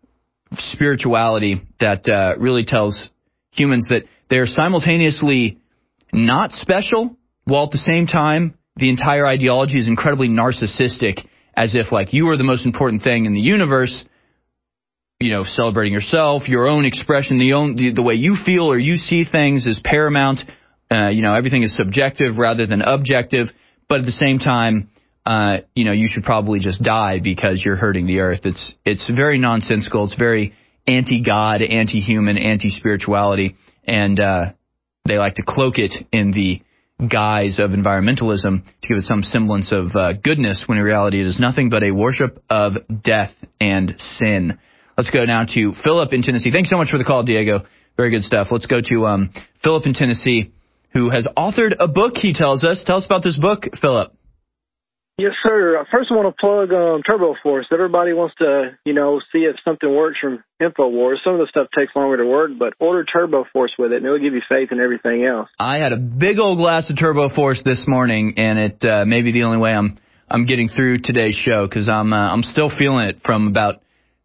spirituality that really tells humans that they're simultaneously not special, while at the same time the entire ideology is incredibly narcissistic, as if like you are the most important thing in the universe. You know, celebrating yourself, your own expression, the way you feel or you see things is paramount. Everything is subjective rather than objective. But at the same time, you should probably just die because you're hurting the earth. It's very nonsensical. It's very anti-God, anti-human, anti-spirituality. And they like to cloak it in the guise of environmentalism to give it some semblance of goodness, when in reality it is nothing but a worship of death and sin. Let's go now to Philip in Tennessee. Thanks so much for the call, Diego. Very good stuff. Let's go to Philip in Tennessee, who has authored a book, he tells us. Tell us about this book, Philip. Yes, sir. First, I want to plug TurboForce. Everybody wants to, see if something works from InfoWars. Some of the stuff takes longer to work, but order TurboForce with it, and it'll give you faith in everything else. I had a big old glass of TurboForce this morning, and it may be the only way I'm getting through today's show, because I'm still feeling it from about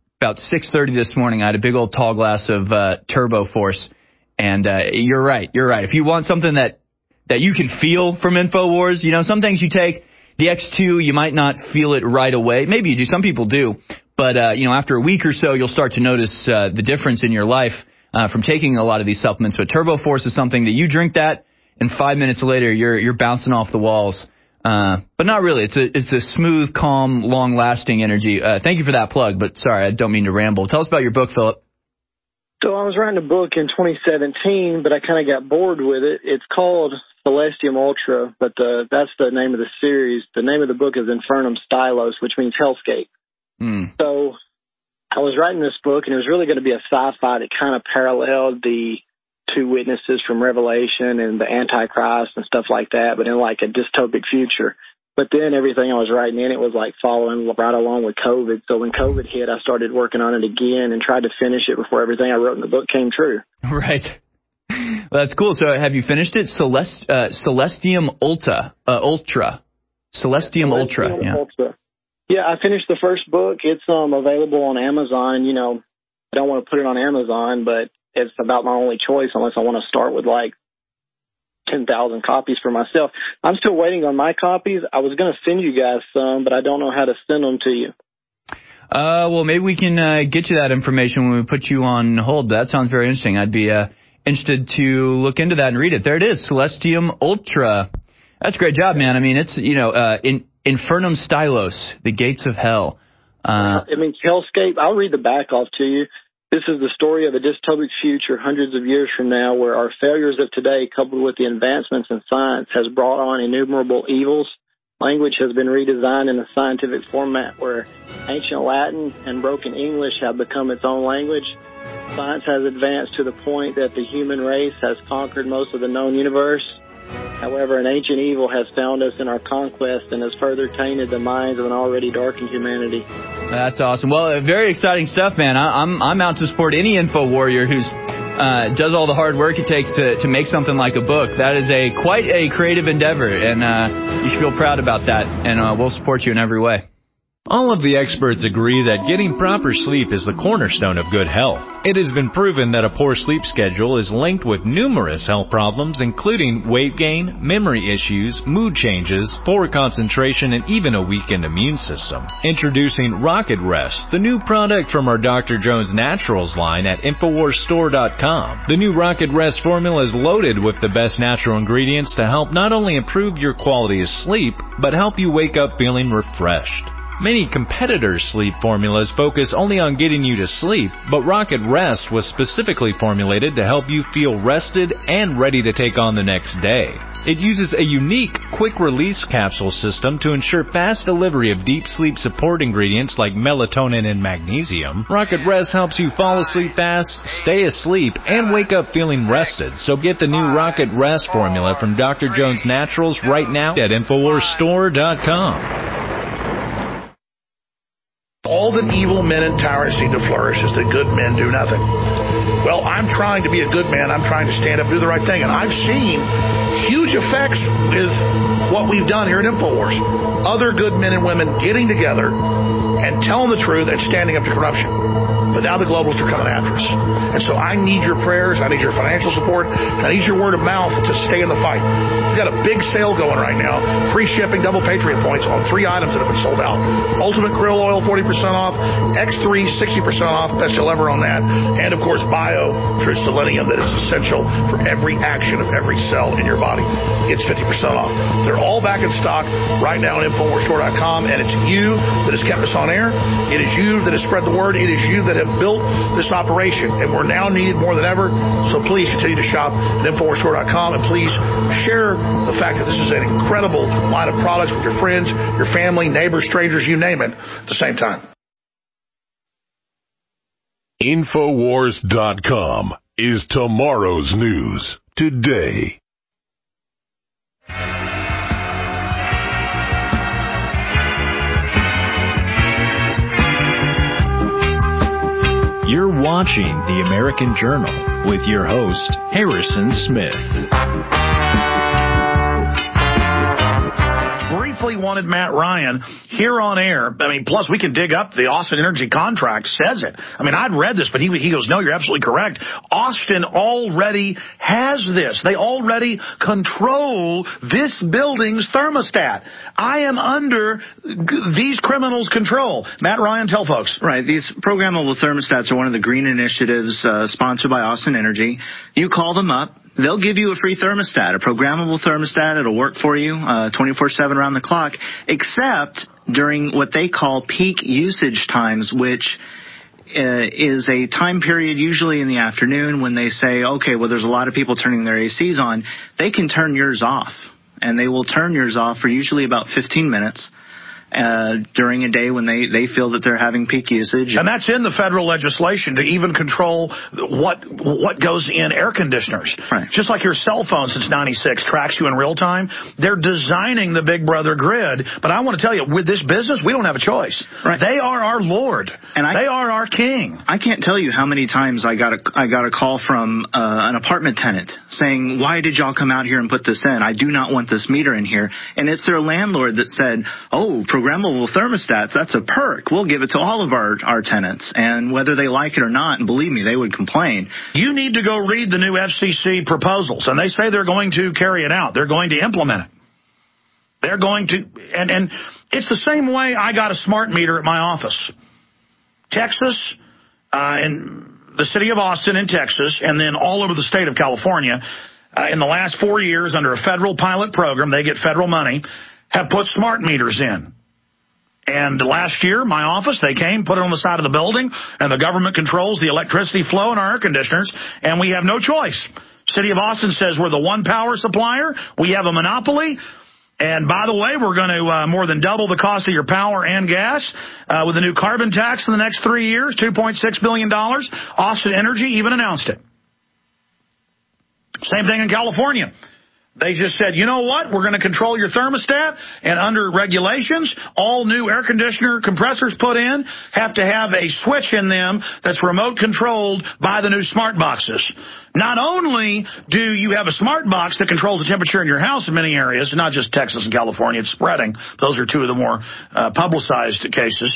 6:30 this morning. I had a big old tall glass of TurboForce, and you're right. If you want something that you can feel from InfoWars, some things you take. The X2, you might not feel it right away. Maybe you do. Some people do. But, after a week or so, you'll start to notice the difference in your life from taking a lot of these supplements. But TurboForce is something that you drink that, and 5 minutes later, you're bouncing off the walls. But not really. It's a smooth, calm, long-lasting energy. Thank you for that plug, but sorry, I don't mean to ramble. Tell us about your book, Philip. So I was writing a book in 2017, but I kind of got bored with it. It's called Celestium Ultra, but that's the name of the series. The name of the book is Infernum Stylos, which means hellscape. So I was writing this book, and it was really going to be a sci-fi that kind of paralleled the two witnesses from Revelation and the Antichrist and stuff like that, but in like a dystopic future. But then everything I was writing in it was like following right along with COVID. So when COVID hit, I started working on it again and tried to finish it before everything I wrote in the book came true. Right. Well, that's cool. So have you finished it? Celestium Ultra. Celestium Ultra. Yeah. Ultra. Yeah, I finished the first book. It's available on Amazon. I don't want to put it on Amazon, but it's about my only choice unless I want to start with like 10,000 copies for myself. I'm still waiting on my copies. I was going to send you guys some, but I don't know how to send them to you. Well, maybe we can get you that information when we put you on hold. That sounds very interesting. I'd be interested to look into that and read it. There it is, Celestium Ultra. That's a great job, man. I mean, it's, Infernum Stylos, the gates of hell. It means hellscape. I'll read the back off to you. This is the story of a dystopic future hundreds of years from now, where our failures of today, coupled with the advancements in science, has brought on innumerable evils. Language has been redesigned in a scientific format where ancient Latin and broken English have become its own language. Science has advanced to the point that the human race has conquered most of the known universe. However, an ancient evil has found us in our conquest and has further tainted the minds of an already darkened humanity. That's awesome. Well, very exciting stuff, man. I'm out to support any info warrior who's does all the hard work it takes to make something like a book. That is quite a creative endeavor, and you should feel proud about that, and we'll support you in every way. All of the experts agree that getting proper sleep is the cornerstone of good health. It has been proven that a poor sleep schedule is linked with numerous health problems, including weight gain, memory issues, mood changes, poor concentration, and even a weakened immune system. Introducing Rocket Rest, the new product from our Dr. Jones Naturals line at InfoWarsStore.com. The new Rocket Rest formula is loaded with the best natural ingredients to help not only improve your quality of sleep, but help you wake up feeling refreshed. Many competitors' sleep formulas focus only on getting you to sleep, but Rocket Rest was specifically formulated to help you feel rested and ready to take on the next day. It uses a unique quick-release capsule system to ensure fast delivery of deep sleep support ingredients like melatonin and magnesium. Rocket Rest helps you fall asleep fast, stay asleep, and wake up feeling rested. So get the new Rocket Rest formula from Dr. Jones Naturals right now at InfoWarsStore.com. All that evil men and tyrants need to flourish is that good men do nothing. Well, I'm trying to be a good man. I'm trying to stand up, do the right thing. And I've seen huge effects with what we've done here at InfoWars. Other good men and women getting together and telling the truth and standing up to corruption. But now the globalists are coming after us. And so I need your prayers. I need your financial support. I need your word of mouth to stay in the fight. We've got a big sale going right now. Free shipping, double Patriot points on 3 items that have been sold out. Ultimate Krill Oil, 40% off. X3, 60% off. Best you'll ever on that. And, of course, Bio True Selenium that is essential for every action of every cell in your body. It's 50% off. They're all back in stock right now at InfoWarsStore.com. And it's you that has kept us on air. It is you that has spread the word. It is you that have built this operation, and we're now needed more than ever. So please continue to shop at InfoWarsStore.com, and please share the fact that this is an incredible line of products with your friends, your family, neighbors, strangers, you name it, at the same time. InfoWars.com is tomorrow's news today. You're watching The American Journal with your host, Harrison Smith. Briefly wanted Matt Ryan here on air. I mean, plus we can dig up the Austin Energy contract, says it. I mean, I'd read this, but he goes, no, you're absolutely correct. Austin already has this. They already control this building's thermostat. I am under these criminals' control. Matt Ryan, tell folks. Right. These programmable thermostats are one of the green initiatives sponsored by Austin Energy. You call them up. They'll give you a free thermostat, a programmable thermostat. It'll work for you 24/7 around the clock, except during what they call peak usage times, which is a time period usually in the afternoon when they say, okay, well, there's a lot of people turning their ACs on. They can turn yours off, and they will turn yours off for usually about 15 minutes. During a day when they feel that they're having peak usage. And that's in the federal legislation to even control what goes in air conditioners. Right. Just like your cell phone since 96 tracks you in real time, they're designing the Big Brother grid. But I want to tell you, with this business, we don't have a choice. Right. They are our Lord. And they are our King. I can't tell you how many times I got a call from an apartment tenant saying, why did y'all come out here and put this in? I do not want this meter in here. And it's their landlord that said, oh, programmable thermostats, that's a perk. We'll give it to all of our tenants. And whether they like it or not, and believe me, they would complain. You need to go read the new FCC proposals, and they say they're going to carry it out. They're going to implement it. They're going to, and it's the same way I got a smart meter at my office. Texas, and the city of Austin in Texas, and then all over the state of California, in the last 4 years under a federal pilot program, they get federal money, have put smart meters in. And last year, my office, they came, put it on the side of the building, and the government controls the electricity flow in our air conditioners, and we have no choice. City of Austin says we're the one power supplier. We have a monopoly. And by the way, we're going to more than double the cost of your power and gas with a new carbon tax in the next 3 years, $2.6 billion. Austin Energy even announced it. Same thing in California. They just said, you know what, we're going to control your thermostat, and under regulations, all new air conditioner compressors put in have to have a switch in them that's remote controlled by the new smart boxes. Not only do you have a smart box that controls the temperature in your house in many areas, not just Texas and California, it's spreading. Those are two of the more publicized cases.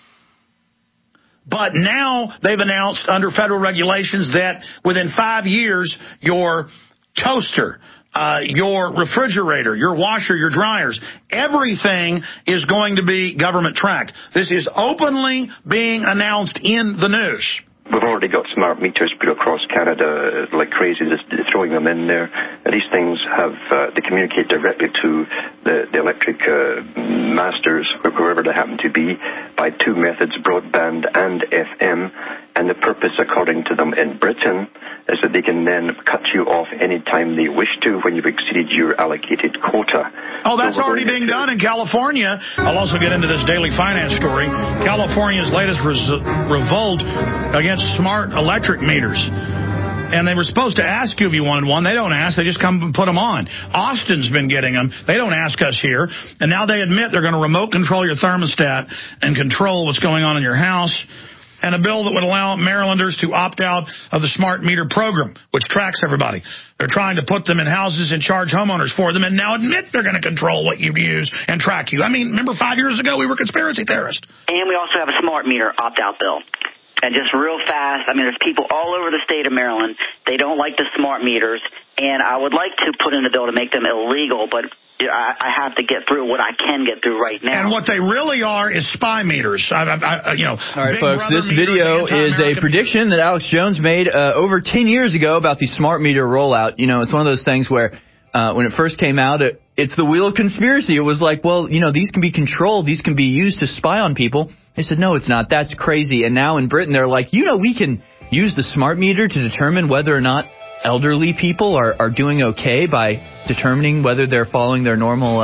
But now they've announced under federal regulations that within 5 years, your toaster, your refrigerator, your washer, your dryers, everything is going to be government tracked. This is openly being announced in the news. We've already got smart meters put across Canada like crazy, just throwing them in there. These things they communicate directly to the electric masters, whoever they happen to be, by two methods, broadband and FM. And the purpose, according to them in Britain, is that they can then cut you off any time they wish to when you've exceeded your allocated quota. Oh, that's already being done in California. I'll also get into this daily finance story. California's latest revolt against smart electric meters. And they were supposed to ask you if you wanted one. They don't ask. They just come and put them on. Austin's been getting them. They don't ask us here. And now they admit they're going to remote control your thermostat and control what's going on in your house. and a bill that would allow Marylanders to opt out of the smart meter program, which tracks everybody. They're trying to put them in houses and charge homeowners for them and now admit they're going to control what you use and track you. I mean, remember 5 years ago we were conspiracy theorists. And we also have a smart meter opt-out bill. And just real fast, I mean, there's people all over the state of Maryland. They don't like the smart meters, and I would like to put in a bill to make them illegal, but I have to get through what I can get through right now. And what they really are is spy meters. All right, folks, this video is a prediction that Alex Jones made over 10 years ago about the smart meter rollout. You know, it's one of those things where when it first came out, it's the wheel of conspiracy. It was like, well, you know, these can be controlled. These can be used to spy on people. They said, no, it's not. That's crazy. And now in Britain, they're like, you know, we can use the smart meter to determine whether or not elderly people are doing okay by determining whether they're following their normal,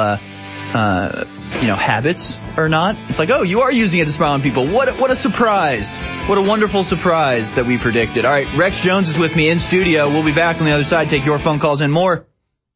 habits or not. It's like, oh, you are using it to spy on people. What a surprise. What a wonderful surprise that we predicted. All right, Rex Jones is with me in studio. We'll be back on the other side. Take your phone calls and more.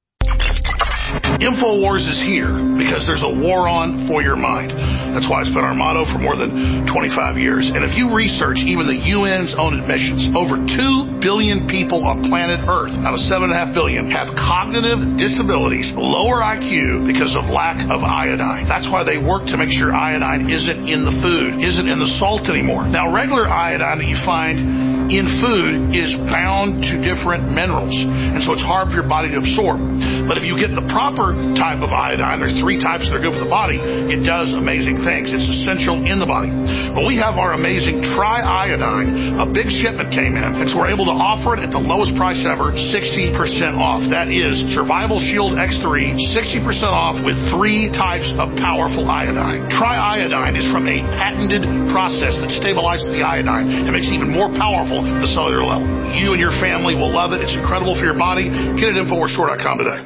InfoWars is here because there's a war on for your mind. That's why it's been our motto for more than 25 years. And if you research even the UN's own admissions, over 2 billion people on planet Earth out of 7.5 billion have cognitive disabilities, lower IQ because of lack of iodine. That's why they work to make sure iodine isn't in the food, isn't in the salt anymore. Now, regular iodine that you find in food is bound to different minerals, and so it's hard for your body to absorb. But if you get the proper type of iodine, there's 3 types that are good for the body, it does amazing things. It's essential in the body. But we have our amazing Tri-Iodine. A big shipment came in, and so we're able to offer it at the lowest price ever, 60% off. That is Survival Shield X3, 60% off with 3 types of powerful iodine. Tri-Iodine is from a patented process that stabilizes the iodine and makes it even more powerful at the cellular level. You and your family will love it. It's incredible for your body. Get it at InfoWarsStore.com today.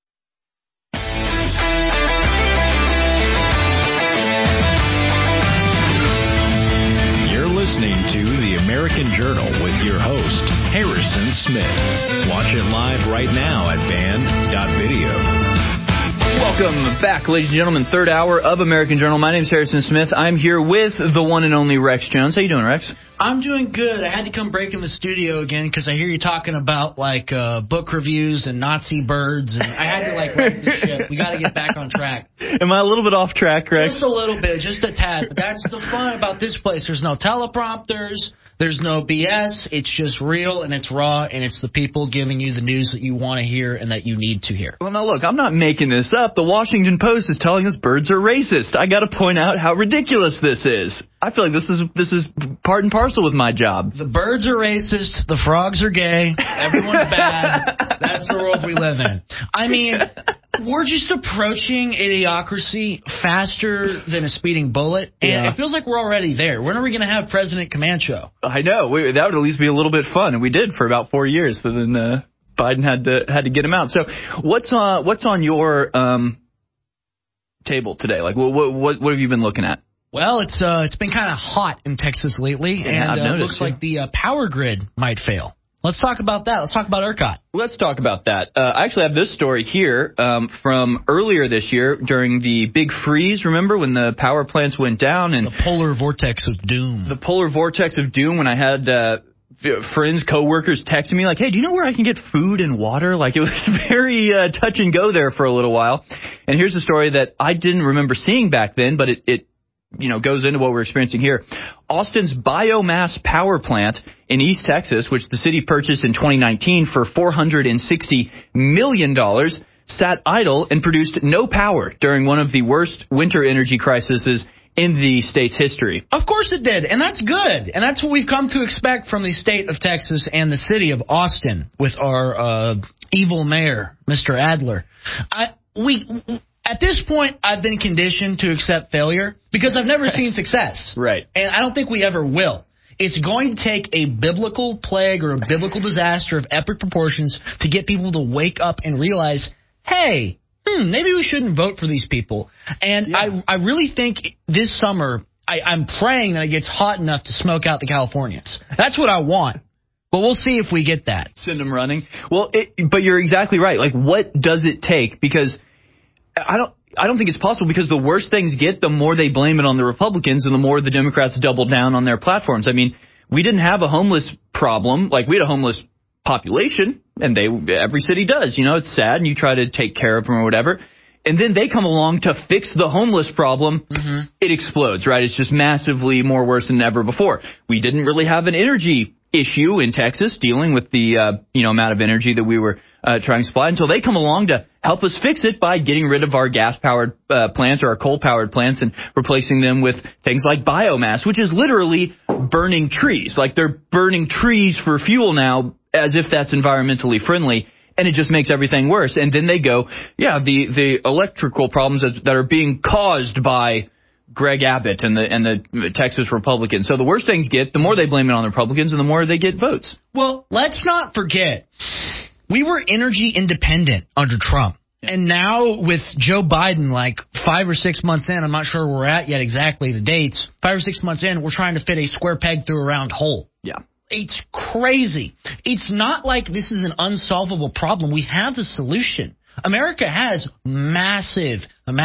You're listening to The American Journal with your host, Harrison Smith. Watch it live right now at band.video. Welcome back, ladies and gentlemen. Third hour of American Journal. My name is Harrison Smith. I'm here with the one and only Rex Jones. How you doing, Rex? I'm doing good. I had to come break in the studio again because I hear you talking about like book reviews and Nazi birds, and I had to like right the ship. We got to get back on track. Am I a little bit off track, Rex? Just a little bit, just a tad. But that's the fun about this place. There's no teleprompters. There's no BS. It's just real, and it's raw, and it's the people giving you the news that you want to hear and that you need to hear. Well, now, look, I'm not making this up. The Washington Post is telling us birds are racist. I got to point out how ridiculous this is. I feel like this is part and parcel with my job. The birds are racist. The frogs are gay. Everyone's bad. That's the world we live in. I mean, we're just approaching idiocracy faster than a speeding bullet, and it feels like we're already there. When are we going to have President Camacho? I know. That would at least be a little bit fun, and we did for about 4 years. But then Biden had to get him out. So what's on your table today? Like, what have you been looking at? Well, it's been kind of hot in Texas lately, and it looks like the power grid might fail. Let's talk about that. Let's talk about ERCOT. Let's talk about that. I actually have this story here from earlier this year during the big freeze. Remember when the power plants went down? And the polar vortex of doom. The polar vortex of doom, when I had friends, coworkers texting me like, hey, do you know where I can get food and water? Like, it was very touch and go there for a little while. And here's a story that I didn't remember seeing back then, but it goes into what we're experiencing here. Austin's biomass power plant in East Texas, which the city purchased in 2019 for $460 million, sat idle and produced no power during one of the worst winter energy crises in the state's history. Of course it did, and that's good. And that's what we've come to expect from the state of Texas and the city of Austin with our evil mayor, Mr. Adler. At this point, I've been conditioned to accept failure because I've never seen success. Right. And I don't think we ever will. It's going to take a biblical plague or a biblical disaster of epic proportions to get people to wake up and realize, hey, maybe we shouldn't vote for these people. And I really think this summer, I'm praying that it gets hot enough to smoke out the Californians. That's what I want. But we'll see if we get that. Send them running. Well, but you're exactly right. Like, what does it take? Because I don't think it's possible because the worse things get, the more they blame it on the Republicans and the more the Democrats double down on their platforms. I mean, we didn't have a homeless problem. Like, we had a homeless population, and every city does. You know, it's sad, and you try to take care of them or whatever. And then they come along to fix the homeless problem. It explodes, right? It's just massively more worse than ever before. We didn't really have an energy issue in Texas dealing with the amount of energy that we were trying to supply until they come along to help us fix it by getting rid of our gas-powered plants or our coal-powered plants and replacing them with things like biomass, which is literally burning trees. Like, they're burning trees for fuel now as if that's environmentally friendly. And it just makes everything worse. And then they go, the electrical problems that are being caused by Greg Abbott and the Texas Republicans. So the worse things get, the more they blame it on the Republicans and the more they get votes. Well, let's not forget, we were energy independent under Trump. And now with Joe Biden, like 5 or 6 months in, I'm not sure where we're at yet exactly the dates, 5 or 6 months in, we're trying to fit a square peg through a round hole. Yeah. It's crazy. It's not like this is an unsolvable problem. We have the solution. America has massive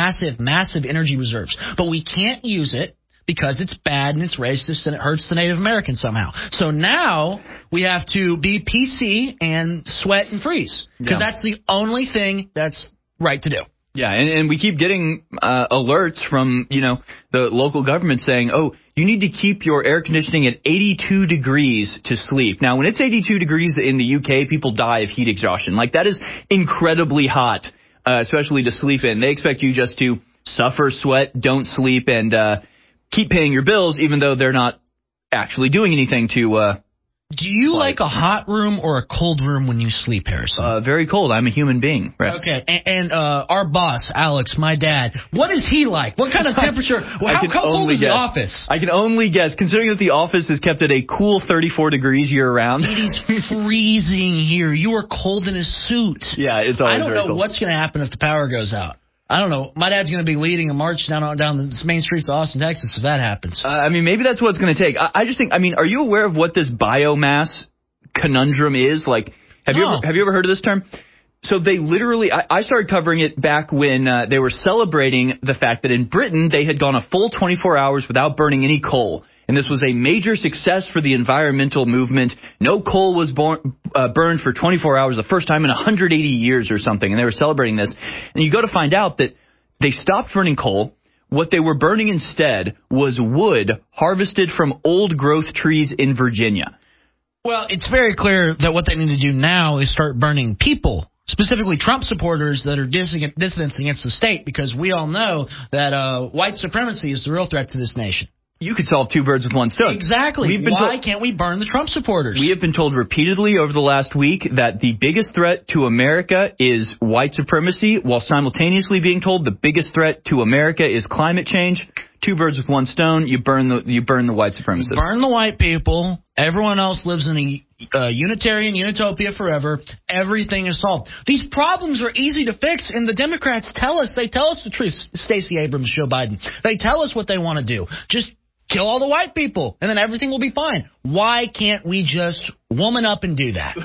energy reserves, but we can't use it because it's bad and it's racist and it hurts the Native Americans somehow. So now we have to be PC and sweat and freeze because that's the only thing that's right to do. Yeah, and we keep getting alerts from, the local government saying, oh, you need to keep your air conditioning at 82 degrees to sleep. Now, when it's 82 degrees in the UK, people die of heat exhaustion. Like, that is incredibly hot, especially to sleep in. They expect you just to suffer, sweat, don't sleep, and keep paying your bills, even though they're not actually doing anything to... Do you like a hot room or a cold room when you sleep, Harrison? Very cold. I'm a human being. Rest. Okay, and our boss, Alex, my dad, what is he like? What kind of temperature? How cold is the office? I can only guess, considering that the office is kept at a cool 34 degrees year-round. It is freezing here. You are cold in a suit. Yeah, it's always I don't know cold. what's going to happen if the power goes out. I don't know. My dad's going to be leading a march down the main streets of Austin, Texas, if that happens. Maybe that's what it's going to take. I just think, are you aware of what this biomass conundrum is? Like, have you ever heard of this term? So they literally, I started covering it back when they were celebrating the fact that in Britain they had gone a full 24 hours without burning any coal. And this was a major success for the environmental movement. No coal was burned for 24 hours, the first time in 180 years or something. And they were celebrating this. And you go to find out that they stopped burning coal. What they were burning instead was wood harvested from old growth trees in Virginia. Well, it's very clear that what they need to do now is start burning people, specifically Trump supporters that are dissidents against the state, because we all know that white supremacy is the real threat to this nation. You could solve two birds with one stone. Exactly. Why can't we burn the Trump supporters? We have been told repeatedly over the last week that the biggest threat to America is white supremacy, while simultaneously being told the biggest threat to America is climate change. Two birds with one stone. You burn the white supremacists. Burn the white people. Everyone else lives in a Unitarian utopia forever. Everything is solved. These problems are easy to fix, and the Democrats tell us. They tell us the truth. Stacey Abrams, Joe Biden. They tell us what they want to do. Just kill all the white people, and then everything will be fine. Why can't we just woman up and do that?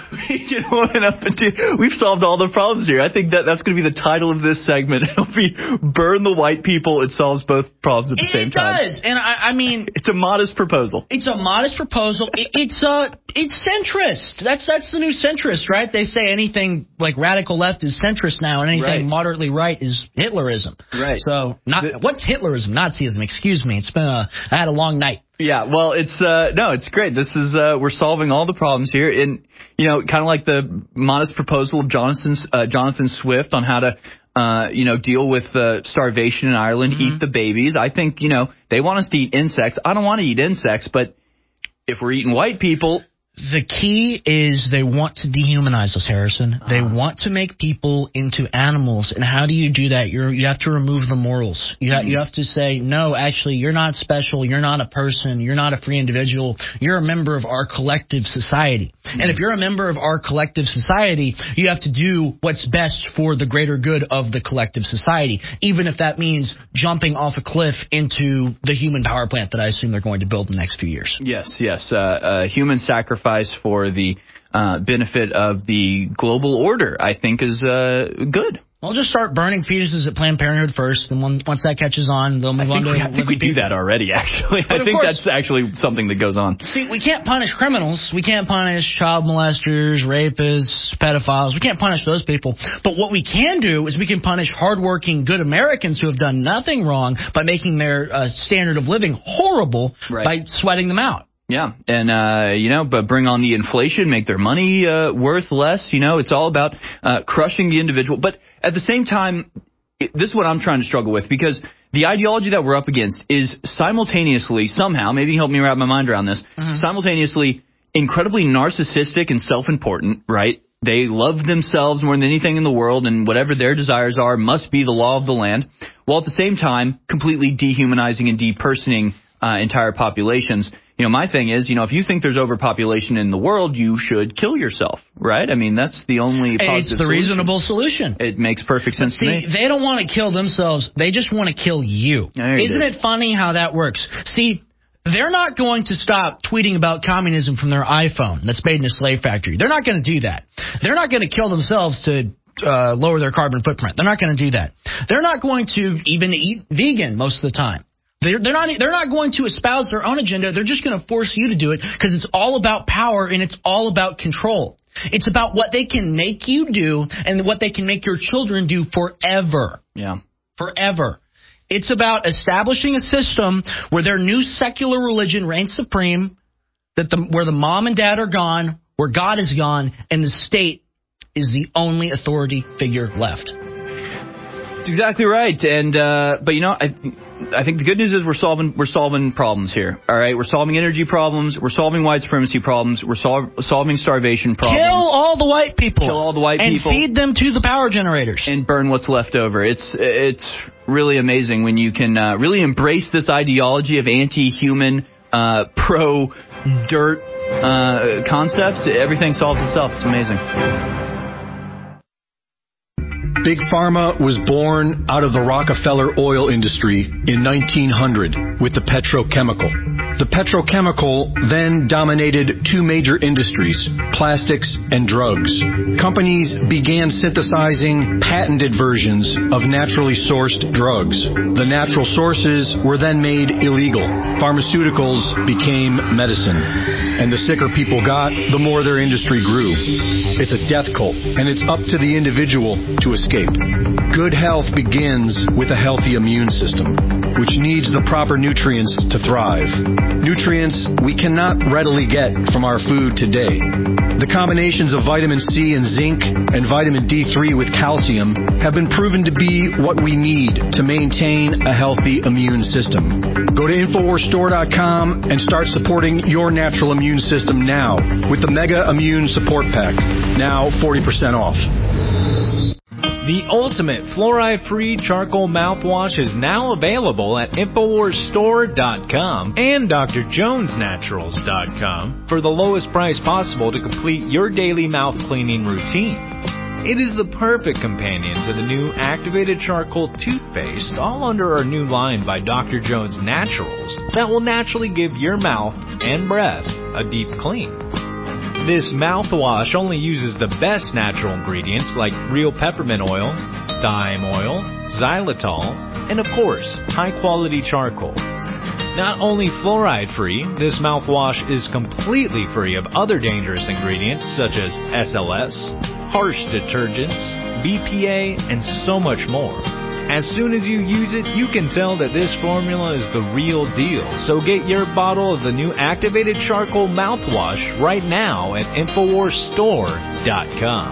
We've solved all the problems here. I think that's going to be the title of this segment. It'll be Burn the White People. It solves both problems at the same time. It does. And I mean... It's a modest proposal. It's a modest proposal. It's centrist. That's the new centrist, right? They say anything like radical left is centrist now, and anything moderately right is Hitlerism. Right. So what's Hitlerism? Nazism. Excuse me. I had a long night. Yeah, well, it's great. This is, we're solving all the problems here. And, kind of like the modest proposal of Jonathan Swift on how to, deal with starvation in Ireland, eat the babies. I think, they want us to eat insects. I don't want to eat insects, but if we're eating white people... The key is they want to dehumanize us, Harrison. They want to make people into animals. And how do you do that? You have to remove the morals. You have to say, no, actually, you're not special. You're not a person. You're not a free individual. You're a member of our collective society. And if you're a member of our collective society, you have to do what's best for the greater good of the collective society, even if that means jumping off a cliff into the human power plant that I assume they're going to build in the next few years. Yes. Human sacrifice for the benefit of the global order, I think, is good. I'll just start burning fetuses at Planned Parenthood first, and once that catches on, they'll move on to I think we do that already, actually. I think that's actually something that goes on. See, we can't punish criminals. We can't punish child molesters, rapists, pedophiles. We can't punish those people. But what we can do is we can punish hardworking, good Americans who have done nothing wrong by making their standard of living horrible by sweating them out. Yeah, and, but bring on the inflation, make their money worth less. It's all about crushing the individual. But at the same time, this is what I'm trying to struggle with, because the ideology that we're up against is simultaneously, somehow, maybe help me wrap my mind around this, simultaneously incredibly narcissistic and self-important, right? They love themselves more than anything in the world, and whatever their desires are must be the law of the land, while at the same time completely dehumanizing and depersoning entire populations. My thing is, if you think there's overpopulation in the world, you should kill yourself, right? I mean, that's the only positive It's the reasonable solution. It makes perfect sense to me. They don't want to kill themselves. They just want to kill you. Isn't it funny how that works? See, they're not going to stop tweeting about communism from their iPhone that's made in a slave factory. They're not going to do that. They're not going to kill themselves to lower their carbon footprint. They're not going to do that. They're not going to even eat vegan most of the time. They're not going to espouse their own agenda. They're just going to force you to do it because it's all about power and it's all about control. It's about what they can make you do and what they can make your children do forever. Yeah. Forever. It's about establishing a system where their new secular religion reigns supreme, where the mom and dad are gone, where God is gone, and the state is the only authority figure left. That's exactly right. And but I think the good news is we're solving problems here. All right, we're solving energy problems, we're solving white supremacy problems, we're solving starvation problems. Kill all the white people. Kill all the white people. And feed them to the power generators. And burn what's left over. It's really amazing when you can really embrace this ideology of anti-human, pro-dirt concepts. Everything solves itself. It's amazing. Big Pharma was born out of the Rockefeller oil industry in 1900 with the petrochemical. The petrochemical then dominated two major industries, plastics and drugs. Companies began synthesizing patented versions of naturally sourced drugs. The natural sources were then made illegal. Pharmaceuticals became medicine. And the sicker people got, the more their industry grew. It's a death cult, and it's up to the individual to escape. Good health begins with a healthy immune system, which needs the proper nutrients to thrive. Nutrients we cannot readily get from our food today. The combinations of vitamin C and zinc and vitamin D3 with calcium have been proven to be what we need to maintain a healthy immune system. Go to InfoWarsStore.com and start supporting your natural immune system now with the Mega Immune Support Pack. Now 40% off. The ultimate fluoride-free charcoal mouthwash is now available at InfoWarsStore.com and DrJonesNaturals.com for the lowest price possible to complete your daily mouth cleaning routine. It is the perfect companion to the new activated charcoal toothpaste, all under our new line by Dr. Jones Naturals, that will naturally give your mouth and breath a deep clean. This mouthwash only uses the best natural ingredients like real peppermint oil, thyme oil, xylitol, and of course, high-quality charcoal. Not only fluoride-free, this mouthwash is completely free of other dangerous ingredients such as SLS, harsh detergents, BPA, and so much more. As soon as you use it, you can tell that this formula is the real deal. So get your bottle of the new activated charcoal mouthwash right now at InfoWarsStore.com.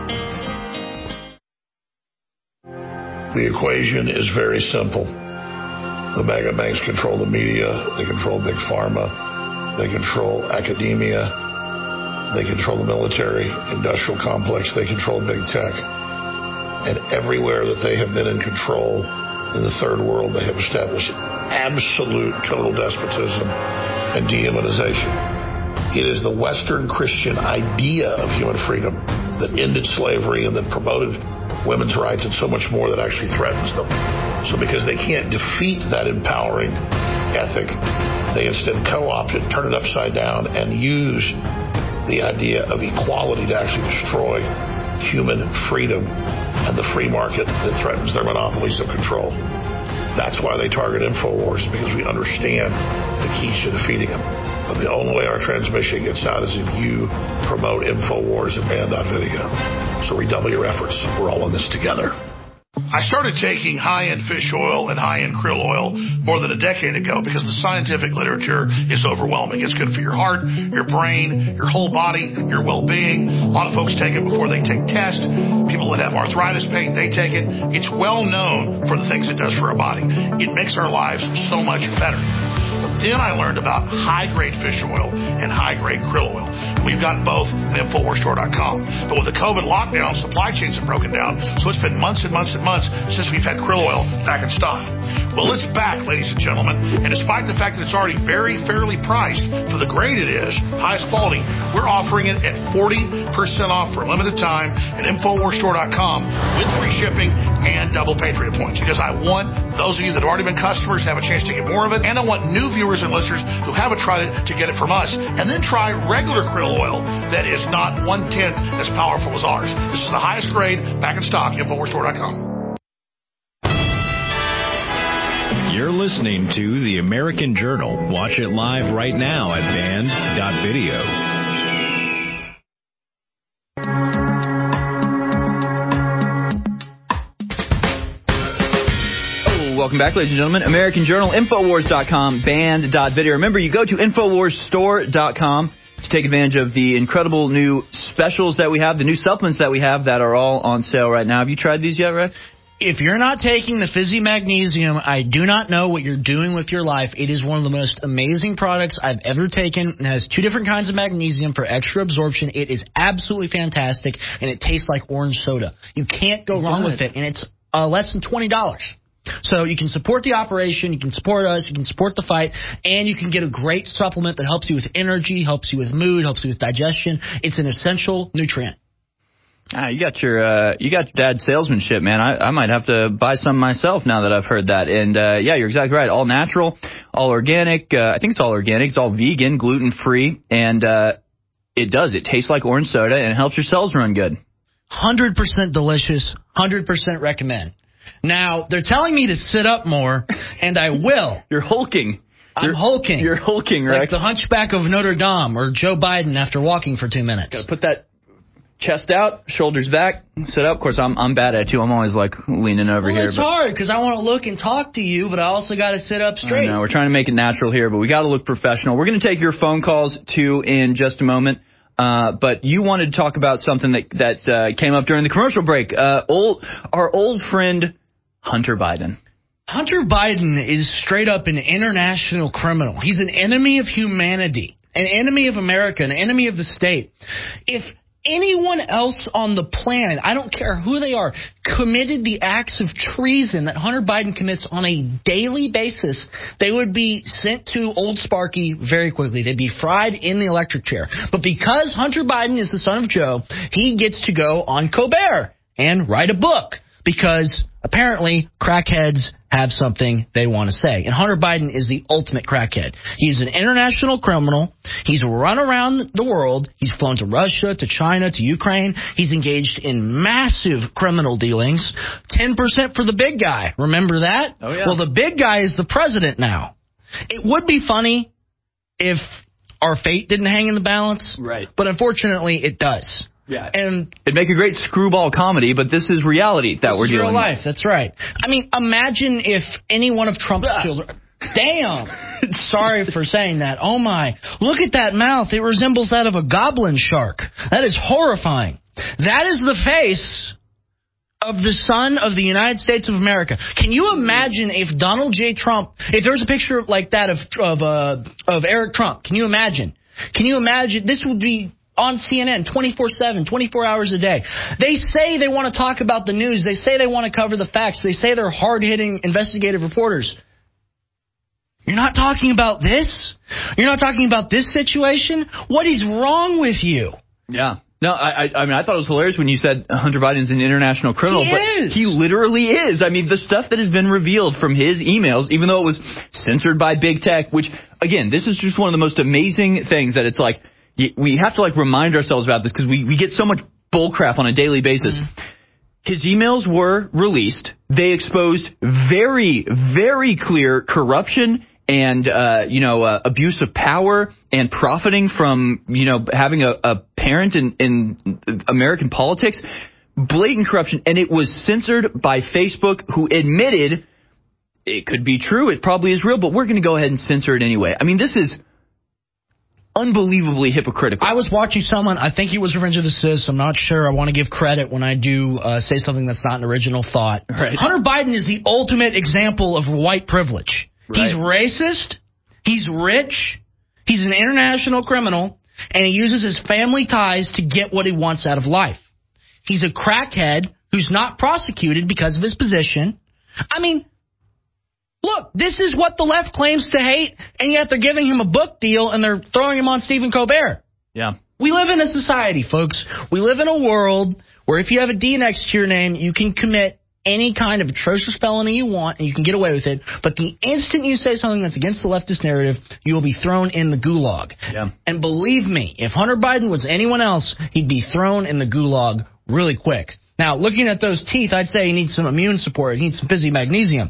The equation is very simple. The mega banks control the media, they control Big Pharma, they control academia, they control the military, industrial complex, they control big tech. And everywhere that they have been in control in the third world, they have established absolute total despotism and dehumanization. It is the Western Christian idea of human freedom that ended slavery and that promoted women's rights and so much more that actually threatens them. So because they can't defeat that empowering ethic, they instead co-opt it, turn it upside down, and use the idea of equality to actually destroy human freedom and the free market that threatens their monopolies of control. That's why they target InfoWars, because we understand the keys to defeating them. But the only way our transmission gets out is if you promote InfoWars and Band.video. So redouble your efforts. We're all in this together. I started taking high-end fish oil and high-end krill oil more than a decade ago because the scientific literature is overwhelming. It's good for your heart, your brain, your whole body, your well-being. A lot of folks take it before they take tests. People that have arthritis pain, they take it. It's well known for the things it does for our body. It makes our lives so much better. But then I learned about high-grade fish oil and high-grade krill oil. We've got both at InfoWarsStore.com. But with the COVID lockdown, supply chains have broken down, so it's been months and months and months since we've had krill oil back in stock. Well, it's back, ladies and gentlemen, and despite the fact that it's already very fairly priced for the grade it is, highest quality, we're offering it at 40% off for a limited time at InfoWarsStore.com with free shipping and double Patriot points, because I want those of you that have already been customers to have a chance to get more of it, and I want new viewers and listeners who haven't tried it to get it from us, and then try regular krill oil that is not 1/10 as powerful as ours. This is the highest grade, back in stock, InfoWarsStore.com. You're listening to The American Journal. Watch it live right now at Band.video. Welcome back, ladies and gentlemen. American Journal, Infowars.com, Band.video. Remember, you go to InfoWarsStore.com to take advantage of the incredible new specials that we have, the new supplements that we have that are all on sale right now. Have you tried these yet, Rex? If you're not taking the Fizzy Magnesium, I do not know what you're doing with your life. It is one of the most amazing products I've ever taken. It has 2 different kinds of magnesium for extra absorption. It is absolutely fantastic, and it tastes like orange soda. You can't go wrong with it, and it's less than $20. So you can support the operation, you can support us, you can support the fight, and you can get a great supplement that helps you with energy, helps you with mood, helps you with digestion. It's an essential nutrient. You got your dad's salesmanship, man. I might have to buy some myself now that I've heard that. And yeah, you're exactly right. All natural, all organic. I think it's all organic. It's all vegan, gluten free, and it tastes like orange soda and it helps your cells run good. 100% delicious. 100% recommend. Now they're telling me to sit up more, and I will. You're hulking. I'm hulking. You're hulking, right? Like the Hunchback of Notre Dame or Joe Biden after walking for 2 minutes. Gotta put that chest out, shoulders back, sit up. Of course, I'm bad at it, too. I'm always, like, leaning over here. It's hard because I want to look and talk to you, but I also got to sit up straight. I know. We're trying to make it natural here, but we got to look professional. We're going to take your phone calls, too, in just a moment. But you wanted to talk about something that came up during the commercial break. Our old friend, Hunter Biden. Hunter Biden is straight up an international criminal. He's an enemy of humanity, an enemy of America, an enemy of the state. If anyone else on the planet, I don't care who they are, committed the acts of treason that Hunter Biden commits on a daily basis, they would be sent to Old Sparky very quickly. They'd be fried in the electric chair. But because Hunter Biden is the son of Joe, he gets to go on Colbert and write a book because apparently crackheads have something they want to say. And Hunter Biden is the ultimate crackhead. He's an international criminal. He's run around the world. He's flown to Russia, to China, to Ukraine. He's engaged in massive criminal dealings. 10% for the big guy. Remember that? Oh, yeah. Well, the big guy is the president now. It would be funny if our fate didn't hang in the balance. Right. But unfortunately, it does. Yeah, and it'd make a great screwball comedy, but this is reality that we're dealing with. Real life, that's right. I mean, imagine if any one of Trump's children... Damn! Sorry for saying that. Oh, my. Look at that mouth. It resembles that of a goblin shark. That is horrifying. That is the face of the son of the United States of America. Can you imagine if Donald J. Trump... If there's a picture like that of Eric Trump, can you imagine? Can you imagine? This would be on CNN 24/7, 24 hours a day. They say they want to talk about the news. They say they want to cover the facts. They say they're hard-hitting investigative reporters. You're not talking about this? You're not talking about this situation? What is wrong with you? Yeah. No, I mean, I thought it was hilarious when you said Hunter Biden's an international criminal. He literally is. I mean, the stuff that has been revealed from his emails, even though it was censored by big tech, which, again, this is just one of the most amazing things that it's like, we have to, like, remind ourselves about this because we get so much bullcrap on a daily basis. Mm-hmm. His emails were released. They exposed very, very clear corruption and, abuse of power and profiting from, having a parent in American politics. Blatant corruption. And it was censored by Facebook, who admitted it could be true. It probably is real, but we're going to go ahead and censor it anyway. I mean, this is unbelievably hypocritical. I was watching someone, I think he was Revenge of the Sis, I'm not sure. I want to give credit when I do say something that's not an original thought. Right. Hunter Biden is the ultimate example of white privilege. Right. He's racist, he's rich, he's an international criminal, and he uses his family ties to get what he wants out of life. He's a crackhead who's not prosecuted because of his position. I mean, look, this is what the left claims to hate, and yet they're giving him a book deal and they're throwing him on Stephen Colbert. Yeah. We live in a society, folks. We live in a world where if you have a D next to your name, you can commit any kind of atrocious felony you want and you can get away with it. But the instant you say something that's against the leftist narrative, you will be thrown in the gulag. Yeah. And believe me, if Hunter Biden was anyone else, he'd be thrown in the gulag really quick. Now, looking at those teeth, I'd say he needs some immune support. He needs some fizzy magnesium.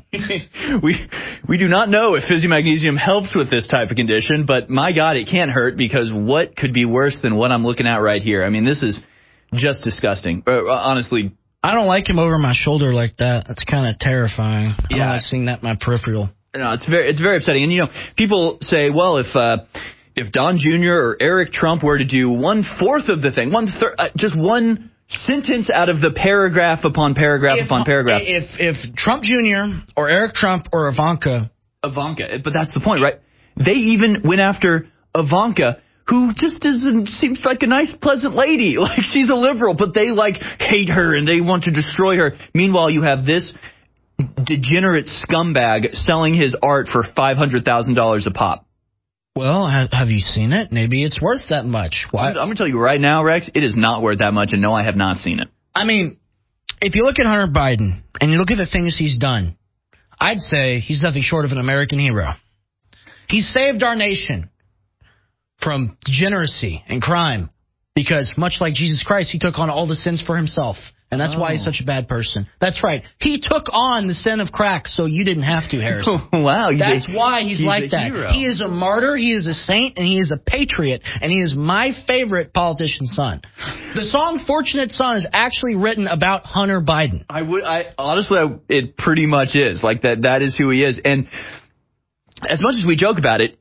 We do not know if fizzy magnesium helps with this type of condition, but my God, it can't hurt, because what could be worse than what I'm looking at right here? I mean, this is just disgusting. Honestly, I don't like him over my shoulder like that. That's kind of terrifying. I Yeah. don't like seeing that in my peripheral. No, it's very upsetting. And, people say, well, if Don Jr. or Eric Trump were to do 1/4 of the thing, just one sentence out of the paragraph upon paragraph upon paragraph. If Trump Jr. or Eric Trump or Ivanka, but that's the point, right? They even went after Ivanka, who just seems like a nice, pleasant lady. Like, she's a liberal, but they hate her and they want to destroy her. Meanwhile, you have this degenerate scumbag selling his art for $500,000 a pop. Well, have you seen it? Maybe it's worth that much. Why? I'm going to tell you right now, Rex, it is not worth that much, and no, I have not seen it. I mean, if you look at Hunter Biden and you look at the things he's done, I'd say he's nothing short of an American hero. He saved our nation from degeneracy and crime because, much like Jesus Christ, he took on all the sins for himself. And that's why he's such a bad person. That's right. He took on the sin of crack so you didn't have to, Harrison. Wow. That's why he's like that. Hero. He is a martyr, he is a saint, and he is a patriot, and he is my favorite politician's son. The song Fortunate Son is actually written about Hunter Biden. Honestly, it pretty much is. Like, that is who he is. And as much as we joke about it,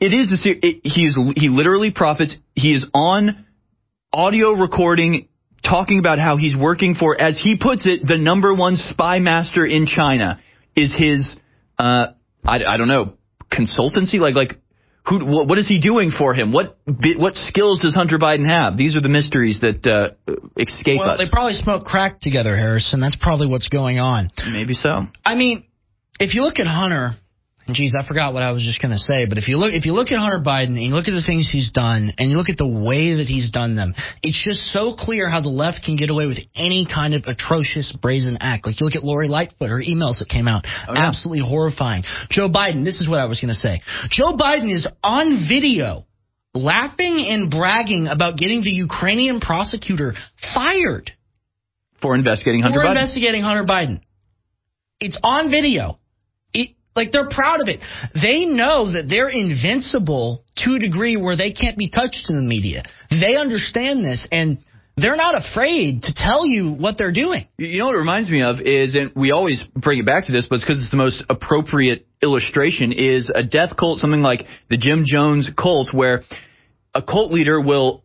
he literally profits. He is on audio recording talking about how he's working for, as he puts it, the #1 spy master in China is his, I don't know, consultancy? What is he doing for him? What skills does Hunter Biden have? These are the mysteries that escape us. Well, they probably smoke crack together, Harrison. That's probably what's going on. Maybe so. I mean, if you look at Hunter, geez, I forgot what I was just going to say, but if you look at Hunter Biden and you look at the things he's done and you look at the way that he's done them, it's just so clear how the left can get away with any kind of atrocious, brazen act. Like, you look at Lori Lightfoot, her emails that came out, absolutely horrifying. Joe Biden, this is what I was going to say. Joe Biden is on video laughing and bragging about getting the Ukrainian prosecutor fired. For investigating Hunter Biden. It's on video. They're proud of it. They know that they're invincible to a degree where they can't be touched in the media. They understand this, and they're not afraid to tell you what they're doing. You know what it reminds me of is, and we always bring it back to this, but it's because it's the most appropriate illustration, is a death cult, something like the Jim Jones cult, where a cult leader will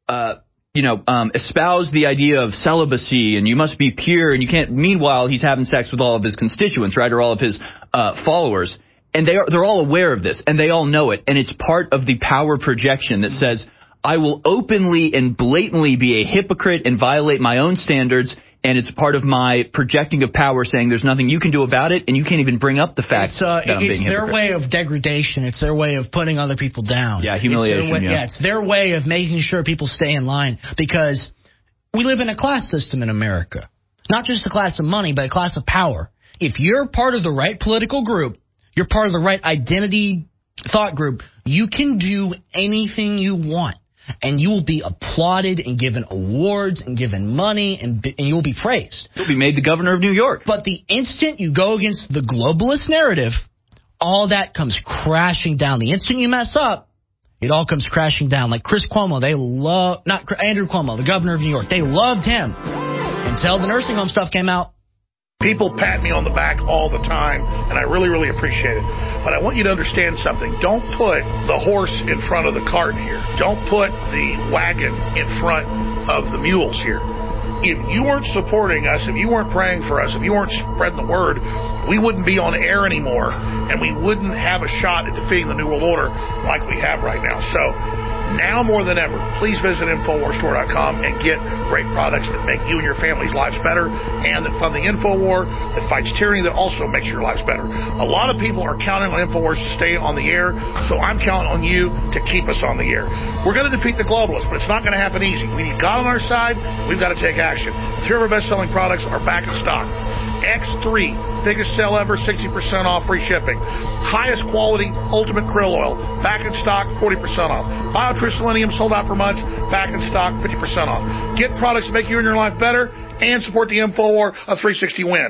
espouse the idea of celibacy and you must be pure and you can't. Meanwhile, he's having sex with all of his constituents, right, or all of his followers, and they're all aware of this and they all know it, and it's part of the power projection that says, I will openly and blatantly be a hypocrite and violate my own standards, and it's part of my projecting of power, saying there's nothing you can do about it, and you can't even bring up the fact that I'm being hypocrite. It's their way of degradation. It's their way of putting other people down. Yeah, humiliation. It's their way of making sure people stay in line, because we live in a class system in America. Not just a class of money, but a class of power. If you're part of the right political group, you're part of the right identity thought group, you can do anything you want. and you will be applauded and given awards and given money, and you will be praised. You'll be made the governor of New York. But the instant you go against the globalist narrative, all that comes crashing down. The instant you mess up, it all comes crashing down. Like Chris Cuomo, Andrew Cuomo, the governor of New York, they loved him until the nursing home stuff came out. People pat me on the back all the time, and I really, really appreciate it. But I want you to understand something. Don't put the horse in front of the cart here. Don't put the wagon in front of the mules here. If you weren't supporting us, if you weren't praying for us, if you weren't spreading the word, we wouldn't be on air anymore, and we wouldn't have a shot at defeating the New World Order like we have right now. So now more than ever, please visit InfoWarsStore.com and get great products that make you and your family's lives better, and that fund the InfoWar, that fights tyranny, that also makes your lives better. A lot of people are counting on InfoWars to stay on the air, so I'm counting on you to keep us on the air. We're going to defeat the globalists, but it's not going to happen easy. We need God on our side. We've got to take action. 3 of our best-selling products are back in stock. X3, biggest sale ever, 60% off, free shipping. Highest quality, ultimate krill oil, back in stock, 40% off. BioTrue Selenium, sold out for months, back in stock, 50% off. Get products to make you and your life better, and support the InfoWar, a 360 win.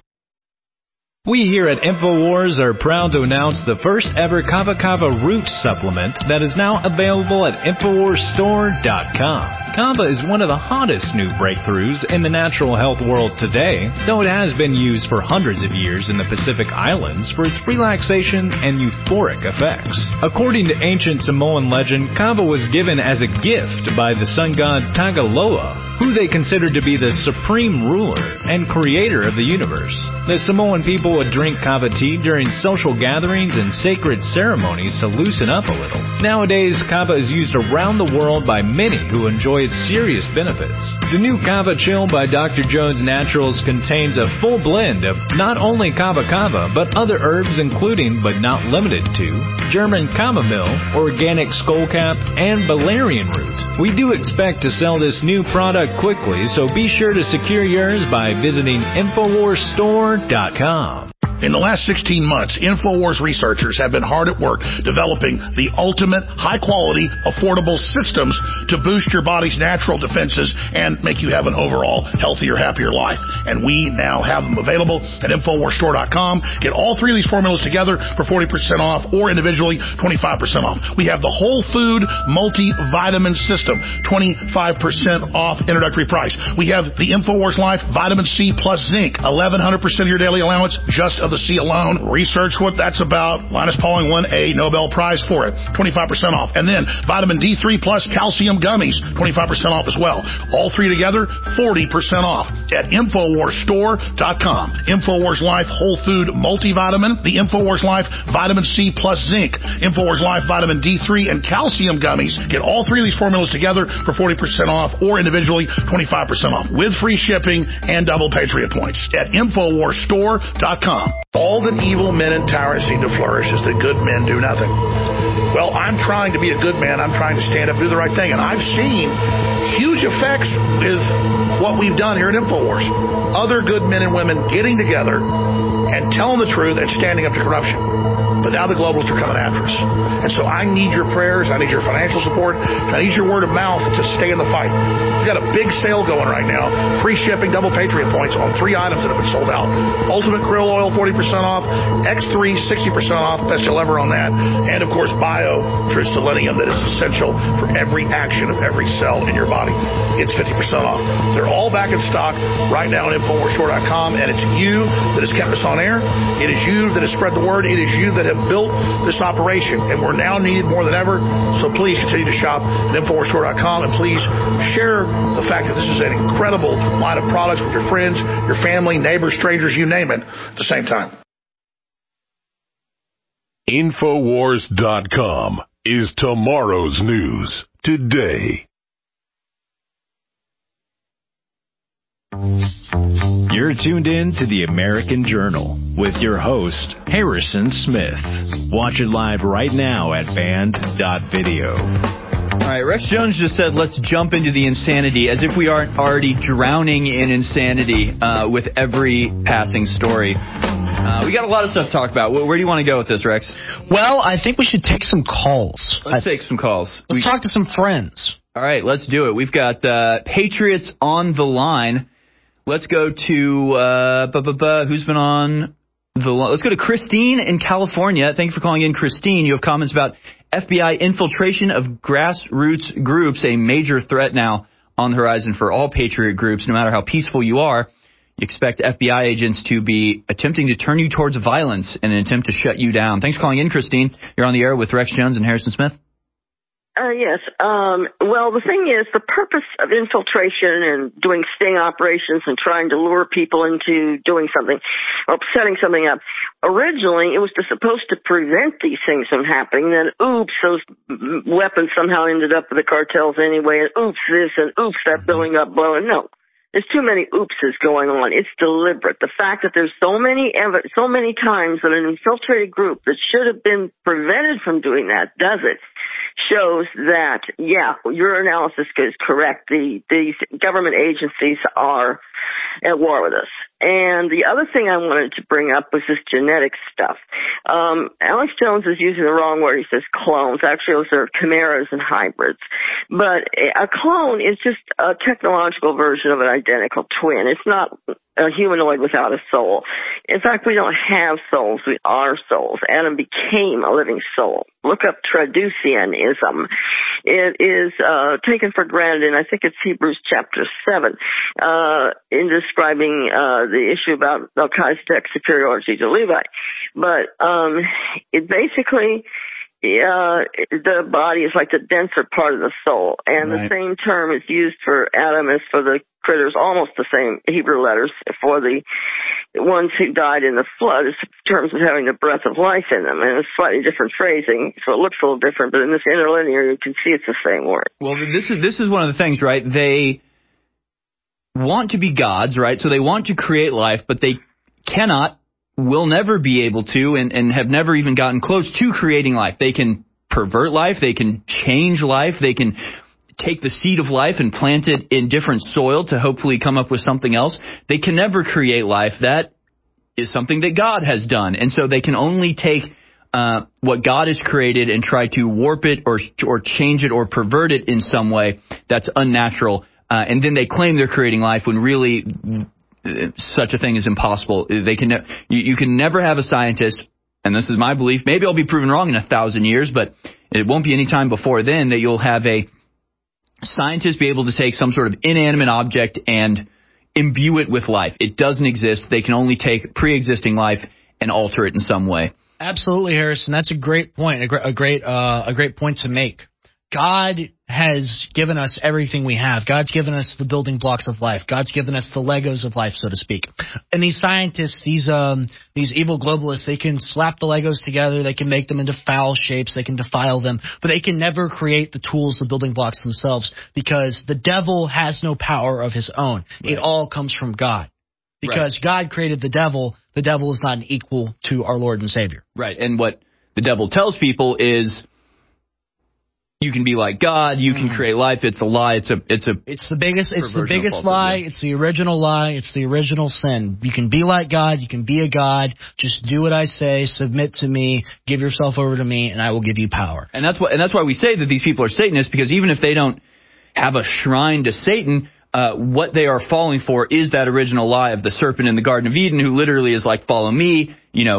We here at InfoWars are proud to announce the first ever Kava Kava root supplement that is now available at InfoWarsStore.com. Kava is one of the hottest new breakthroughs in the natural health world today, though it has been used for hundreds of years in the Pacific Islands for its relaxation and euphoric effects. According to ancient Samoan legend, Kava was given as a gift by the sun god Tagaloa, who they considered to be the supreme ruler and creator of the universe. The Samoan people would drink kava tea during social gatherings and sacred ceremonies to loosen up a little. Nowadays, kava is used around the world by many who enjoy its serious benefits. The new Kava Chill by Dr. Jones Naturals contains a full blend of not only kava kava, but other herbs including, but not limited to, German chamomile, organic skullcap, and valerian root. We do expect to sell this new product quickly, so be sure to secure yours by visiting InfoWarsStore.com. In the last 16 months, InfoWars researchers have been hard at work developing the ultimate, high-quality, affordable systems to boost your body's natural defenses and make you have an overall healthier, happier life. And we now have them available at InfoWarsStore.com. Get all 3 of these formulas together for 40% off, or individually 25% off. We have the Whole Food Multivitamin System, 25% off introductory price. We have the InfoWars Life Vitamin C plus Zinc, 1,100% of your daily allowance, just of the C alone. Research what that's about. Linus Pauling won a Nobel Prize for it. 25% off. And then vitamin D3 plus calcium gummies, 25% off as well. All 3 together, 40% off at InfoWarsStore.com. InfoWars Life Whole Food Multivitamin, the InfoWars Life Vitamin C plus Zinc, InfoWars Life Vitamin D3 and calcium gummies. Get all 3 of these formulas together for 40% off, or individually 25% off with free shipping and double Patriot points at InfoWarsStore.com. All that evil men and tyrants need to flourish is that good men do nothing. Well, I'm trying to be a good man. I'm trying to stand up and do the right thing. And I've seen huge effects with what we've done here at InfoWars. Other good men and women getting together and telling the truth and standing up to corruption. But now the globalists are coming after us. And so I need your prayers, I need your financial support, and I need your word of mouth to stay in the fight. We've got a big sale going right now. Free shipping, double Patriot points on 3 items that have been sold out. Ultimate Krill Oil, 40% off. X3, 60% off. Best deal ever on that. And, of course, BioTrue Selenium that is essential for every action of every cell in your body. It's 50% off. They're all back in stock right now at InfoWarsStore.com, and it's you that has kept us on air. It is you that has spread the word. It is you that have built this operation, and we're now needed more than ever. So please continue to shop at InfoWarsStore.com, and please share the fact that this is an incredible line of products with your friends, your family, neighbors, strangers, you name it, at the same time. InfoWars.com is tomorrow's news today. You're tuned in to the American Journal with your host, Harrison Smith. Watch it live right now at band.video. All right, Rex Jones just said, let's jump into the insanity, as if we aren't already drowning in insanity with every passing story. We got a lot of stuff to talk about. Where do you want to go with this, Rex? Well, I think we should take some calls. Let's take some calls. Let's talk to some friends. All right, let's do it. We've got Patriots on the line. Let's go to who's been on the line? Let's go to Christine in California. Thank you for calling in, Christine. You have comments about FBI infiltration of grassroots groups, a major threat now on the horizon for all patriot groups. No matter how peaceful you are, you expect FBI agents to be attempting to turn you towards violence in an attempt to shut you down. Thanks for calling in, Christine. You're on the air with Rex Jones and Harrison Smith. Yes. Well, the thing is, the purpose of infiltration and doing sting operations and trying to lure people into doing something or setting something up, originally it was supposed to prevent these things from happening. Then, oops, those weapons somehow ended up with the cartels anyway, and oops, this, and oops, that building up blowing. No. There's too many oopses going on. It's deliberate. The fact that there's so many times that an infiltrated group that should have been prevented from doing that does it shows that, yeah, your analysis is correct. These government agencies are at war with us. And the other thing I wanted to bring up was this genetic stuff. Alex Jones is using the wrong word. He says clones. Actually, those are chimeras and hybrids. But a clone is just a technological version of an identical twin. It's not a humanoid without a soul. In fact, we don't have souls. We are souls. Adam became a living soul. Look up Traducianism. It is taken for granted, and I think it's Hebrews chapter 7, in describing the issue about Melchizedek's superiority to Levi. But it basically, the body is like the denser part of the soul, and the same term is used for Adam as for the critters, almost the same Hebrew letters for the ones who died in the flood, in terms of having the breath of life in them, and it's slightly different phrasing, so it looks a little different, but in this interlinear, you can see it's the same word. Well, this is one of the things, right? They want to be gods, right? So they want to create life, but they cannot, will never be able to, and have never even gotten close to creating life. They can pervert life, they can change life, they can take the seed of life and plant it in different soil to hopefully come up with something else. They can never create life. That is something that God has done. And so they can only take what God has created and try to warp it or change it or pervert it in some way that's unnatural. And then they claim they're creating life when really such a thing is impossible. They can you can never have a scientist, and this is my belief, maybe I'll be proven wrong in 1,000 years, but it won't be any time before then that you'll have a scientist be able to take some sort of inanimate object and imbue it with life. It doesn't exist. They can only take pre-existing life and alter it in some way. Absolutely, Harrison. That's a great point. A great point to make. God has given us everything we have. God's given us the building blocks of life. God's given us the Legos of life, so to speak. And these scientists, these evil globalists, they can slap the Legos together. They can make them into foul shapes. They can defile them. But they can never create the tools, the building blocks themselves, because the devil has no power of his own. Right. It all comes from God. Because God created the devil is not an equal to our Lord and Savior. Right. And what the devil tells people is, you can be like God. You can create life. It's a lie. It's the biggest lie. It's the original lie. It's the original sin. You can be like God. You can be a God. Just do what I say. Submit to me. Give yourself over to me, and I will give you power. And that's why we say that these people are Satanists, because even if they don't have a shrine to Satan, what they are falling for is that original lie of the serpent in the Garden of Eden, who literally is like, follow me,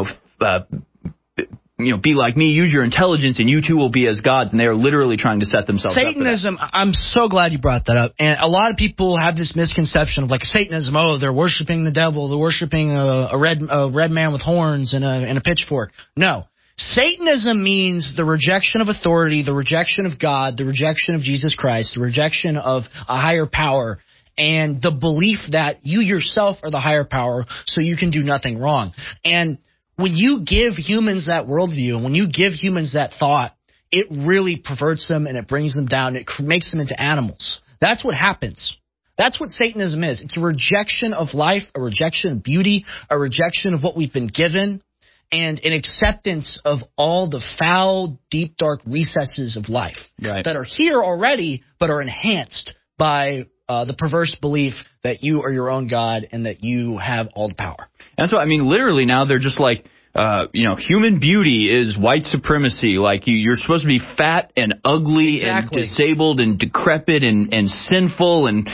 be like me, use your intelligence, and you too will be as gods. And they are literally trying to set themselves Satanism, up for that. I'm so glad you brought that up. And a lot of people have this misconception of like Satanism, they're worshiping the devil, they're worshiping a red man with horns and a pitchfork. No. Satanism means the rejection of authority, the rejection of God, the rejection of Jesus Christ, the rejection of a higher power, and the belief that you yourself are the higher power, so you can do nothing wrong. And when you give humans that worldview, when you give humans that thought, it really perverts them and it brings them down. It makes them into animals. That's what happens. That's what Satanism is. It's a rejection of life, a rejection of beauty, a rejection of what we've been given, and an acceptance of all the foul, deep, dark recesses of life that are here already but are enhanced by the perverse belief that you are your own God and that you have all the power. And so, literally now they're just like human beauty is white supremacy. Like you're supposed to be fat and ugly and disabled and decrepit and sinful and,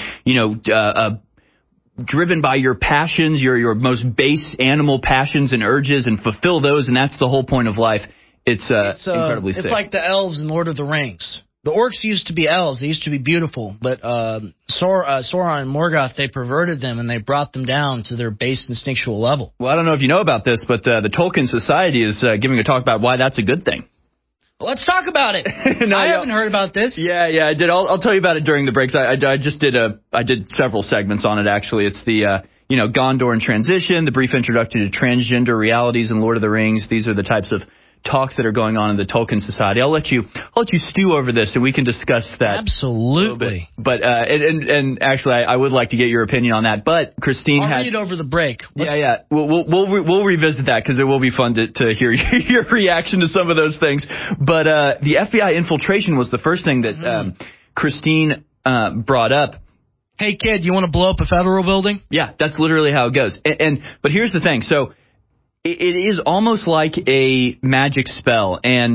driven by your passions, your most base animal passions and urges, and fulfill those. And that's the whole point of life. It's incredibly sick. It's like the elves in Lord of the Rings. The orcs used to be elves. They used to be beautiful. But Sauron and Morgoth, they perverted them, and they brought them down to their base instinctual level. Well, I don't know if you know about this, but the Tolkien Society is giving a talk about why that's a good thing. Well, let's talk about it. I haven't heard about this. Yeah, I did. I'll tell you about it during the breaks. I just did I did several segments on it, actually. It's the Gondor in transition, the brief introduction to transgender realities in Lord of the Rings. These are the types of talks that are going on in the Tolkien Society. I'll let you stew over this, and we can discuss that. Absolutely. But and actually, I would like to get your opinion on that. But Christine I'll read it over the break. Yeah. We'll revisit that because it will be fun to hear your reaction to some of those things. But the FBI infiltration was the first thing that Christine brought up. Hey kid, you want to blow up a federal building? Yeah, that's literally how it goes. But here's the thing. So it is almost like a magic spell. And,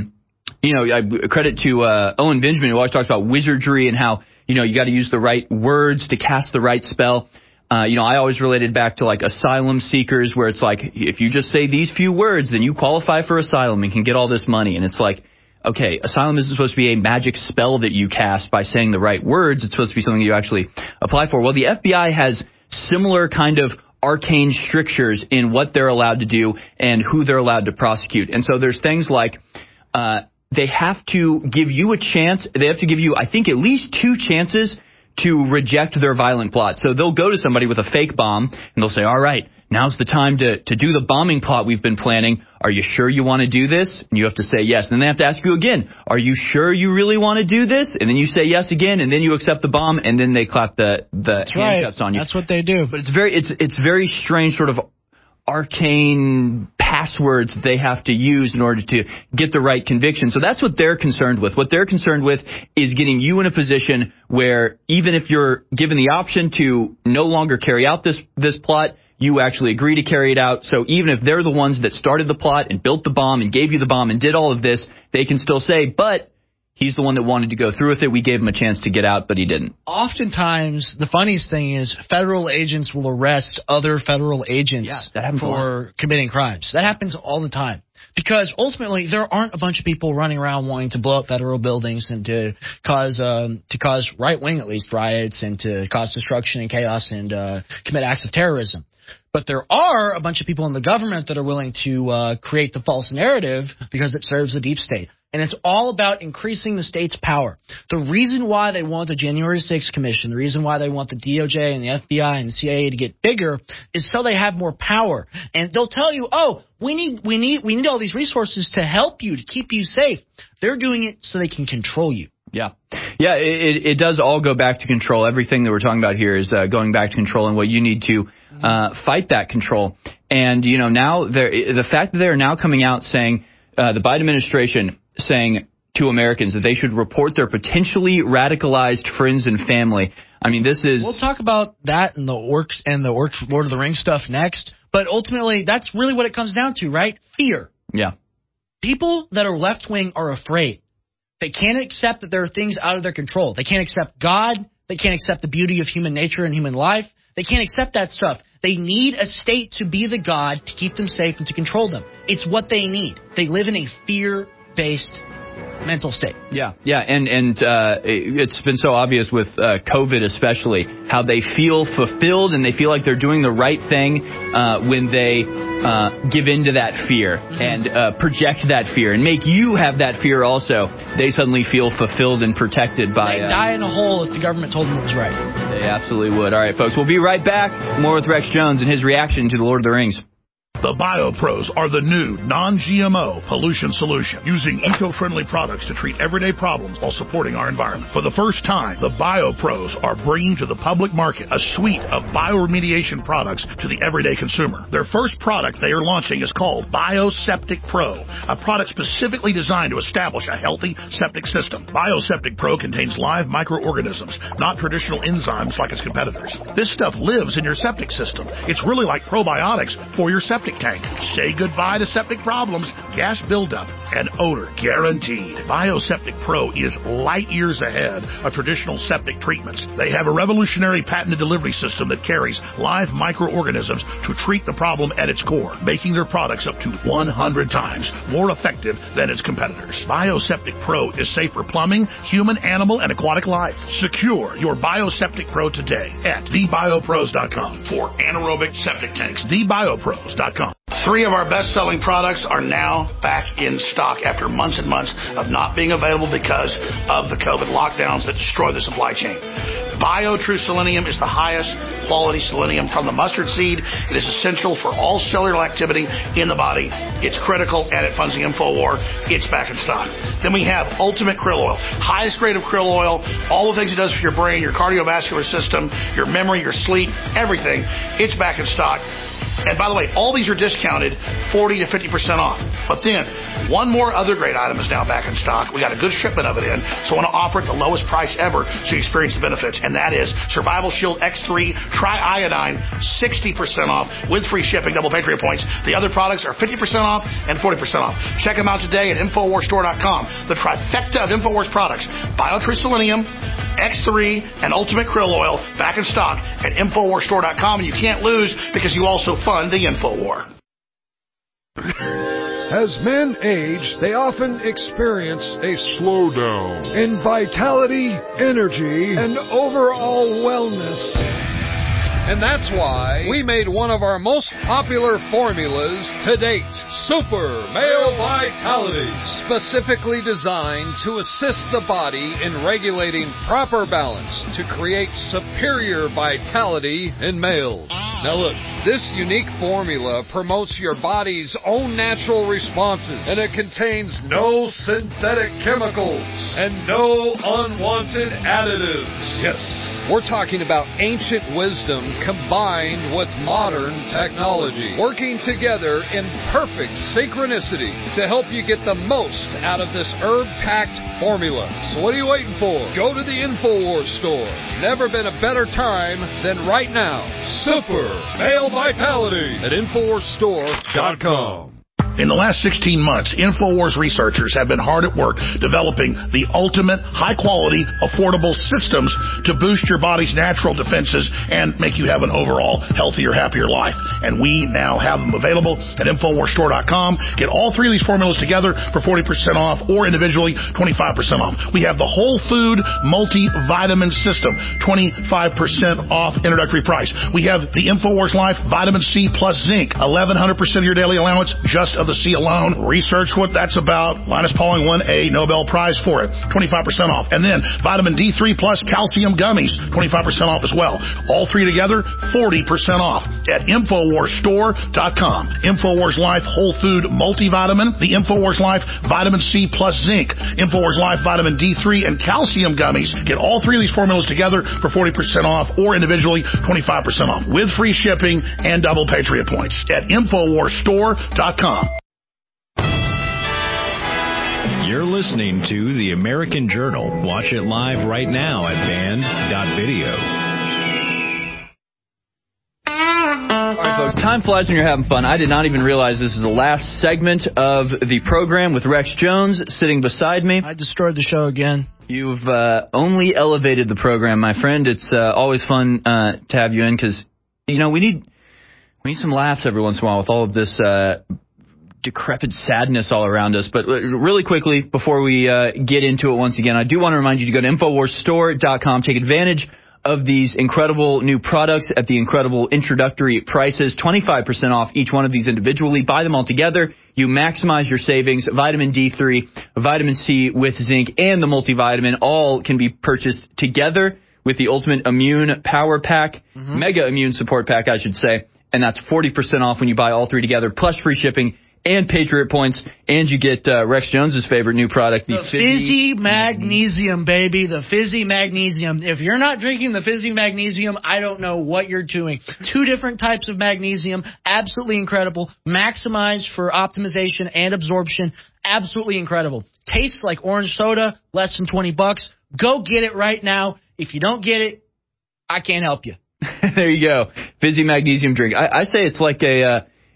I credit to Owen Benjamin, who always talks about wizardry and how, you got to use the right words to cast the right spell. I always related back to like asylum seekers, where it's like, if you just say these few words, then you qualify for asylum and can get all this money. And it's like, okay, asylum isn't supposed to be a magic spell that you cast by saying the right words. It's supposed to be something you actually apply for. Well, the FBI has similar kind of arcane strictures in what they're allowed to do and who they're allowed to prosecute. And so there's things like they have to give you a chance. They have to give you, I think, at least 2 chances to reject their violent plot. So they'll go to somebody with a fake bomb and they'll say, all right, now's the time to do the bombing plot we've been planning. Are you sure you want to do this? And you have to say yes. And then they have to ask you again, are you sure you really want to do this? And then you say yes again, and then you accept the bomb, and then they clap the handcuffs on you. That's what they do. But it's very strange sort of arcane passwords that they have to use in order to get the right conviction. So that's what they're concerned with. What they're concerned with is getting you in a position where even if you're given the option to no longer carry out this plot, you actually agree to carry it out. So even if they're the ones that started the plot and built the bomb and gave you the bomb and did all of this, they can still say, but he's the one that wanted to go through with it. We gave him a chance to get out, but he didn't. Oftentimes, the funniest thing is federal agents will arrest other federal agents for committing crimes. That happens all the time. Because ultimately, there aren't a bunch of people running around wanting to blow up federal buildings and to cause right-wing, at least, riots and to cause destruction and chaos and commit acts of terrorism. But there are a bunch of people in the government that are willing to create the false narrative because it serves the deep state. And it's all about increasing the state's power. The reason why they want the January 6th Commission, the reason why they want the DOJ and the FBI and the CIA to get bigger is so they have more power. And they'll tell you, oh, we need all these resources to help you, to keep you safe. They're doing it so they can control you. Yeah, it does all go back to control. Everything that we're talking about here is going back to control and what you need to fight that control. And, now the fact that they're now coming out saying, the Biden administration saying to Americans that they should report their potentially radicalized friends and family. I mean, this is... We'll talk about that and the orcs Lord of the Rings stuff next. But ultimately, that's really what it comes down to, right? Fear. Yeah. People that are left-wing are afraid. They can't accept that there are things out of their control. They can't accept God. They can't accept the beauty of human nature and human life. They can't accept that stuff. They need a state to be the God to keep them safe and to control them. It's what they need. They live in a fear-based mental state. Yeah, and it's been so obvious with COVID especially, how they feel fulfilled and they feel like they're doing the right thing when they give in to that fear and project that fear and make you have that fear also. They suddenly feel fulfilled and protected by... They'd die in a hole if the government told them it was right. They absolutely would. All right, folks, we'll be right back. More with Rex Jones and his reaction to The Lord of the Rings. The BioPros are the new non-GMO pollution solution, using eco-friendly products to treat everyday problems while supporting our environment. For the first time, the BioPros are bringing to the public market a suite of bioremediation products to the everyday consumer. Their first product they are launching is called Bioseptic Pro, a product specifically designed to establish a healthy septic system. Bioseptic Pro contains live microorganisms, not traditional enzymes like its competitors. This stuff lives in your septic system. It's really like probiotics for your septic septic tank. Say goodbye to septic problems, gas buildup, and odor guaranteed. Bioseptic Pro is light years ahead of traditional septic treatments. They have a revolutionary patented delivery system that carries live microorganisms to treat the problem at its core, making their products up to 100 times more effective than its competitors. Bioseptic Pro is safe for plumbing, human, animal, and aquatic life. Secure your Bioseptic Pro today at thebiopros.com for anaerobic septic tanks. Thebiopros.com. 3 of our best-selling products are now back in stock after months and months of not being available because of the COVID lockdowns that destroy the supply chain. BioTrue Selenium is the highest quality selenium from the mustard seed. It is essential for all cellular activity in the body. It's critical, and it funds the InfoWar. It's back in stock. Then we have Ultimate Krill Oil, highest grade of krill oil, all the things it does for your brain, your cardiovascular system, your memory, your sleep, everything. It's back in stock. And by the way, all these are discounted 40 to 50% off. But then, one more other great item is now back in stock. We got a good shipment of it in, so I want to offer it the lowest price ever so you experience the benefits. And that is Survival Shield X3 Tri-Iodine, 60% off with free shipping, double Patriot points. The other products are 50% off and 40% off. Check them out today at InfoWarsStore.com. The trifecta of InfoWars products, BioTrue Selenium, X3, and Ultimate Krill Oil, back in stock at InfoWarsStore.com. And you can't lose because you also fund the InfoWar. As men age, they often experience a slowdown in vitality, energy, and overall wellness. And that's why we made one of our most popular formulas to date, Super Male Vitality, specifically designed to assist the body in regulating proper balance to create superior vitality in males. Now look, this unique formula promotes your body's own natural responses, and it contains no synthetic chemicals and no unwanted additives. Yes, we're talking about ancient wisdom combined with modern technology, working together in perfect synchronicity to help you get the most out of this herb-packed formula. So what are you waiting for? Go to the InfoWars store. Never been a better time than right now. Super Male Vitality at InfoWarsStore.com. In the last 16 months, InfoWars researchers have been hard at work developing the ultimate, high-quality, affordable systems to boost your body's natural defenses and make you have an overall healthier, happier life. And we now have them available at InfoWarsStore.com. Get all 3 of these formulas together for 40% off or individually 25% off. We have the Whole Food Multivitamin System, 25% off introductory price. We have the InfoWars Life Vitamin C plus Zinc, 1,100% of your daily allowance just of the C alone. Research what that's about. Linus Pauling won a Nobel Prize for it. 25% off. And then Vitamin D3 plus Calcium Gummies, 25% off as well. All 3 together, 40% off at InfoWarsStore.com. InfoWars Life Whole Food Multivitamin, the InfoWars Life Vitamin C plus Zinc, InfoWars Life Vitamin D3 and Calcium Gummies. Get all 3 of these formulas together for 40% off or individually 25% off with free shipping and double Patriot points at InfoWarsStore.com. You're listening to The American Journal. Watch it live right now at band.video. All right, folks, time flies when you're having fun. I did not even realize this is the last segment of the program with Rex Jones sitting beside me. I destroyed the show again. You've only elevated the program, my friend. It's always fun to have you in because, you know, we need some laughs every once in a while with all of this decrepit sadness all around us. But really quickly, before we get into it once again, I do want to remind you to go to InfoWarsStore.com. Take advantage of these incredible new products at the incredible introductory prices, 25% off each one of these individually. Buy them all together. You maximize your savings. Vitamin D3, vitamin C with zinc, and the multivitamin all can be purchased together with the Ultimate Immune Power Pack, Mega Immune Support Pack, I should say. And that's 40% off when you buy all 3 together, plus free shipping and Patriot points, and you get Rex Jones's favorite new product, the Fizzy Magnesium, baby. The Fizzy Magnesium. If you're not drinking the Fizzy Magnesium, I don't know what you're doing. 2 different types of magnesium, absolutely incredible. Maximized for optimization and absorption, absolutely incredible. Tastes like orange soda, less than $20. Go get it right now. If you don't get it, I can't help you. There you go. Fizzy Magnesium drink. I say it's like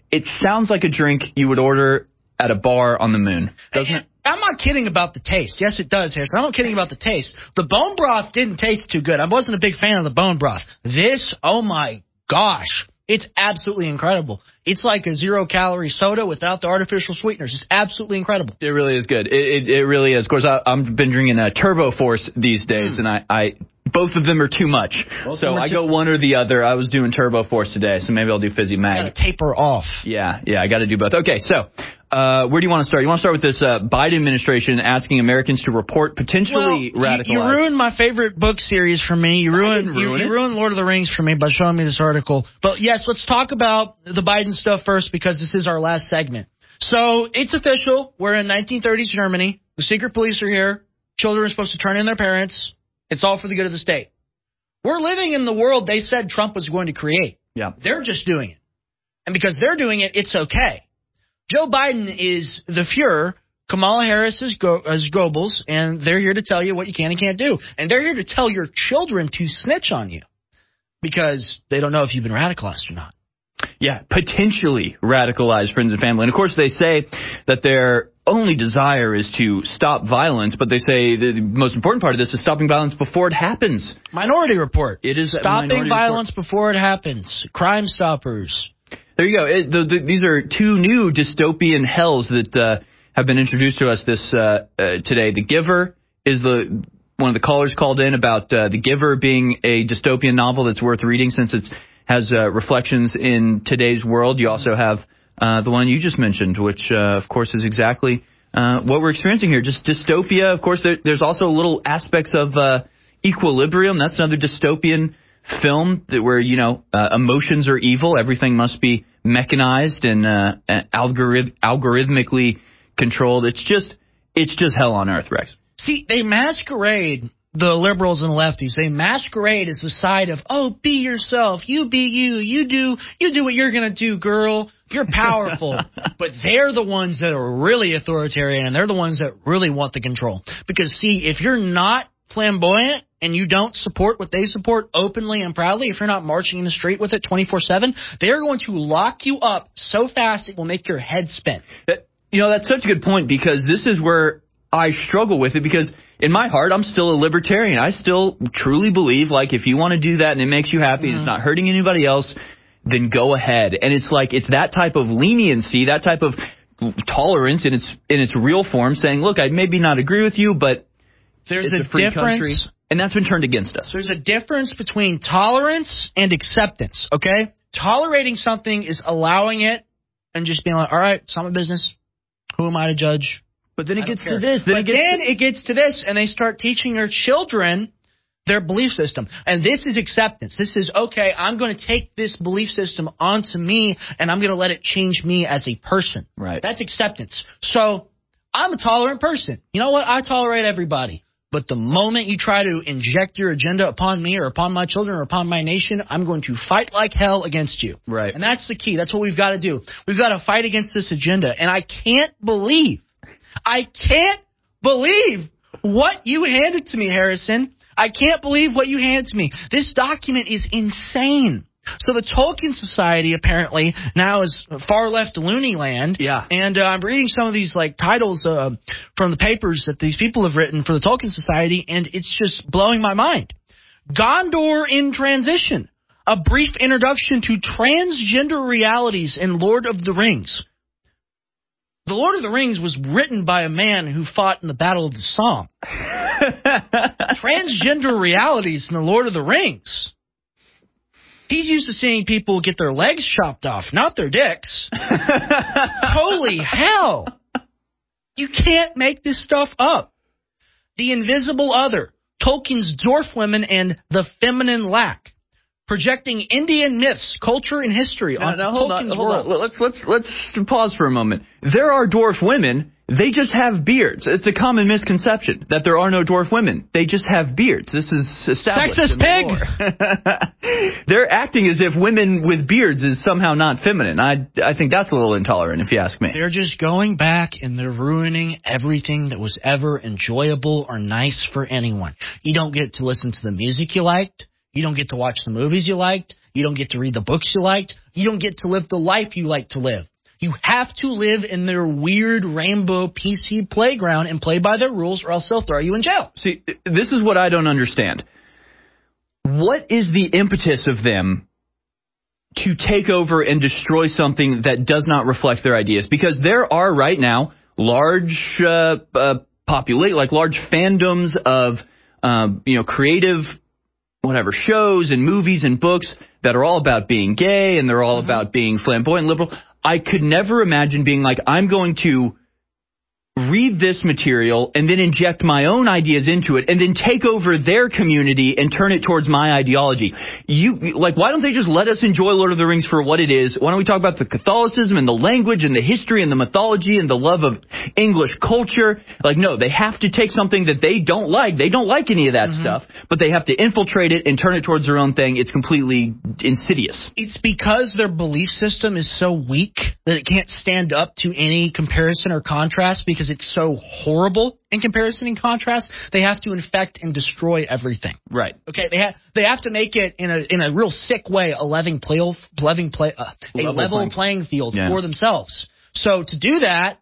it sounds like a drink you would order at a bar on the moon, doesn't it? I'm not kidding about the taste. Yes, it does, Harrison. I'm not kidding about the taste. The bone broth didn't taste too good. I wasn't a big fan of the bone broth. This, oh my gosh, it's absolutely incredible. It's like a 0-calorie soda without the artificial sweeteners. It's absolutely incredible. It really is good. It really is. Of course, I've been drinking Turbo Force these days, and I both of them are too much. So I go one or the other. I was doing Turbo Force today, so maybe I'll do Fizzy Mag. You got to taper off. Yeah, I got to do both. Okay, so where do you want to start? You want to start with this Biden administration asking Americans to report potentially radicalized. You ruined my favorite book series for me. You ruined Lord of the Rings for me by showing me this article. But yes, let's talk about the Biden stuff first because this is our last segment. So it's official. We're in 1930s Germany. The secret police are here. Children are supposed to turn in their parents. It's all for the good of the state. We're living in the world they said Trump was going to create. Yeah. They're just doing it. And because they're doing it, it's okay. Joe Biden is the Fuhrer. Kamala Harris is Goebbels, and they're here to tell you what you can and can't do. And they're here to tell your children to snitch on you because they don't know if you've been radicalized or not. Yeah, potentially radicalized friends and family. And, of course, they say that their only desire is to stop violence, but they say the most important part of this is stopping violence before it happens. Minority Report. It is stopping violence before it happens. Crime Stoppers. There you go. These are two new dystopian hells that have been introduced to us today. The Giver is one of the callers called in about The Giver being a dystopian novel that's worth reading since it has reflections in today's world. You also have the one you just mentioned, which, of course, is exactly what we're experiencing here. Just dystopia. Of course, there's also little aspects of Equilibrium. That's another dystopian film where, emotions are evil. Everything must be mechanized and algorithmically controlled. It's just hell on earth, Rex. See, they masquerade, the liberals and lefties, they masquerade as the side of, oh, be yourself, you be you, you do what you're going to do, girl. You're powerful. But they're the ones that are really authoritarian, and they're the ones that really want the control. Because, see, if you're not flamboyant and you don't support what they support openly and proudly, if you're not marching in the street with it 24/7, they're going to lock you up so fast it will make your head spin. That's such a good point, because this is where I struggle with it, because in my heart, I'm still a libertarian. I still truly believe, like, if you want to do that and it makes you happy and it's not hurting anybody else, then go ahead. And it's like, it's that type of leniency, that type of tolerance in its real form, saying, look, I maybe not agree with you, but there's it's a free country. And that's been turned against us. There's a difference between tolerance and acceptance, okay? Tolerating something is allowing it and just being like, all right, it's not my business. Who am I to judge? But then it gets to this. Then it gets to this, and they start teaching their children their belief system. And this is acceptance. This is, okay, I'm going to take this belief system onto me, and I'm going to let it change me as a person. Right. That's acceptance. So I'm a tolerant person. You know what? I tolerate everybody. But the moment you try to inject your agenda upon me or upon my children or upon my nation, I'm going to fight like hell against you. Right. And that's the key. That's what we've got to do. We've got to fight against this agenda. And I can't believe what you handed to me, Harrison. I can't believe what you handed to me. This document is insane. So the Tolkien Society apparently now is far left loony land. Yeah. And I'm reading some of these titles from the papers that these people have written for the Tolkien Society, and it's just blowing my mind. Gondor in Transition, a brief introduction to transgender realities in Lord of the Rings. The Lord of the Rings was written by a man who fought in the Battle of the Somme. Transgender realities in the Lord of the Rings. He's used to seeing people get their legs chopped off, not their dicks. Holy hell. You can't make this stuff up. The Invisible Other, Tolkien's dwarf women and the feminine lack. Projecting Indian myths, culture, and history onto Tolkien's world. Let's pause for a moment. There are dwarf women. They just have beards. It's a common misconception that there are no dwarf women. They just have beards. This is established. Sexist pig! They're acting as if women with beards is somehow not feminine. I think that's a little intolerant, if you ask me. They're just going back and they're ruining everything that was ever enjoyable or nice for anyone. You don't get to listen to the music you liked. You don't get to watch the movies you liked. You don't get to read the books you liked. You don't get to live the life you like to live. You have to live in their weird rainbow PC playground and play by their rules, or else they'll throw you in jail. See, this is what I don't understand. What is the impetus of them to take over and destroy something that does not reflect their ideas? Because there are right now large large fandoms of creative shows and movies and books that are all about being gay, and they're all about being flamboyant, liberal. I could never imagine being like, I'm going to read this material and then inject my own ideas into it and then take over their community and turn it towards my ideology. Why don't they just let us enjoy Lord of the Rings for what it is? Why don't we talk about the Catholicism and the language and the history and the mythology and the love of English culture? No, they have to take something that they don't like. They don't like any of that stuff, but they have to infiltrate it and turn it towards their own thing. It's completely insidious. It's because their belief system is so weak that it can't stand up to any comparison or contrast, because it's so horrible in comparison and contrast. They have to infect and destroy everything. Right. Okay. They have to make it in a real sick way a level playing field for themselves. So to do that,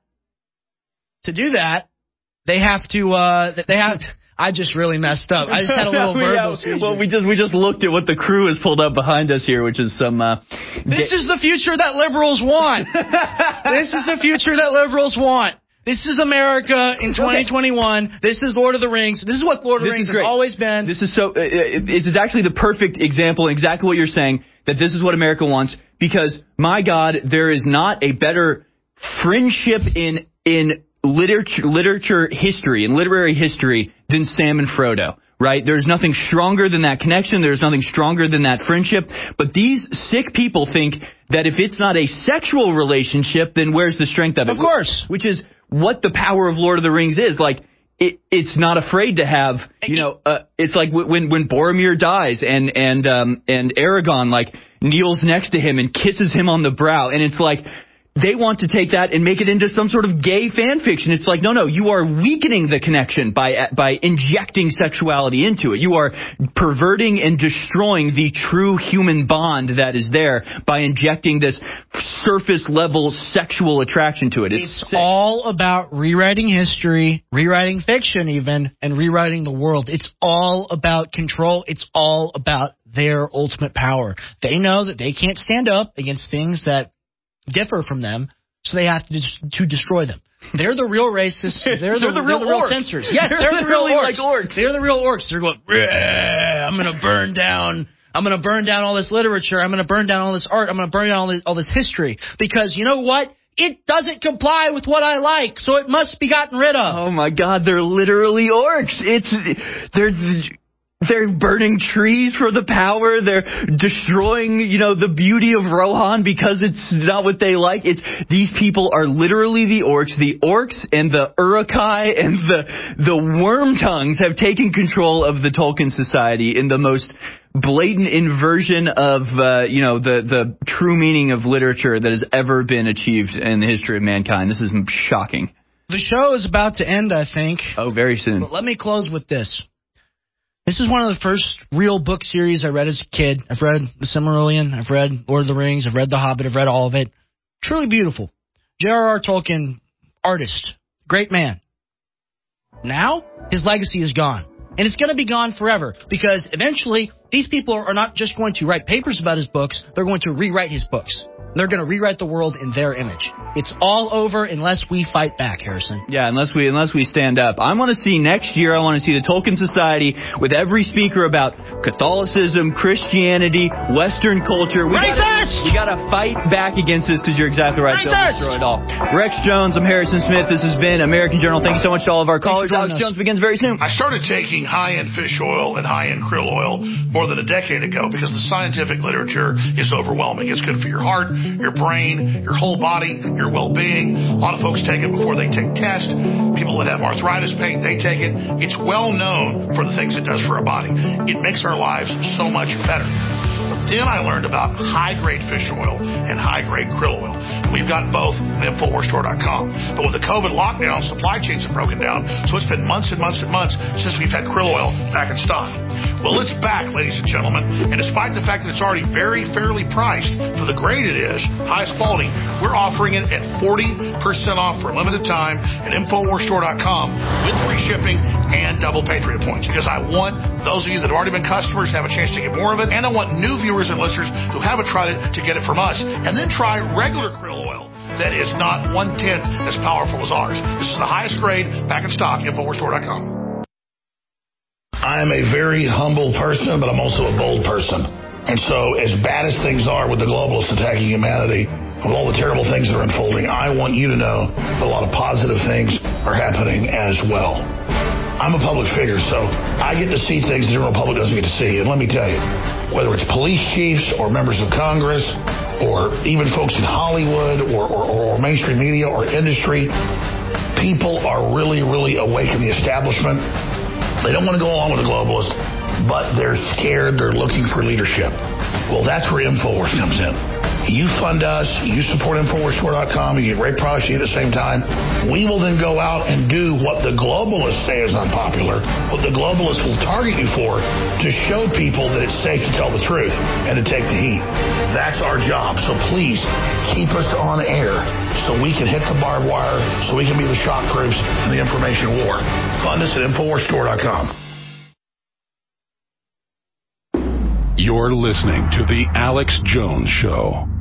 they have to. I just really messed up. I just had a little verbal speech. Well, we just looked at what the crew has pulled up behind us here, which is some. This is the future that liberals want. This is the future that liberals want. This is America in 2021. Okay. This is Lord of the Rings. This is what Lord of the Rings has always been. This is this is actually the perfect example, exactly what you're saying, that this is what America wants. Because, my God, there is not a better friendship in literature history, in literary history, than Sam and Frodo. Right? There's nothing stronger than that connection. There's nothing stronger than that friendship. But these sick people think that if it's not a sexual relationship, then where's the strength of it? Of course. Which is what the power of Lord of the Rings is. It's not afraid to have, it's like when Boromir dies and Aragorn kneels next to him and kisses him on the brow, and it's like, they want to take that and make it into some sort of gay fan fiction. It's like, no, you are weakening the connection by injecting sexuality into it. You are perverting and destroying the true human bond that is there by injecting this surface level sexual attraction to it. It's all about rewriting history, rewriting fiction even, and rewriting the world. It's all about control. It's all about their ultimate power. They know that they can't stand up against things that differ from them, so they have to destroy them. They're the real racists. They're the real censors. Yes, they're the real orcs. They're the real orcs. They're going, I'm going to burn down. I'm going to burn down all this literature. I'm going to burn down all this art. I'm going to burn down all this history, because you know what? It doesn't comply with what I like, so it must be gotten rid of. Oh my God, they're literally orcs. They're burning trees for the power. They're destroying, the beauty of Rohan because it's not what they like. These people are literally the orcs. The orcs and the Uruk-hai and the worm tongues have taken control of the Tolkien Society in the most blatant inversion of, the true meaning of literature that has ever been achieved in the history of mankind. This is shocking. The show is about to end, I think. Oh, very soon. But let me close with this. This is one of the first real book series I read as a kid. I've read The Silmarillion, I've read Lord of the Rings, I've read The Hobbit, I've read all of it. Truly beautiful. J.R.R. Tolkien, artist, great man. Now, his legacy is gone. And it's going to be gone forever, because eventually these people are not just going to write papers about his books, they're going to rewrite his books. They're going to rewrite the world in their image. It's all over unless we fight back, Harrison. Yeah, unless we stand up. I want to see next year, I want to see the Tolkien Society with every speaker about Catholicism, Christianity, Western culture. We got to fight back against this, because you're exactly right. They'll destroy it all. Rex Jones, I'm Harrison Smith. This has been American Journal. Thank you so much to all of our callers. Alex Jones begins very soon. I started taking high-end fish oil and high-end krill oil more than a decade ago because the scientific literature is overwhelming. It's good for your heart, your brain, your whole body, your well-being. A lot of folks take it before they take tests. People that have arthritis pain, they take it. It's well known for the things it does for our body. It makes our lives so much better. Then I learned about high-grade fish oil and high-grade krill oil. We've got both at InfoWarsStore.com. But with the COVID lockdown, supply chains have broken down, so it's been months and months and months since we've had krill oil back in stock. Well, it's back, ladies and gentlemen, and despite the fact that it's already very fairly priced for the grade it is, highest quality, we're offering it at 40% off for a limited time at InfoWarsStore.com with free shipping and double Patriot points, because I want those of you that have already been customers to have a chance to get more of it, and I want new viewers and listeners who haven't tried it to get it from us, and then try regular krill oil that is not 1/10 as powerful as ours. This is the highest grade, back in stock, InfoWarsStore.com. I am a very humble person, but I'm also a bold person. And so as bad as things are with the globalists attacking humanity, with all the terrible things that are unfolding, I want you to know that a lot of positive things are happening as well. I'm a public figure, so I get to see things the general public doesn't get to see. And let me tell you, whether it's police chiefs or members of Congress or even folks in Hollywood or mainstream media or industry, people are really, really awake in the establishment. They don't want to go along with the globalists, but they're scared. They're looking for leadership. Well, that's where InfoWars comes in. You fund us, you support InfoWarsStore.com, you get great products at the same time. We will then go out and do what the globalists say is unpopular, what the globalists will target you for, to show people that it's safe to tell the truth and to take the heat. That's our job. So please keep us on air so we can hit the barbed wire, so we can be the shock troops in the information war. Fund us at InfoWarsStore.com. You're listening to The Alex Jones Show.